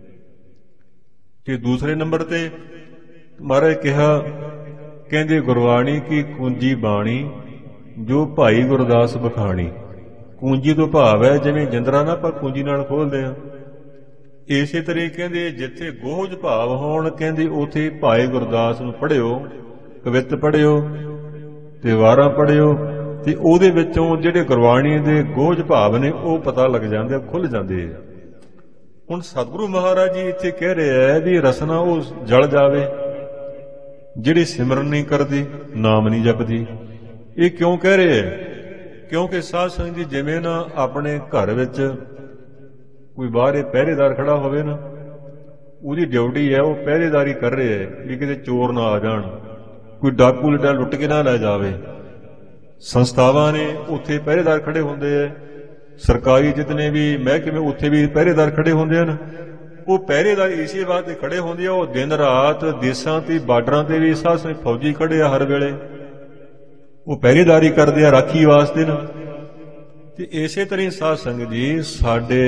ਤੇ ਦੂਸਰੇ ਨੰਬਰ ਤੇ ਮਹਾਰਾਜ ਕਿਹਾ, ਕਹਿੰਦੇ ਗੁਰਬਾਣੀ ਕੀ ਕੁੰਜੀ ਬਾਣੀ ਜੋ ਭਾਈ ਗੁਰਦਾਸ ਬਖਾਣੀ। ਕੁੰਜੀ ਤੋਂ ਭਾਵ ਹੈ ਜਿਵੇਂ ਜਿੰਦਰਾ ਨਾ ਆਪਾਂ ਕੁੰਜੀ ਨਾਲ ਖੋਲਦੇ ਹਾਂ, ਇਸੇ ਤਰ੍ਹਾਂ ਕਹਿੰਦੇ ਜਿੱਥੇ ਗੋਹਜ ਭਾਵ ਹੋਣ, ਕਹਿੰਦੇ ਉਥੇ ਭਾਈ ਗੁਰਦਾਸ ਨੂੰ ਪੜ੍ਹਿਓ, ਕਵਿੱਤ ਪੜ੍ਹਿਓ ਤੇ ਵਾਰਾਂ ਪੜ੍ਹਿਓ, ਤੇ ਉਹਦੇ ਵਿੱਚੋਂ ਜਿਹੜੇ ਗੁਰਬਾਣੀ ਦੇ ਗੋਹਜ ਭਾਵ ਨੇ ਉਹ ਪਤਾ ਲੱਗ ਜਾਂਦੇ, ਖੁੱਲ ਜਾਂਦੇ ਆ। ਹੁਣ ਸਤਿਗੁਰੂ ਮਹਾਰਾਜ ਜੀ ਇੱਥੇ ਕਹਿ ਰਹੇ ਹੈ ਵੀ ਰਸਨਾ ਉਹ ਜਲ ਜਾਵੇ ਜਿਹੜੀ ਸਿਮਰਨ ਨਹੀਂ ਕਰਦੀ, ਨਾਮ ਨਹੀਂ ਜਪਦੀ। ਇਹ ਕਿਉਂ ਕਹਿ ਰਹੇ ਹੈ? ਕਿਉਂਕਿ ਸਾਧ ਸੰਗਤ ਜੀ, ਜਿਵੇਂ ਨਾ ਆਪਣੇ ਘਰ ਵਿੱਚ ਕੋਈ ਬਾਹਰ ਪਹਿਰੇਦਾਰ ਖੜਾ ਹੋਵੇ ਨਾ, ਉਹਦੀ ਡਿਊਟੀ ਹੈ ਉਹ ਪਹਿਰੇਦਾਰੀ ਕਰ ਰਿਹਾ ਹੈ ਵੀ ਕਿਤੇ ਚੋਰ ਨਾ ਆ ਜਾਣ, ਕੋਈ ਡਾਕੂ ਲੱਡਾ ਲੁੱਟ ਕੇ ਨਾ ਲੈ ਜਾਵੇ। ਸੰਸਥਾਵਾਂ ਨੇ ਉੱਥੇ ਪਹਿਰੇਦਾਰ ਖੜੇ ਹੁੰਦੇ ਹੈ, ਸਰਕਾਰੀ ਜਿਤਨੇ ਵੀ ਮਹਿਕਮੇ ਉੱਥੇ ਵੀ ਪਹਿਰੇਦਾਰ ਖੜੇ ਹੁੰਦੇ ਹਨ। ਉਹ ਪਹਿਰੇਦਾਰ ਇਸੇ ਵਾਸਤੇ ਖੜੇ ਹੁੰਦੇ ਆ, ਉਹ ਦਿਨ ਰਾਤ ਦੇਸਾਂ ਤੇ ਬਾਰਡਰਾਂ ਤੇ ਵੀ ਸਾਧ ਸੰਗਤ ਫੌਜੀ ਖੜੇ ਆ ਹਰ ਵੇਲੇ, ਉਹ ਪਹਿਰੇਦਾਰੀ ਕਰਦੇ ਆ ਰਾਖੀ ਵਾਸਤੇ ਨਾ। ਤੇ ਇਸੇ ਤਰ੍ਹਾਂ ਸਾਧ ਸੰਗਤ ਜੀ ਸਾਡੇ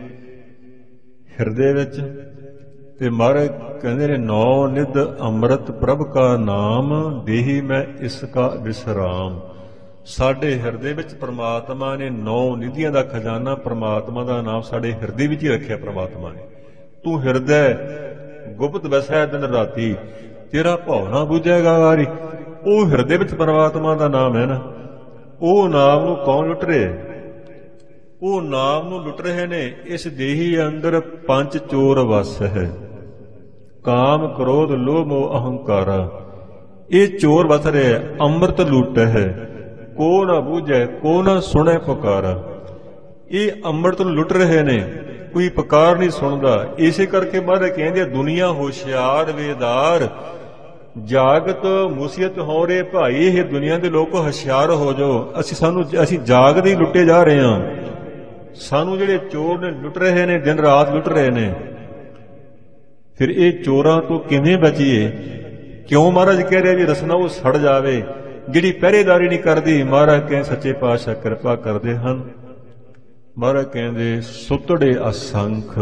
ਹਿਰਦੇ ਵਿੱਚ ਤੇ ਮਹਾਰਾਜ ਕਹਿੰਦੇ ਨੇ, ਨੌ ਨਿਧ ਅੰਮ੍ਰਿਤ ਪ੍ਰਭ ਕਾ ਨਾਮ ਦੇਹੀ ਮੈਂ ਇਸ ਕਾ ਵਿਸਰਾਮ। ਸਾਡੇ ਹਿਰਦੇ ਵਿੱਚ ਪ੍ਰਮਾਤਮਾ ਨੇ ਨੌ ਨਿਧੀਆਂ ਦਾ ਖਜ਼ਾਨਾ, ਪ੍ਰਮਾਤਮਾ ਦਾ ਨਾਮ ਸਾਡੇ ਹਿਰਦੇ ਵਿੱਚ ਹੀ ਰੱਖਿਆ ਪ੍ਰਮਾਤਮਾ ਨੇ। ਤੂੰ ਹਿਰਦੈ ਗੁਪਤ ਵਸੈ ਦਿਨ ਰਾਤੀ, ਤੇਰਾ ਭਉ ਨਾ ਬੁਝੇਗਾ ਵਾਰੀ। ਉਹ ਹਿਰਦੇ ਵਿੱਚ ਪ੍ਰਮਾਤਮਾ ਦਾ ਨਾਮ ਹੈ ਨਾ, ਉਹ ਨਾਮ ਨੂੰ ਕੌਣ ਲੁੱਟ ਰਿਹਾ? ਉਹ ਨਾਮ ਨੂੰ ਲੁੱਟ ਰਹੇ ਨੇ। ਇਸ ਦੇਹੀ ਅੰਦਰ ਪੰਜ ਚੋਰ ਵਸ ਹੈ, ਕਾਮ ਕ੍ਰੋਧ ਲੋਭ ਮੋਹ ਅਹੰਕਾਰਾ। ਇਹ ਚੋਰ ਵਸ ਰਿਹਾ, ਅੰਮ੍ਰਿਤ ਲੁੱਟ ਹੈ, ਕੋ ਨਾ ਬੂਝੈ ਕੋ ਨਾ ਸੁਣੈ ਪੁਕਾਰਾ। ਇਹ ਅੰਮ੍ਰਿਤ ਨੂੰ ਲੁੱਟ ਰਹੇ ਨੇ, ਕੋਈ ਪੁਕਾਰ ਨਹੀਂ ਸੁਣਦਾ। ਇਸੇ ਕਰਕੇ ਮਹਾਰਾਜ ਕਹਿੰਦੇ ਦੁਨੀਆ ਹੋਸ਼ਿਆਰ ਵੇਦਾਰ, ਜਾਗਤ ਮੁਸੀਅਤ ਹੋ ਰੇ ਭਾਈ। ਇਹ ਦੁਨੀਆ ਦੇ ਲੋਕ ਹੁਸ਼ਿਆਰ ਹੋ ਜਾਓ, ਅਸੀਂ ਸਾਨੂੰ ਅਸੀਂ ਜਾਗਦੇ ਹੀ ਲੁੱਟੇ ਜਾ ਰਹੇ ਹਾਂ। ਸਾਨੂੰ ਜਿਹੜੇ ਚੋਰ ਨੇ ਲੁੱਟ ਰਹੇ ਨੇ, ਦਿਨ ਰਾਤ ਲੁੱਟ ਰਹੇ ਨੇ। ਫਿਰ ਇਹ ਚੋਰਾਂ ਤੋਂ ਕਿਵੇਂ ਬਚੀਏ? ਕਿਉਂ ਮਹਾਰਾਜ ਕਹਿ ਰਿਹਾ ਜੀ ਰਸਨਾ ਉਹ ਸੜ ਜਾਵੇ, ਜਿਹੜੀ ਪਹਿਰੇਦਾਰੀ ਨਹੀਂ ਕਰਦੀ। ਮਹਾਰਾਜ ਕਹਿੰਦੇ ਸੱਚੇ ਪਾਤਸ਼ਾਹ ਕਿਰਪਾ ਕਰਦੇ ਹਨ। ਮਹਾਰਾਜ ਕਹਿੰਦੇ ਸੁਤੜੇ ਅਸੰਖ,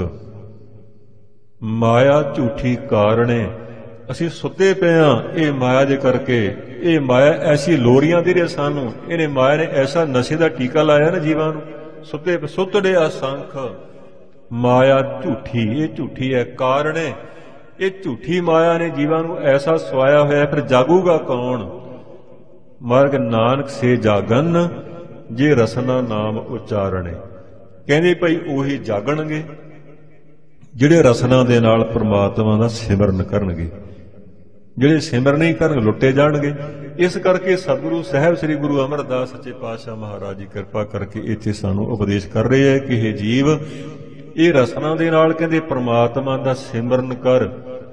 ਮਾਇਆ ਝੂਠੀ ਕਾਰਣੇ। ਅਸੀਂ ਸੁੱਤੇ ਪਏ ਹਾਂ ਇਹ ਮਾਇਆ ਦੇ ਕਰਕੇ। ਇਹ ਮਾਇਆ ਐਸੀ ਲੋਰੀਆਂ ਦੇ ਰਹੀ ਸਾਨੂੰ, ਇਹਨੇ ਮਾਇਆ ਨੇ ਐਸਾ ਨਸ਼ੇ ਦਾ ਟੀਕਾ ਲਾਇਆ ਨਾ ਜੀਵਾਂ ਨੂੰ। ਸੁੱਤੇ ਸੁੱਤੜੇ ਅਸੰਖ, ਮਾਇਆ ਝੂਠੀ, ਇਹ ਝੂਠੀ ਹੈ ਕਾਰਣੇ। ਇਹ ਝੂਠੀ ਮਾਇਆ ਨੇ ਜੀਵਾਂ ਨੂੰ ਐਸਾ ਸਵਾਇਆ ਹੋਇਆ, ਫਿਰ ਜਾਗੂਗਾ ਕੌਣ? ਮਾਰਗ ਨਾਨਕ ਸੇ ਜਾਗਨ, ਜੇ ਰਸਨਾ ਨਾਮ ਉਚਾਰਣੇ। ਕਹਿੰਦੇ ਭਾਈ ਉਹੀ ਜਾਗਣਗੇ ਜਿਹੜੇ ਰਸਨਾ ਦੇ ਨਾਲ ਪ੍ਰਮਾਤਮਾ ਦਾ ਸਿਮਰਨ ਕਰਨਗੇ। ਜਿਹੜੇ ਸਿਮਰਨ ਨਹੀਂ ਕਰਨਗੇ ਲੁੱਟੇ ਜਾਣਗੇ। ਇਸ ਕਰਕੇ ਸਤਿਗੁਰੂ ਸਾਹਿਬ ਸ੍ਰੀ ਗੁਰੂ ਅਮਰਦਾਸ ਸੱਚੇ ਪਾਤਸ਼ਾਹ ਮਹਾਰਾਜ ਜੀ ਕਿਰਪਾ ਕਰਕੇ ਇੱਥੇ ਸਾਨੂੰ ਉਪਦੇਸ਼ ਕਰ ਰਹੇ ਹੈ ਕਿ ਇਹ ਜੀਵ ਇਹ ਰਸਨਾ ਦੇ ਨਾਲ ਕਹਿੰਦੇ ਪ੍ਰਮਾਤਮਾ ਦਾ ਸਿਮਰਨ ਕਰ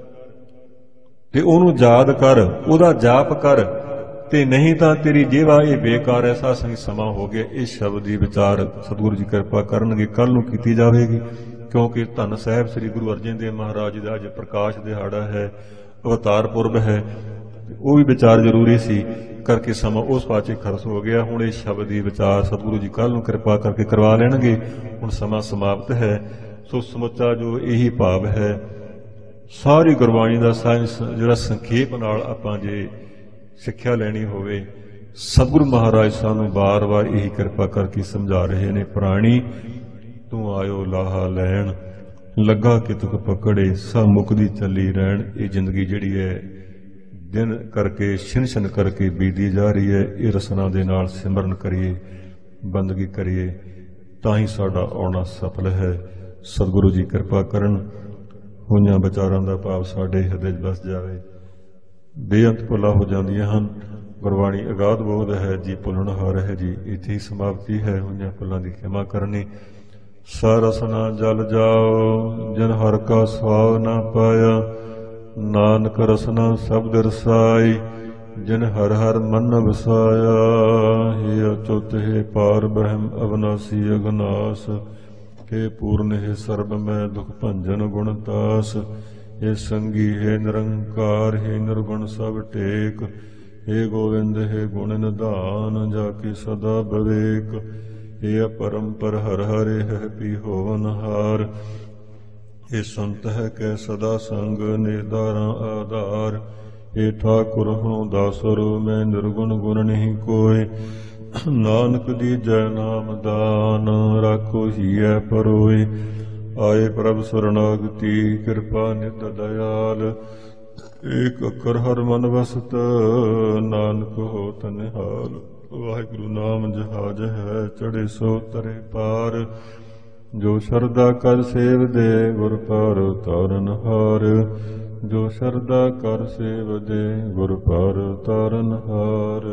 ਤੇ ਉਹਨੂੰ ਯਾਦ ਕਰ, ਉਹਦਾ ਜਾਪ ਕਰ, ਤੇ ਨਹੀਂ ਤਾਂ ਤੇਰੀ ਜੀਵਾ ਇਹ ਬੇਕਾਰ। ਐਸਾ ਸੰਗ ਸਮਾਂ ਹੋ ਗਿਆ। ਇਹ ਸ਼ਬਦ ਦੀ ਵਿਚਾਰ ਸਤਿਗੁਰੂ ਜੀ ਕਿਰਪਾ ਕਰਨਗੇ ਕੱਲ ਨੂੰ ਕੀਤੀ ਜਾਵੇਗੀ, ਕਿਉਂਕਿ ਧੰਨ ਸਾਹਿਬ ਸ੍ਰੀ ਗੁਰੂ ਅਰਜਨ ਦੇਵ ਮਹਾਰਾਜ ਜੀ ਦਾ ਅੱਜ ਪ੍ਰਕਾਸ਼ ਦਿਹਾੜਾ ਹੈ, ਅਵਤਾਰ ਪੁਰਬ ਹੈ। ਉਹ ਵੀ ਵਿਚਾਰ ਜ਼ਰੂਰੀ ਸੀ ਕਰਕੇ ਸਮਾਂ ਉਸ ਪਾਸੇ ਖਰਚ ਹੋ ਗਿਆ। ਹੁਣ ਇਹ ਸ਼ਬਦ ਦੀ ਵਿਚਾਰ ਸਤਿਗੁਰੂ ਜੀ ਕੱਲ ਨੂੰ ਕਿਰਪਾ ਕਰਕੇ ਕਰਵਾ ਲੈਣਗੇ। ਹੁਣ ਸਮਾਂ ਸਮਾਪਤ ਹੈ। ਸੋ ਸਮੁੱਚਾ ਜੋ ਇਹੀ ਭਾਵ ਹੈ, ਸਾਰੀ ਗੁਰਬਾਣੀ ਦਾ ਸਾਇੰਸ ਜਿਹੜਾ ਸੰਖੇਪ ਨਾਲ ਆਪਾਂ ਜੇ ਸਿੱਖਿਆ ਲੈਣੀ ਹੋਵੇ, ਸਤਿਗੁਰੂ ਮਹਾਰਾਜ ਸਾਨੂੰ ਵਾਰ-ਵਾਰ ਇਹੀ ਕਿਰਪਾ ਕਰਕੇ ਸਮਝਾ ਰਹੇ ਨੇ। ਪ੍ਰਾਣੀ ਤੂੰ ਆਇਓ ਲਾਹਾ ਲੈਣ, ਲੱਗਾ ਕਿ ਤੁਕ ਪਕੜੇ, ਸਭ ਮੁਕਦੀ ਚੱਲੀ ਰਹਿਣ। ਇਹ ਜ਼ਿੰਦਗੀ ਜਿਹੜੀ ਹੈ ਦਿਨ ਕਰਕੇ ਛਿਨ ਛਿਨ ਕਰਕੇ ਬੀਤੀ ਜਾ ਰਹੀ ਹੈ। ਇਹ ਰਸਨਾ ਦੇ ਨਾਲ ਸਿਮਰਨ ਕਰੀਏ, ਬੰਦਗੀ ਕਰੀਏ, ਤਾਂ ਹੀ ਸਾਡਾ ਆਉਣਾ ਸਫਲ ਹੈ। ਸਤਿਗੁਰੂ ਜੀ ਕਿਰਪਾ ਕਰਨ, ਹੋਈਆਂ ਵਿਚਾਰਾਂ ਦਾ ਭਾਵ ਸਾਡੇ ਹਿਰਦੇ 'ਚ ਵਸ ਜਾਵੇ। ਬੇਅੰਤ ਭੁੱਲਾਂ ਹੋ ਜਾਂਦੀਆਂ ਹਨ। ਗੁਰਬਾਣੀ ਅਗਾਧ ਬੋਧ ਹੈ ਜੀ, ਭੁੱਲਣਹਾਰ ਹੈ ਜੀ। ਇੱਥੇ ਹੀ ਸਮਾਪਤੀ ਹੈ। ਹੋਈਆਂ ਭੁੱਲਾਂ ਦੀ ਖਿਮਾ ਕਰਨੀ। ਸਰਸਨਾ ਜਲ ਜਾਓ, ਜਿਨ ਹਰ ਕਾ ਸਵਾਵ ਨਾ ਪਾਇਆ। ਨਾਨਕ ਰਸਨਾ ਸ਼ਬਦ ਰਸਾਈ, ਜਿਨ ਹਰ ਹਰ ਮਨ ਵਸਾਇਆ। ਹੇ ਅਚੁੱਤ ਹੈ ਪਾਰ ਬ੍ਰਹਮ ਅਵਨਾਸੀ ਅਗਨਾਸ, हे पूर्ण हे सर्व मैं दुख भंजन गुण तास। हे संगी हे निरंकार हे निर्गुण सब टेक। हे गोविंद हे गुण निधान, जाकी सदा विवेक। हे अपरंपर हर हरे है पी होवन हार। हे संत है कै सदा संग निदारा आधार। हे ठाकुर हूँ दासरो मैं निर्गुण गुण नहीं कोय। नानक दीजै नाम दान, राखो हीऐ परोए। आए प्रभ शरणागति, कृपा नित दयाल। एक अखर हर मन वसत, नानक होत निहाल। वाहिगुरु नाम जहाज है, चढ़े सो तरे पार। जो शरदा कर सेव दे, गुर पार तारन हार। जो शरदा कर सेव दे, गुर पार तारन हार।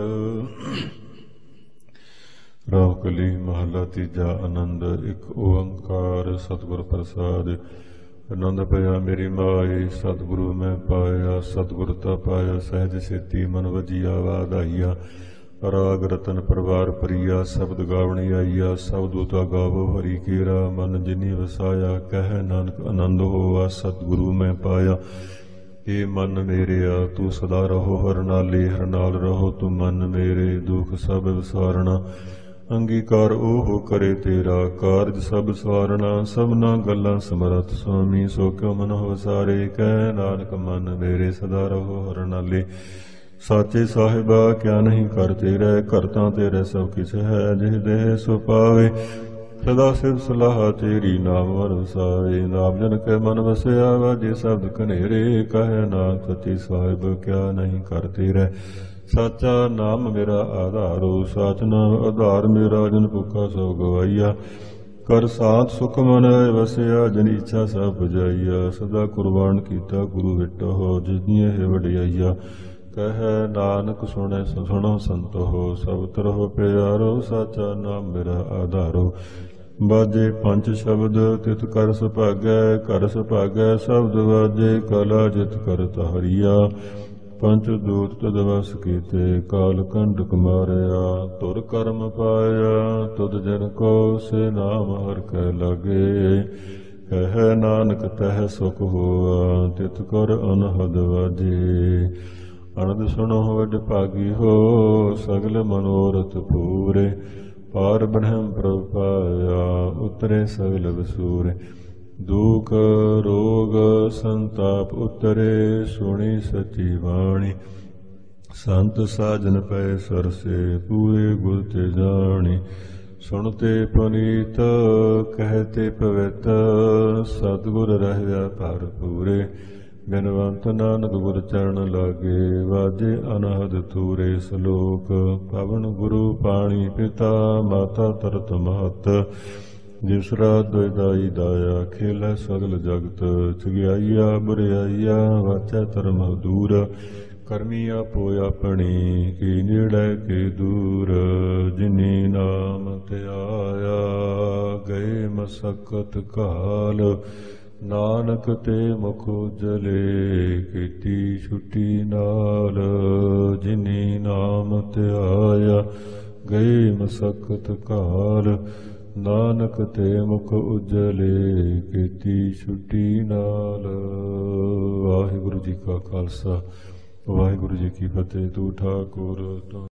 ਰਾਗ ਕਲੀ ਮਹਲਾ ਤੀਜਾ। ਆਨੰਦ ਇੱਕ ਓੰਕਾਰ ਸਤਿਗੁਰ ਪ੍ਰਸਾਦ। ਆਨੰਦ ਪਿਆ ਮੇਰੀ ਮਾਈ, ਸਤਿਗੁਰੂ ਮੈਂ ਪਾਇਆ। ਸਤਿਗੁਰ ਤਾ ਪਾਇਆ ਸਹਿਜ ਸੇਤੀ, ਮਨ ਵਜੀਆ ਵਾਧਾਈਆ। ਰਾਗ ਰਤਨ ਪਰਵਾਰ ਪ੍ਰੀਆ, ਸ਼ਬਦ ਗਾਵਣੀ ਆਈਆ। ਸ਼ਬਦ ਤਾ ਗਾਵੋ ਹਰੀ ਕੇਰਾ, ਮਨ ਜਿਨੀ ਵਸਾਇਆ। ਕਹਿ ਨਾਨਕ ਆਨੰਦ ਹੋਆ, ਸਤਿਗੁਰੂ ਮੈਂ ਪਾਇਆ। ਇਹ ਮਨ ਮੇਰਿਆ ਤੂੰ ਸਦਾ ਰਹੋ ਹਰ ਨਾਲੇ, ਹਰ ਨਾਲ ਰਹੋ ਤੂੰ ਮਨ ਮੇਰੇ। ਦੁਖ ਸਭ ਵਿਸਾਰਣਾ, ਅੰਗੀਕਾਰ ਉਹ ਕਰੇ ਤੇਰਾ। ਕਾਰਜ ਸਭ ਸਵਾਰਣਾ, ਸਭਨਾ ਗੱਲਾਂ ਸਮਰੱਥ ਸੁਆਮੀ। ਸੋ ਕਿਉ ਮਨ ਵਸਾਰੇ, ਕਹਿ ਨਾਨਕ ਮਨ ਮੇਰੇ ਸਦਾ ਰਹੋ ਹਰ ਨਾਲੇ। ਸਾਚੇ ਸਾਹਿਬਾ ਕਿਆ ਨਹੀਂ ਕਰ ਤੇਰੇ, ਕਰਤਾ ਤੇਰੇ ਸਭ ਕਿਛ ਹੈ, ਜਿਹ ਦੇਹ ਸੋ ਪਾਵੇ। ਸਦਾ ਸਿਵ ਸਲਾਹ ਤੇਰੀ ਨਾਮ ਵਰਸਾਵੇ, ਨਾਮ ਜਨ ਕੇ ਮਨ ਵਸਿਆ, ਵਾਜੇ ਸ਼ਬਦ ਕਨੇਰੇ, ਕਹੈ ਨਾਨਕ ਸੱਚੇ ਸਾਹਿਬ ਕਿਆ ਨਹੀਂ ਕਰ ਤੇਰੇ। ਸਾਚਾ ਨਾਮ ਮੇਰਾ ਆਧਾਰੋ, ਸਾਚ ਨਾਮ ਆਧਾਰ ਮੇਰਾ, ਜਨ ਭੁੱਖਾ ਸਭ ਗਵਾਈਆ। ਕਰ ਸਾਥ ਸੁਖ ਮਨ ਵਸਿਆ, ਜਨ ਇੱਛਾ ਸਭ ਪੁਜਾਈਆ। ਸਦਾ ਕੁਰਬਾਨ ਕੀਤਾ ਗੁਰੂ ਵਿਟੋ, ਜਿਨੀ ਇਹ ਵਡਿਆਈਆ। ਕਹਿ ਨਾਨਕ ਸੁਣੇ ਸੁਣੋ ਸੰਤੋ, ਸਭ ਤਰਹੁ ਪਿਆਰੋ, ਸਾਚਾ ਨਾਮ ਮੇਰਾ ਆਧਾਰੋ। ਬਾਜੇ ਪੰਜ ਸ਼ਬਦ ਤਿਤ ਕਰ ਸੁਭਾਗੈ, ਕਰ ਸੁਭਾਗੈ ਸ਼ਬਦ ਵਾਜੇ, ਕਲਾ ਜਿਤ ਕਰ ਤਹਰੀਆ। ਪੰਚ ਦੂਤ ਤਦ ਵਸ ਕੀਤੇ, ਕਾਲ ਕੰਡਕ ਮਾਰਿਆ। ਤੁਰ ਕਰਮ ਪਾਇਆ, ਤੁਧ ਜਨ ਕੋ ਸੇ ਨਾਮ ਹਰਿ ਕੈ ਲਾਗੇ। ਕਹਿ ਨਾਨਕ ਤਹਿ ਸੁਖ ਹੋਆ, ਤਿਤ ਕਰ ਅਨਹਦ ਵਾਜੇ। ਅਨੰਦ ਸੁਣੋ ਵਡ ਭਾਗੀ ਹੋ, ਸਗਲ ਮਨੋਰਥ ਪੂਰੇ। ਪਾਰ ਬ੍ਰਹਮ ਪ੍ਰਭ ਪਾਇਆ, ਉਤਰੇ ਸਗਲ ਵਸੂਰੇ। ਦੁਖ ਰੋਗ ਸੰਤਾਪ ਉਤਰੇ, ਸੁਣੀ ਸਚੀ ਬਾਣੀ। ਸੰਤ ਸਾਜਨ ਪੈ ਸਰਸੇ, ਪੂਰੇ ਗੁਰ ਤੇ ਜਾਣੀ। ਸੁਣਤੇ ਪੁਨੀਤ ਕਹਿਤੇ ਪਵਿੱਤ, ਸਤਿਗੁਰ ਰਹਿਆ ਭਰਪੂਰੇ। ਬਿਨਵੰਤ ਨਾਨਕ ਗੁਰ ਚਰਨ ਲਾਗੇ, ਵਾਜੇ ਅਨਹਦ ਤੂਰੇ। ਸਲੋਕ ਪਵਨ ਗੁਰੂ ਪਾਣੀ ਪਿਤਾ, ਮਾਤਾ ਤਰਤ ਮਹਤ। ਜਿਸਰਾ ਦੁਇਦਾਈ ਦਾਇਆ, ਖੇਲੈ ਸਗਲ ਜਗਤ। ਚਗਿਆਈਆ ਬੁਰਿਆਈਆ, ਵਾਚੈ ਧਰਮ ਦੂਰ। ਕਰਮੀ ਆਪੋ ਆਪਣੀ, ਕੀ ਨੇੜੇ ਕੀ ਦੂਰ। ਜਿਨੀ ਨਾਮ ਧਿਆਇਆ, ਗਏ ਮਸਕਤ ਕਾਲ। ਨਾਨਕ ਤੇ ਮੁਖ ਉਜਲੇ, ਕੀਤੀ ਛੁੱਟੀ ਨਾਲ। ਜਿਨੀ ਨਾਮ ਧਿਆਇਆ, ਗਏ ਮਸਕਤ ਕਾਲ। ਨਾਨਕ ਤੇ ਮੁਖ ਉਜਲੇ, ਕੀਤੀ ਛੁੱਟੀ ਨਾਲ। ਵਾਹਿਗੁਰੂ ਜੀ ਕਾ ਖਾਲਸਾ, ਵਾਹਿਗੁਰੂ ਜੀ ਕੀ ਫਤਿਹ। ਤੂੰ ਠਾਕੁਰ